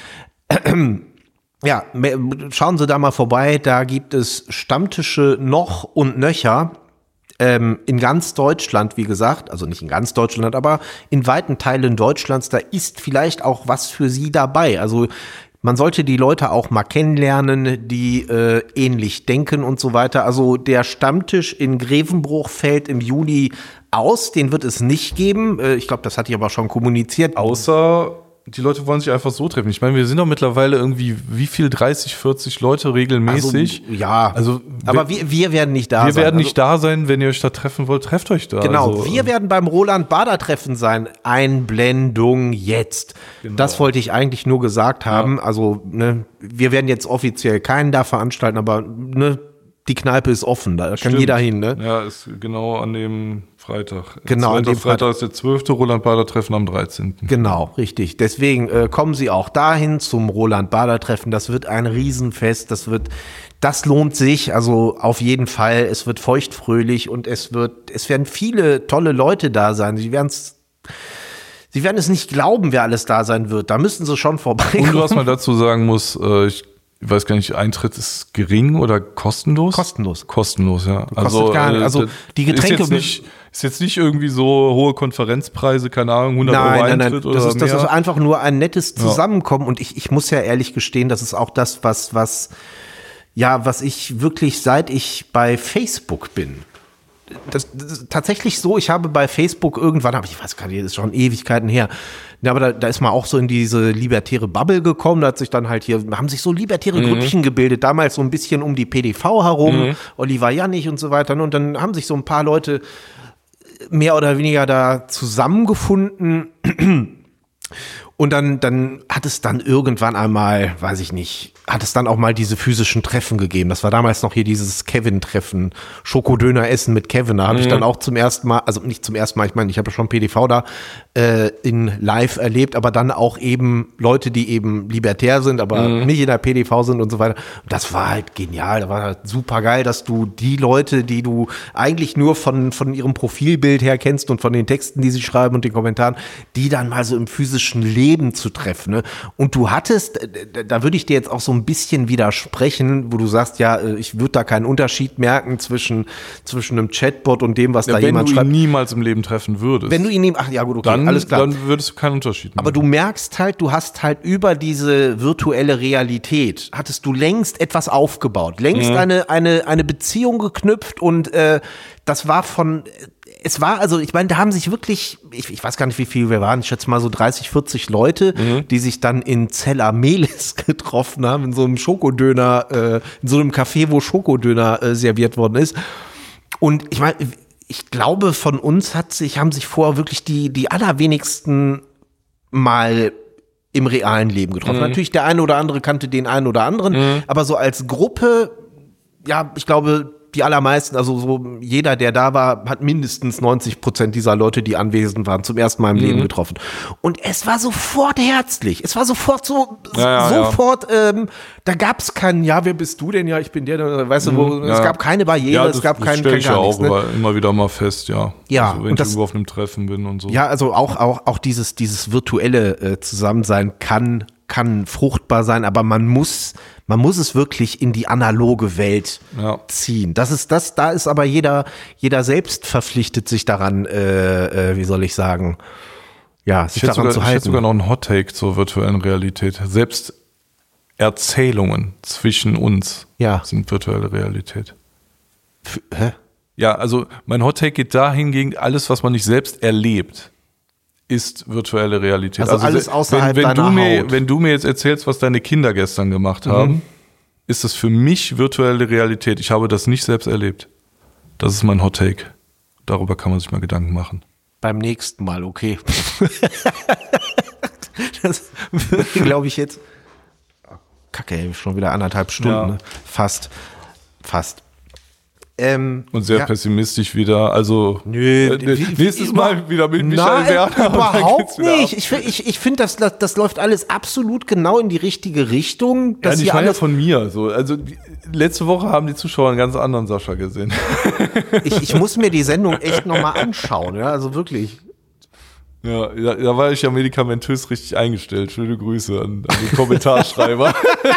[SPEAKER 2] Ja, schauen Sie da mal vorbei, da gibt es Stammtische noch und nöcher ähm, in ganz Deutschland, wie gesagt, also nicht in ganz Deutschland, aber in weiten Teilen Deutschlands, da ist vielleicht auch was für Sie dabei. Also man sollte die Leute auch mal kennenlernen, die äh, ähnlich denken und so weiter. Also der Stammtisch in Grevenbruch fällt im Juni aus, den wird es nicht geben. Äh, ich glaube, das hatte ich aber schon kommuniziert.
[SPEAKER 1] Außer die Leute wollen sich einfach so treffen. Ich meine, wir sind doch mittlerweile irgendwie, wie viel, dreißig, vierzig Leute regelmäßig?
[SPEAKER 2] Also, ja,
[SPEAKER 1] also,
[SPEAKER 2] aber wir, wir werden nicht da
[SPEAKER 1] wir
[SPEAKER 2] sein.
[SPEAKER 1] Wir werden
[SPEAKER 2] also,
[SPEAKER 1] nicht da sein, wenn ihr euch da treffen wollt, trefft euch da.
[SPEAKER 2] Genau,
[SPEAKER 1] also,
[SPEAKER 2] wir werden beim Roland Bader Treffen sein. Einblendung jetzt. Genau. Das wollte ich eigentlich nur gesagt haben. Ja. Also, ne, wir werden jetzt offiziell keinen da veranstalten, aber ne, die Kneipe ist offen, da kann
[SPEAKER 1] Stimmt.
[SPEAKER 2] jeder hin, ne?
[SPEAKER 1] Ja, ist genau an dem Freitag.
[SPEAKER 2] Genau,
[SPEAKER 1] an
[SPEAKER 2] dem
[SPEAKER 1] Freitag, Freitag ist der zwölfte Roland Bader Treffen am dreizehnten
[SPEAKER 2] Genau, richtig. Deswegen äh, kommen Sie auch dahin zum Roland Bader Treffen. Das wird ein Riesenfest. Das wird, das lohnt sich. Also auf jeden Fall. Es wird feuchtfröhlich und es wird, es werden viele tolle Leute da sein. Sie werden es, Sie werden es nicht glauben, wer alles da sein wird. Da müssen Sie schon vorbeikommen.
[SPEAKER 1] Und was man dazu sagen muss, äh, ich Ich weiß gar nicht, Eintritt ist gering oder kostenlos?
[SPEAKER 2] Kostenlos.
[SPEAKER 1] Kostenlos, ja.
[SPEAKER 2] Kostet also gar nicht. Also die Getränke
[SPEAKER 1] ist jetzt, nicht, ist jetzt nicht irgendwie so hohe Konferenzpreise, keine Ahnung, hundert
[SPEAKER 2] nein,
[SPEAKER 1] Euro
[SPEAKER 2] nein,
[SPEAKER 1] Eintritt
[SPEAKER 2] nein. Das
[SPEAKER 1] oder
[SPEAKER 2] ist,
[SPEAKER 1] mehr.
[SPEAKER 2] Das ist einfach nur ein nettes Zusammenkommen. Ja. Und ich, ich muss ja ehrlich gestehen, das ist auch das, was, was, ja, was ich wirklich, seit ich bei Facebook bin. Das, das ist tatsächlich so, ich habe bei Facebook irgendwann, aber ich weiß gar nicht, das ist schon Ewigkeiten her, ja, aber da, da ist man auch so in diese libertäre Bubble gekommen, da hat sich dann halt hier, haben sich so libertäre mhm. Grüppchen gebildet, damals so ein bisschen um die P D V herum, mhm. Oliver Jannig und so weiter, und dann haben sich so ein paar Leute mehr oder weniger da zusammengefunden. Und dann, dann hat es dann irgendwann einmal, weiß ich nicht, hat es dann auch mal diese physischen Treffen gegeben. Das war damals noch hier dieses Kevin-Treffen, Schokodöner essen mit Kevin. Da habe mhm. ich dann auch zum ersten Mal, also nicht zum ersten Mal, ich meine, ich habe ja schon P D V da äh, in live erlebt, aber dann auch eben Leute, die eben libertär sind, aber mhm. nicht in der P D V sind und so weiter. Und das war halt genial, das war halt super geil, dass du die Leute, die du eigentlich nur von, von ihrem Profilbild her kennst und von den Texten, die sie schreiben und den Kommentaren, die dann mal so im physischen Leben zu treffen. Ne? Und du hattest, da würde ich dir jetzt auch so ein bisschen widersprechen, wo du sagst, ja, ich würde da keinen Unterschied merken zwischen, zwischen einem Chatbot und dem, was ja, da jemand schreibt.
[SPEAKER 1] Wenn du ihn niemals im Leben treffen würdest.
[SPEAKER 2] Wenn du ihn, ach ja gut, okay,
[SPEAKER 1] dann,
[SPEAKER 2] alles klar.
[SPEAKER 1] Dann würdest du keinen Unterschied machen.
[SPEAKER 2] Aber du merkst halt, du hast halt über diese virtuelle Realität, hattest du längst etwas aufgebaut, längst mhm. eine, eine, eine Beziehung geknüpft und äh, das war von... Es war, also ich meine, da haben sich wirklich, ich, ich weiß gar nicht, wie viel wir waren, ich schätze mal so dreißig, vierzig Leute, mhm. die sich dann in Zellamelis getroffen haben, in so einem Schokodöner, äh, in so einem Café, wo Schokodöner äh, serviert worden ist. Und ich meine, ich glaube, von uns hat sich, haben sich vorher wirklich die, die allerwenigsten mal im realen Leben getroffen. Mhm. Natürlich der eine oder andere kannte den einen oder anderen, mhm. aber so als Gruppe, ja, ich glaube, die allermeisten, also so jeder, der da war, hat mindestens neunzig Prozent dieser Leute, die anwesend waren, zum ersten Mal im mhm. Leben getroffen. Und es war sofort herzlich. Es war sofort so,
[SPEAKER 1] ja, ja,
[SPEAKER 2] sofort, ja. Ähm, da gab es keinen, ja, wer bist du denn? Ja, ich bin der, weißt du, wo, mhm, ja. es gab keine Barriere,
[SPEAKER 1] ja,
[SPEAKER 2] es gab keinen,
[SPEAKER 1] kein
[SPEAKER 2] kein gar nichts.
[SPEAKER 1] Ne?
[SPEAKER 2] Ne?
[SPEAKER 1] Immer wieder mal fest, ja.
[SPEAKER 2] Ja.
[SPEAKER 1] Also, wenn
[SPEAKER 2] und
[SPEAKER 1] ich
[SPEAKER 2] das,
[SPEAKER 1] irgendwo auf einem Treffen bin und so.
[SPEAKER 2] Ja, also auch, auch, auch dieses, dieses virtuelle äh, Zusammensein kann, kann fruchtbar sein, aber man muss, man muss es wirklich in die analoge Welt ja. ziehen. Das ist das, da ist aber jeder, jeder selbst verpflichtet, sich daran, äh, äh, wie soll ich sagen, ja, sich
[SPEAKER 1] ich hätte
[SPEAKER 2] daran
[SPEAKER 1] sogar,
[SPEAKER 2] zu
[SPEAKER 1] ich hätte
[SPEAKER 2] halten.
[SPEAKER 1] sogar noch einen Hot-Take zur virtuellen Realität. Selbst Erzählungen zwischen uns
[SPEAKER 2] Ja.
[SPEAKER 1] sind virtuelle Realität.
[SPEAKER 2] F- Hä?
[SPEAKER 1] Ja, also mein Hot-Take geht dahingegen, alles, was man nicht selbst erlebt, ist virtuelle Realität.
[SPEAKER 2] Also alles außerhalb
[SPEAKER 1] wenn, wenn
[SPEAKER 2] deiner
[SPEAKER 1] du mir,
[SPEAKER 2] Haut.
[SPEAKER 1] Wenn du mir jetzt erzählst, was deine Kinder gestern gemacht haben, ist das für mich virtuelle Realität. Ich habe das nicht selbst erlebt. Das ist mein Hot-Take. Darüber kann man sich mal Gedanken machen.
[SPEAKER 2] Beim nächsten Mal, okay. Das glaube ich jetzt. Kacke, ey, schon wieder anderthalb Stunden.
[SPEAKER 1] Ja.
[SPEAKER 2] Ne? Fast. Fast. Ähm,
[SPEAKER 1] Und sehr
[SPEAKER 2] ja.
[SPEAKER 1] pessistisch wieder. Also
[SPEAKER 2] Nö,
[SPEAKER 1] äh,
[SPEAKER 2] wie- wie-
[SPEAKER 1] nächstes Mal wieder mit Michael
[SPEAKER 2] Nein,
[SPEAKER 1] Werner. und dann
[SPEAKER 2] überhaupt
[SPEAKER 1] geht's wieder
[SPEAKER 2] nicht.
[SPEAKER 1] ab.
[SPEAKER 2] Ich, fi- ich, ich finde, das, das, das läuft alles absolut genau in die richtige Richtung.
[SPEAKER 1] Ja,
[SPEAKER 2] Dass
[SPEAKER 1] ich
[SPEAKER 2] hier
[SPEAKER 1] meine ja
[SPEAKER 2] alles,
[SPEAKER 1] von mir. So. Also die, letzte Woche haben die Zuschauer einen ganz anderen Sascha gesehen.
[SPEAKER 2] ich, ich muss mir die Sendung echt nochmal anschauen. Ja, also wirklich.
[SPEAKER 1] Ja, da, da war ich ja medikamentös richtig eingestellt. Schöne Grüße an, an den Kommentarschreiber.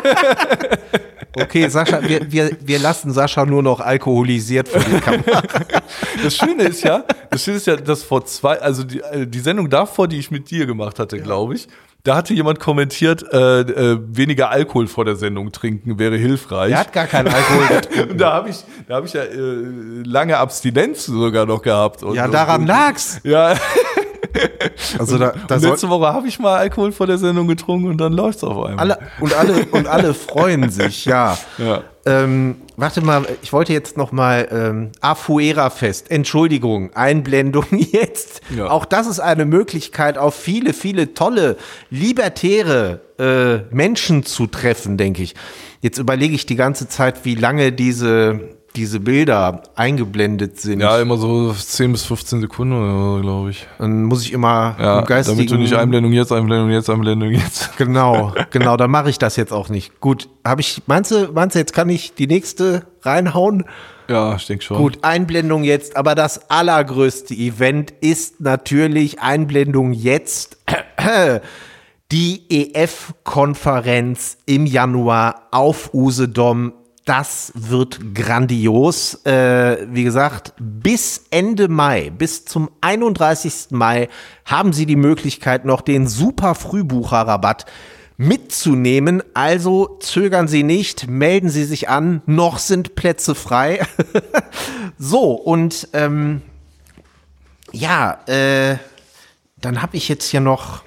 [SPEAKER 2] Okay, Sascha, wir, wir, wir lassen Sascha nur noch alkoholisiert vor die Kamera.
[SPEAKER 1] Das Schöne ist ja, das Schöne ist ja, dass vor zwei, also die, die Sendung davor, die ich mit dir gemacht hatte, glaube ich, da hatte jemand kommentiert, äh, äh, weniger Alkohol vor der Sendung trinken wäre hilfreich.
[SPEAKER 2] Er hat gar keinen Alkohol getrunken.
[SPEAKER 1] Und da habe ich, da habe ich ja äh, lange Abstinenz sogar noch gehabt. Und,
[SPEAKER 2] Ja, daran
[SPEAKER 1] und,
[SPEAKER 2] lag's.
[SPEAKER 1] Ja.
[SPEAKER 2] Also da, da
[SPEAKER 1] und
[SPEAKER 2] soll,
[SPEAKER 1] letzte Woche habe ich mal Alkohol vor der Sendung getrunken und dann läuft's auf einmal.
[SPEAKER 2] alle, und alle und alle freuen sich, ja.
[SPEAKER 1] Ja.
[SPEAKER 2] Ähm, warte mal, ich wollte jetzt noch mal ähm, Afuera-Fest. Entschuldigung, Einblendung jetzt.
[SPEAKER 1] Ja.
[SPEAKER 2] Auch das ist eine Möglichkeit, auf viele, viele tolle, libertäre äh, Menschen zu treffen, denke ich. Jetzt überlege ich die ganze Zeit, wie lange diese diese Bilder eingeblendet sind.
[SPEAKER 1] Ja, immer so zehn bis fünfzehn Sekunden oder so, glaube ich.
[SPEAKER 2] Dann muss ich immer
[SPEAKER 1] Ja,
[SPEAKER 2] im geistigen,
[SPEAKER 1] damit du nicht Einblendung jetzt, Einblendung jetzt, Einblendung jetzt.
[SPEAKER 2] Genau, genau, dann mache ich das jetzt auch nicht. Gut, habe ich, meinst du, meinst du, jetzt kann ich die nächste reinhauen?
[SPEAKER 1] Ja, ich denke schon.
[SPEAKER 2] Gut, Einblendung jetzt, aber das allergrößte Event ist natürlich Einblendung jetzt. Die E F-Konferenz im Januar auf Usedom. Das wird grandios. Äh, wie gesagt, bis Ende Mai, bis zum einunddreißigsten Mai haben Sie die Möglichkeit, noch den super Frühbucherrabatt mitzunehmen. Also zögern Sie nicht, melden Sie sich an, noch sind Plätze frei. So, und ähm, ja, äh, dann habe ich jetzt hier noch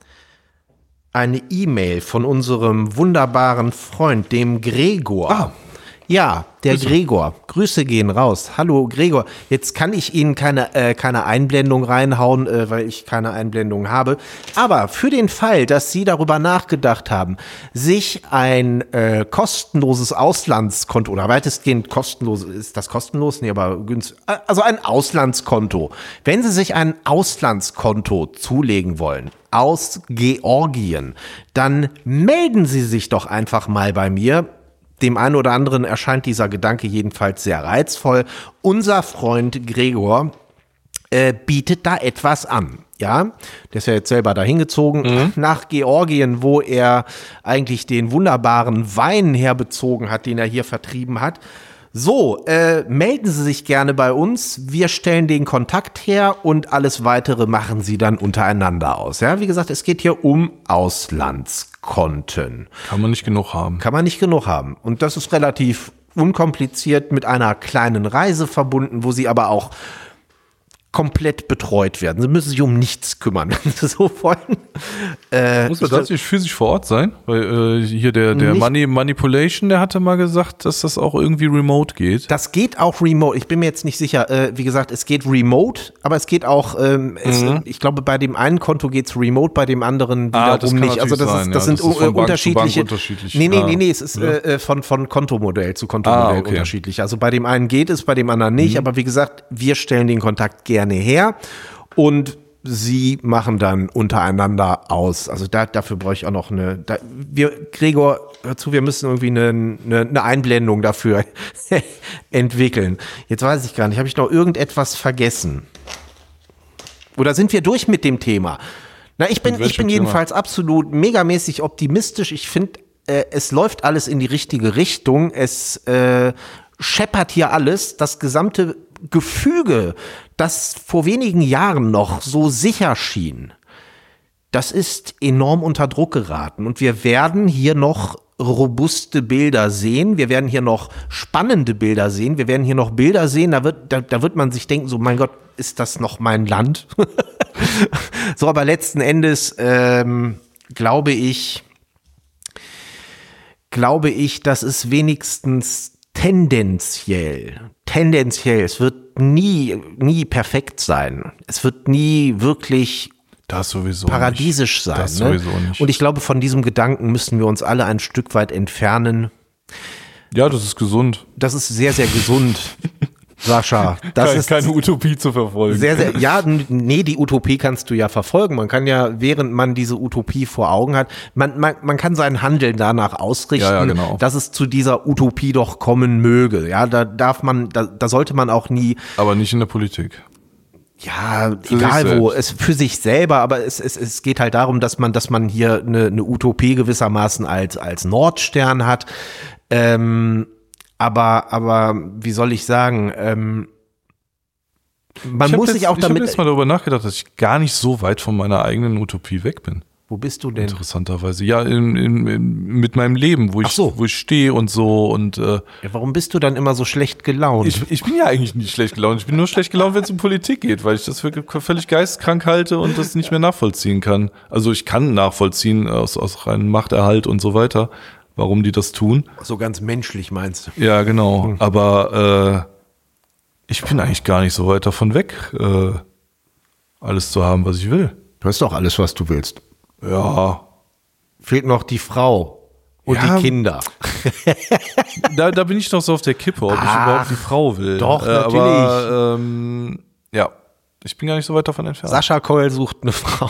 [SPEAKER 2] eine E-Mail von unserem wunderbaren Freund, dem Gregor.
[SPEAKER 1] Ah.
[SPEAKER 2] Ja, der Gregor. Grüße gehen raus. Hallo Gregor. Jetzt kann ich Ihnen keine, äh, keine Einblendung reinhauen, äh, weil ich keine Einblendung habe. Aber für den Fall, dass Sie darüber nachgedacht haben, sich ein äh, kostenloses Auslandskonto oder weitestgehend kostenlos, ist das kostenlos? Nee, aber günstig. Also ein Auslandskonto. Wenn Sie sich ein Auslandskonto zulegen wollen, aus Georgien, dann melden Sie sich doch einfach mal bei mir. Dem einen oder anderen erscheint dieser Gedanke jedenfalls sehr reizvoll. Unser Freund Gregor äh, bietet da etwas an. Ja, der ist ja jetzt selber dahin gezogen mhm. nach Georgien, wo er eigentlich den wunderbaren Wein herbezogen hat, den er hier vertrieben hat. So, äh, melden Sie sich gerne bei uns. Wir stellen den Kontakt her und alles Weitere machen Sie dann untereinander aus. Ja, wie gesagt, es geht hier um Auslandskonten.
[SPEAKER 1] Kann man nicht genug haben.
[SPEAKER 2] Kann man nicht genug haben. Und das ist relativ unkompliziert mit einer kleinen Reise verbunden, wo Sie aber auch komplett betreut werden. Sie müssen sich um nichts kümmern, wenn Sie so wollen. Äh,
[SPEAKER 1] Muss man tatsächlich physisch vor Ort sein? Weil äh, hier der, der
[SPEAKER 2] Nicht-
[SPEAKER 1] Money Manipulation, der hatte mal gesagt, dass das auch irgendwie remote geht.
[SPEAKER 2] Das geht auch remote. Ich bin mir jetzt nicht sicher. Äh, wie gesagt, es geht remote, aber es geht auch, ähm, es,
[SPEAKER 1] Mhm.
[SPEAKER 2] ich glaube, bei dem einen Konto geht's remote, bei dem anderen
[SPEAKER 1] Ah,
[SPEAKER 2] wiederum
[SPEAKER 1] das kann
[SPEAKER 2] nicht. Also das,
[SPEAKER 1] natürlich
[SPEAKER 2] ist,
[SPEAKER 1] sein,
[SPEAKER 2] das
[SPEAKER 1] ja.
[SPEAKER 2] sind
[SPEAKER 1] Das ist von
[SPEAKER 2] äh,
[SPEAKER 1] Bank zu
[SPEAKER 2] unterschiedliche.
[SPEAKER 1] Bank unterschiedlich.
[SPEAKER 2] Nee, nee,
[SPEAKER 1] Ah,
[SPEAKER 2] nee, nee, es ist
[SPEAKER 1] oder?
[SPEAKER 2] äh, von, von Kontomodell zu Kontomodell
[SPEAKER 1] Ah, okay.
[SPEAKER 2] unterschiedlich. Also bei dem einen geht es, bei dem anderen nicht. Aber wie gesagt, wir stellen den Kontakt gerne her und Sie machen dann untereinander aus. Also da, dafür brauche ich auch noch eine. Da, wir, Gregor, hör zu, wir müssen irgendwie eine, eine, eine Einblendung dafür entwickeln. Jetzt weiß ich gar nicht, habe ich noch irgendetwas vergessen? Oder sind wir durch mit dem Thema? Na, ich bin,
[SPEAKER 1] Mit welchem
[SPEAKER 2] ich bin jedenfalls absolut megamäßig optimistisch. Ich finde, äh, es läuft alles in die richtige Richtung. Es äh, scheppert hier alles. Das gesamte Gefüge, das vor wenigen Jahren noch so sicher schien, das ist enorm unter Druck geraten. Und wir werden hier noch robuste Bilder sehen. Wir werden hier noch spannende Bilder sehen. Wir werden hier noch Bilder sehen, da wird, da, da wird man sich denken, so mein Gott, ist das noch mein Land? So, aber letzten Endes ähm, glaube ich, glaube ich, dass es wenigstens tendenziell, tendenziell, es wird nie, nie perfekt sein. Es wird nie wirklich
[SPEAKER 1] Das sowieso
[SPEAKER 2] paradiesisch
[SPEAKER 1] nicht.
[SPEAKER 2] sein.
[SPEAKER 1] Das
[SPEAKER 2] ne?
[SPEAKER 1] sowieso nicht.
[SPEAKER 2] Und ich glaube, von diesem Gedanken müssen wir uns alle ein Stück weit entfernen.
[SPEAKER 1] Ja, das ist gesund.
[SPEAKER 2] Das ist sehr, sehr gesund, Sascha. Das
[SPEAKER 1] Kein,
[SPEAKER 2] ist
[SPEAKER 1] keine Utopie zu verfolgen.
[SPEAKER 2] sehr, sehr, ja, nee, die Utopie kannst du ja verfolgen. Man kann ja, während man diese Utopie vor Augen hat, man, man, man kann sein Handeln danach ausrichten,
[SPEAKER 1] Ja, ja, genau.
[SPEAKER 2] dass es zu dieser Utopie doch kommen möge. Ja, da darf man, da, da sollte man auch nie,
[SPEAKER 1] Aber nicht in der Politik.
[SPEAKER 2] ja,
[SPEAKER 1] Für
[SPEAKER 2] egal
[SPEAKER 1] sich
[SPEAKER 2] wo, es für sich selber, aber es, es, es geht halt darum, dass man, dass man hier eine, eine Utopie gewissermaßen als, als Nordstern hat. Ähm, aber, aber, wie soll ich sagen, ähm, man
[SPEAKER 1] Ich
[SPEAKER 2] muss
[SPEAKER 1] hab
[SPEAKER 2] sich
[SPEAKER 1] jetzt,
[SPEAKER 2] auch
[SPEAKER 1] Ich habe
[SPEAKER 2] damit,
[SPEAKER 1] jetzt mal darüber nachgedacht, dass ich gar nicht so weit von meiner eigenen Utopie weg bin.
[SPEAKER 2] wo bist du denn?
[SPEAKER 1] Interessanterweise. Ja, in, in, in, mit meinem Leben, wo ich,
[SPEAKER 2] Ach so.
[SPEAKER 1] wo ich stehe und so. Und äh,
[SPEAKER 2] Ja, warum bist du dann immer so schlecht gelaunt?
[SPEAKER 1] ich, ich bin ja eigentlich nicht schlecht gelaunt. Ich bin nur schlecht gelaunt, wenn es um Politik geht, weil ich das für völlig geisteskrank halte und das nicht mehr nachvollziehen kann. Also ich kann nachvollziehen aus, aus reinem Machterhalt und so weiter, warum die das tun.
[SPEAKER 2] So ganz menschlich meinst du?
[SPEAKER 1] Ja, genau. Aber äh, ich bin eigentlich gar nicht so weit davon weg, äh, alles zu haben, was ich will.
[SPEAKER 2] Du hast doch alles, was du willst.
[SPEAKER 1] Ja,
[SPEAKER 2] Fehlt noch die Frau und
[SPEAKER 1] Ja.
[SPEAKER 2] die Kinder.
[SPEAKER 1] da, da bin ich noch so auf der Kippe, ob ich
[SPEAKER 2] Ach,
[SPEAKER 1] überhaupt eine Frau will.
[SPEAKER 2] doch,
[SPEAKER 1] äh,
[SPEAKER 2] natürlich.
[SPEAKER 1] Aber ähm, ja, ich bin gar nicht so weit davon entfernt.
[SPEAKER 2] Sascha Keul sucht eine Frau.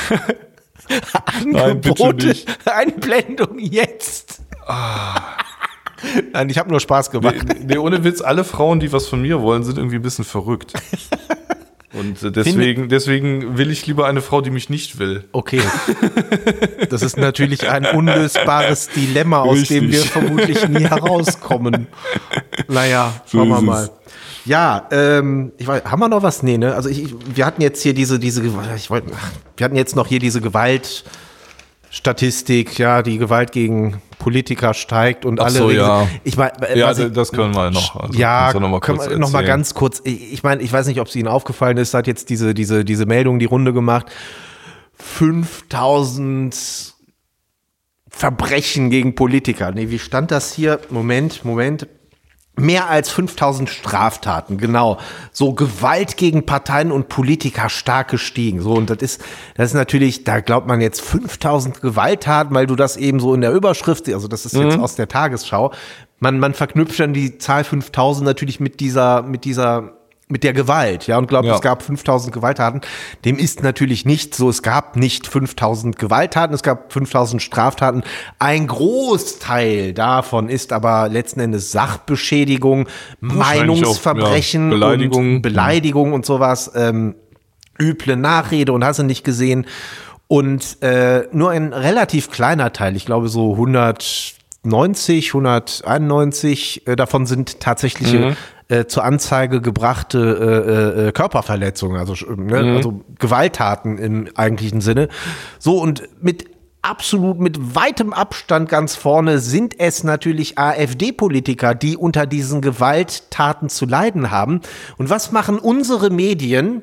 [SPEAKER 1] Nein, bitte
[SPEAKER 2] Angebote,
[SPEAKER 1] nicht.
[SPEAKER 2] Einblendung jetzt. Nein, ich habe nur Spaß gemacht.
[SPEAKER 1] Nee, nee, ohne Witz, alle Frauen, die was von mir wollen, sind irgendwie ein bisschen verrückt. Und äh, deswegen, deswegen will ich lieber eine Frau, die mich nicht will.
[SPEAKER 2] Okay. Das ist natürlich ein unlösbares Dilemma, aus
[SPEAKER 1] Richtig.
[SPEAKER 2] dem wir vermutlich nie herauskommen. Naja,
[SPEAKER 1] So
[SPEAKER 2] schauen wir
[SPEAKER 1] ist
[SPEAKER 2] mal.
[SPEAKER 1] es.
[SPEAKER 2] Ja, ähm, ich weiß, haben wir noch was? Nee, ne? Also ich, ich, wir hatten jetzt hier diese, diese, Gewalt- ich wollte, wir hatten jetzt noch hier diese Gewaltstatistik, ja, die Gewalt gegen Politiker steigt und
[SPEAKER 1] Ach
[SPEAKER 2] alle.
[SPEAKER 1] so,
[SPEAKER 2] regen
[SPEAKER 1] ja.
[SPEAKER 2] sich- Ich meine,
[SPEAKER 1] Ja,
[SPEAKER 2] ich,
[SPEAKER 1] das können wir noch. Also,
[SPEAKER 2] ja,
[SPEAKER 1] kannst du noch mal
[SPEAKER 2] können
[SPEAKER 1] kurz
[SPEAKER 2] wir noch mal
[SPEAKER 1] erzählen.
[SPEAKER 2] ganz kurz. Ich, ich meine, ich weiß nicht, ob es Ihnen aufgefallen ist, hat jetzt diese, diese, diese Meldung die Runde gemacht. fünftausend Verbrechen gegen Politiker. Nee, wie stand das hier? Moment, Moment. Mehr als fünftausend Straftaten, genau. So Gewalt gegen Parteien und Politiker stark gestiegen. So, und das ist, das ist natürlich, da glaubt man jetzt fünftausend Gewalttaten, weil du das eben so in der Überschrift, also das ist jetzt aus der Tagesschau. Man, man verknüpft dann die Zahl fünftausend natürlich mit dieser, mit dieser, mit der Gewalt, ja, und glaubt,
[SPEAKER 1] Ja.
[SPEAKER 2] es gab fünftausend Gewalttaten. Dem ist natürlich nicht so. Es gab nicht fünftausend Gewalttaten, es gab fünftausend Straftaten. Ein Großteil davon ist aber letzten Endes Sachbeschädigung,
[SPEAKER 1] Wahrscheinlich
[SPEAKER 2] Meinungsverbrechen,
[SPEAKER 1] auch, ja, Beleidigung.
[SPEAKER 2] und Beleidigung und sowas, ähm, üble Nachrede und hast du nicht gesehen. Und äh, nur ein relativ kleiner Teil, ich glaube so hundertneunzig, hunderteinundneunzig äh, davon sind tatsächliche
[SPEAKER 1] Mhm.
[SPEAKER 2] äh, zur Anzeige gebrachte äh, äh, Körperverletzungen, also, ne,
[SPEAKER 1] Mhm.
[SPEAKER 2] also Gewalttaten im eigentlichen Sinne. So, und mit absolut mit weitem Abstand ganz vorne sind es natürlich AfD-Politiker, die unter diesen Gewalttaten zu leiden haben. Und was machen unsere Medien?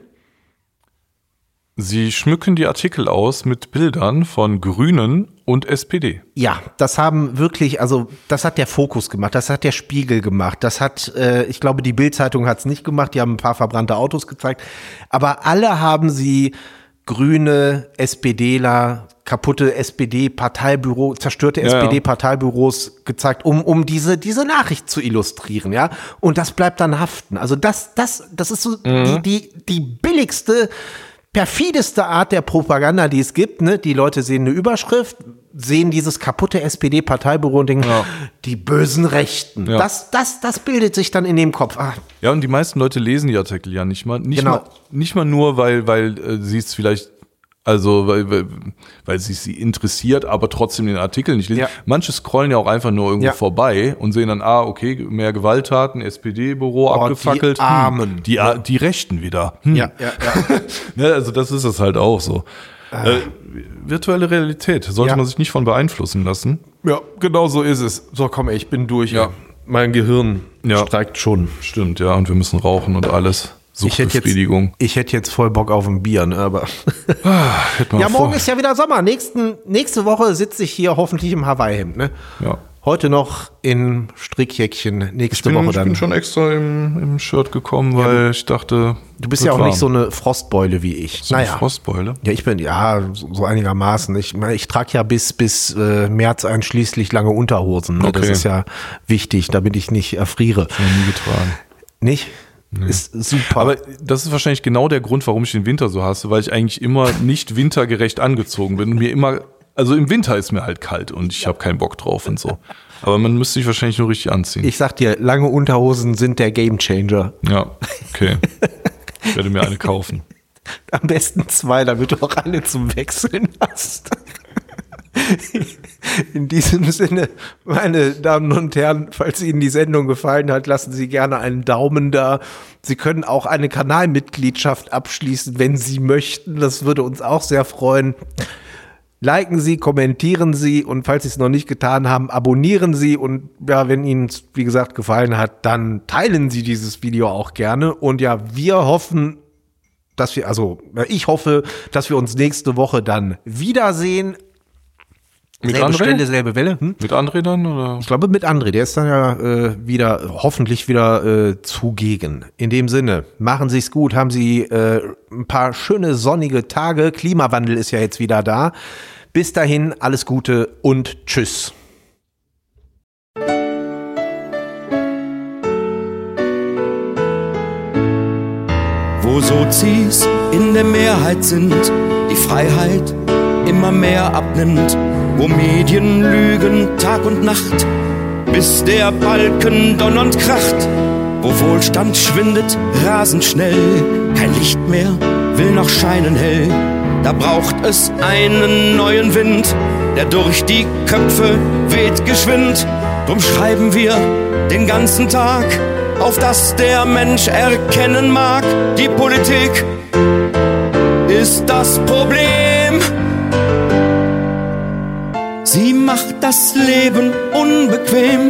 [SPEAKER 1] Sie schmücken die Artikel aus mit Bildern von Grünen und S P D.
[SPEAKER 2] Ja, das haben wirklich, also das hat der Fokus gemacht, das hat der Spiegel gemacht, das hat, äh, ich glaube, die Bild-Zeitung hat es nicht gemacht, die haben ein paar verbrannte Autos gezeigt, aber alle haben sie Grüne, SPDler, kaputte S P D-Parteibüro, zerstörte
[SPEAKER 1] Ja, ja.
[SPEAKER 2] S P D-Parteibüros gezeigt, um um diese diese Nachricht zu illustrieren, ja. Und das bleibt dann haften. Also das das das ist so die die die billigste, perfideste Art der Propaganda, die es gibt. Ne? Die Leute sehen eine Überschrift, sehen dieses kaputte S P D-Parteibüro und denken,
[SPEAKER 1] Ja.
[SPEAKER 2] die bösen Rechten.
[SPEAKER 1] Ja.
[SPEAKER 2] Das das das bildet sich dann in dem Kopf. Ah,
[SPEAKER 1] Ja, und die meisten Leute lesen die Artikel ja nicht mal. Nicht
[SPEAKER 2] Genau.
[SPEAKER 1] mal, nicht mal nur, weil, weil äh, sie es vielleicht, also weil, weil, weil sie sie interessiert, aber trotzdem den Artikel nicht lesen.
[SPEAKER 2] Ja.
[SPEAKER 1] Manche scrollen ja auch einfach nur irgendwo
[SPEAKER 2] Ja.
[SPEAKER 1] vorbei und sehen dann, ah, okay, mehr Gewalttaten, S P D-Büro
[SPEAKER 2] Oh,
[SPEAKER 1] abgefackelt.
[SPEAKER 2] die Armen.
[SPEAKER 1] Hm, die, A- die Rechten wieder. Hm.
[SPEAKER 2] ja, ja, ja.
[SPEAKER 1] Ne, also das ist es halt auch so. Äh, virtuelle Realität, sollte
[SPEAKER 2] Ja.
[SPEAKER 1] man sich nicht von beeinflussen lassen.
[SPEAKER 2] Ja, genau so ist es. So, komm, ey, ich bin durch.
[SPEAKER 1] Ja.
[SPEAKER 2] Mein Gehirn
[SPEAKER 1] Ja.
[SPEAKER 2] streikt schon.
[SPEAKER 1] Stimmt, ja, und wir müssen rauchen und alles.
[SPEAKER 2] Ich hätte, jetzt,
[SPEAKER 1] Suchtbefriedigung.
[SPEAKER 2] ich hätte jetzt voll Bock auf ein Bier, ne, aber.
[SPEAKER 1] Hätte man
[SPEAKER 2] Ja, morgen
[SPEAKER 1] vor-
[SPEAKER 2] ist ja wieder Sommer. Nächsten, nächste Woche sitze ich hier hoffentlich im Hawaii-Hemd, ne?
[SPEAKER 1] Ja.
[SPEAKER 2] Heute noch in Strickjäckchen,
[SPEAKER 1] Ich
[SPEAKER 2] nächste
[SPEAKER 1] bin,
[SPEAKER 2] Woche
[SPEAKER 1] ich
[SPEAKER 2] dann.
[SPEAKER 1] bin schon extra im, im Shirt gekommen, weil ich dachte.
[SPEAKER 2] Du bist ja auch nicht so eine Frostbeule wie ich.
[SPEAKER 1] so eine
[SPEAKER 2] naja.
[SPEAKER 1] Frostbeule.
[SPEAKER 2] Ja, ich bin, ja, so so einigermaßen. Ich meine, ich trage ja bis, bis äh, März einschließlich lange Unterhosen. Ne? Das
[SPEAKER 1] Okay.
[SPEAKER 2] ist ja wichtig, damit ich nicht erfriere.
[SPEAKER 1] Noch nie getragen.
[SPEAKER 2] Nicht? Ist super.
[SPEAKER 1] Aber das ist wahrscheinlich genau der Grund, warum ich den Winter so hasse, weil ich eigentlich immer nicht wintergerecht angezogen bin und mir immer, also im Winter ist mir halt kalt und ich habe keinen Bock drauf und so. Aber man müsste sich wahrscheinlich nur richtig anziehen.
[SPEAKER 2] ich sag dir, lange Unterhosen sind der Gamechanger.
[SPEAKER 1] ja, okay. Ich werde mir eine kaufen.
[SPEAKER 2] Am besten zwei, damit du auch eine zum Wechseln hast. In diesem Sinne, meine Damen und Herren, falls Ihnen die Sendung gefallen hat, lassen Sie gerne einen Daumen da. Sie können auch eine Kanalmitgliedschaft abschließen, wenn Sie möchten. Das würde uns auch sehr freuen. Liken Sie, kommentieren Sie und falls Sie es noch nicht getan haben, abonnieren Sie und ja, wenn Ihnen es, wie gesagt, gefallen hat, dann teilen Sie dieses Video auch gerne. Und ja, wir hoffen, dass wir, also ich hoffe, dass wir uns nächste Woche dann wiedersehen.
[SPEAKER 1] Mit
[SPEAKER 2] Selbe
[SPEAKER 1] André?
[SPEAKER 2] Stelle, selbe Welle. Hm?
[SPEAKER 1] Mit André dann? Oder?
[SPEAKER 2] Ich glaube mit André, der ist dann ja äh, wieder, hoffentlich wieder äh, zugegen. In dem Sinne, machen Sie es gut, haben Sie äh, ein paar schöne sonnige Tage. Klimawandel ist ja jetzt wieder da. Bis dahin, alles Gute und tschüss.
[SPEAKER 4] Wo Sozis in der Mehrheit sind, die Freiheit immer mehr abnimmt, wo Medien lügen Tag und Nacht, bis der Balken donnernd kracht, wo Wohlstand schwindet rasend schnell, kein Licht mehr will noch scheinen hell, da braucht es einen neuen Wind, der durch die Köpfe weht geschwind, drum schreiben wir den ganzen Tag, auf dass der Mensch erkennen mag, die Politik ist das Problem. Sie macht das Leben unbequem.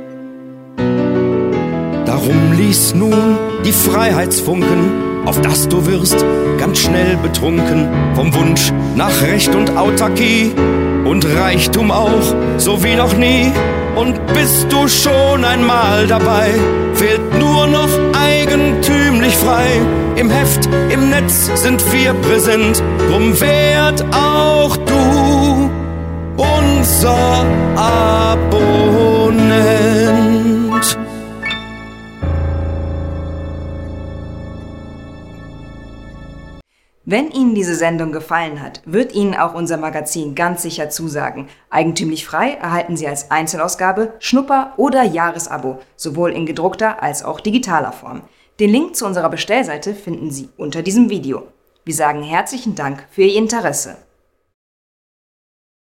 [SPEAKER 4] Darum lies nun die Freiheitsfunken, auf dass du wirst ganz schnell betrunken vom Wunsch nach Recht und Autarkie und Reichtum auch, so wie noch nie. Und bist du schon einmal dabei, fehlt nur noch eigentümlich frei. Im Heft, im Netz sind wir präsent, drum werd auch du unser Abonnent.
[SPEAKER 5] Wenn Ihnen diese Sendung gefallen hat, wird Ihnen auch unser Magazin ganz sicher zusagen. Eigentümlich frei erhalten Sie als Einzelausgabe, Schnupper- oder Jahresabo, sowohl in gedruckter als auch digitaler Form. Den Link zu unserer Bestellseite finden Sie unter diesem Video. Wir sagen herzlichen Dank für Ihr Interesse.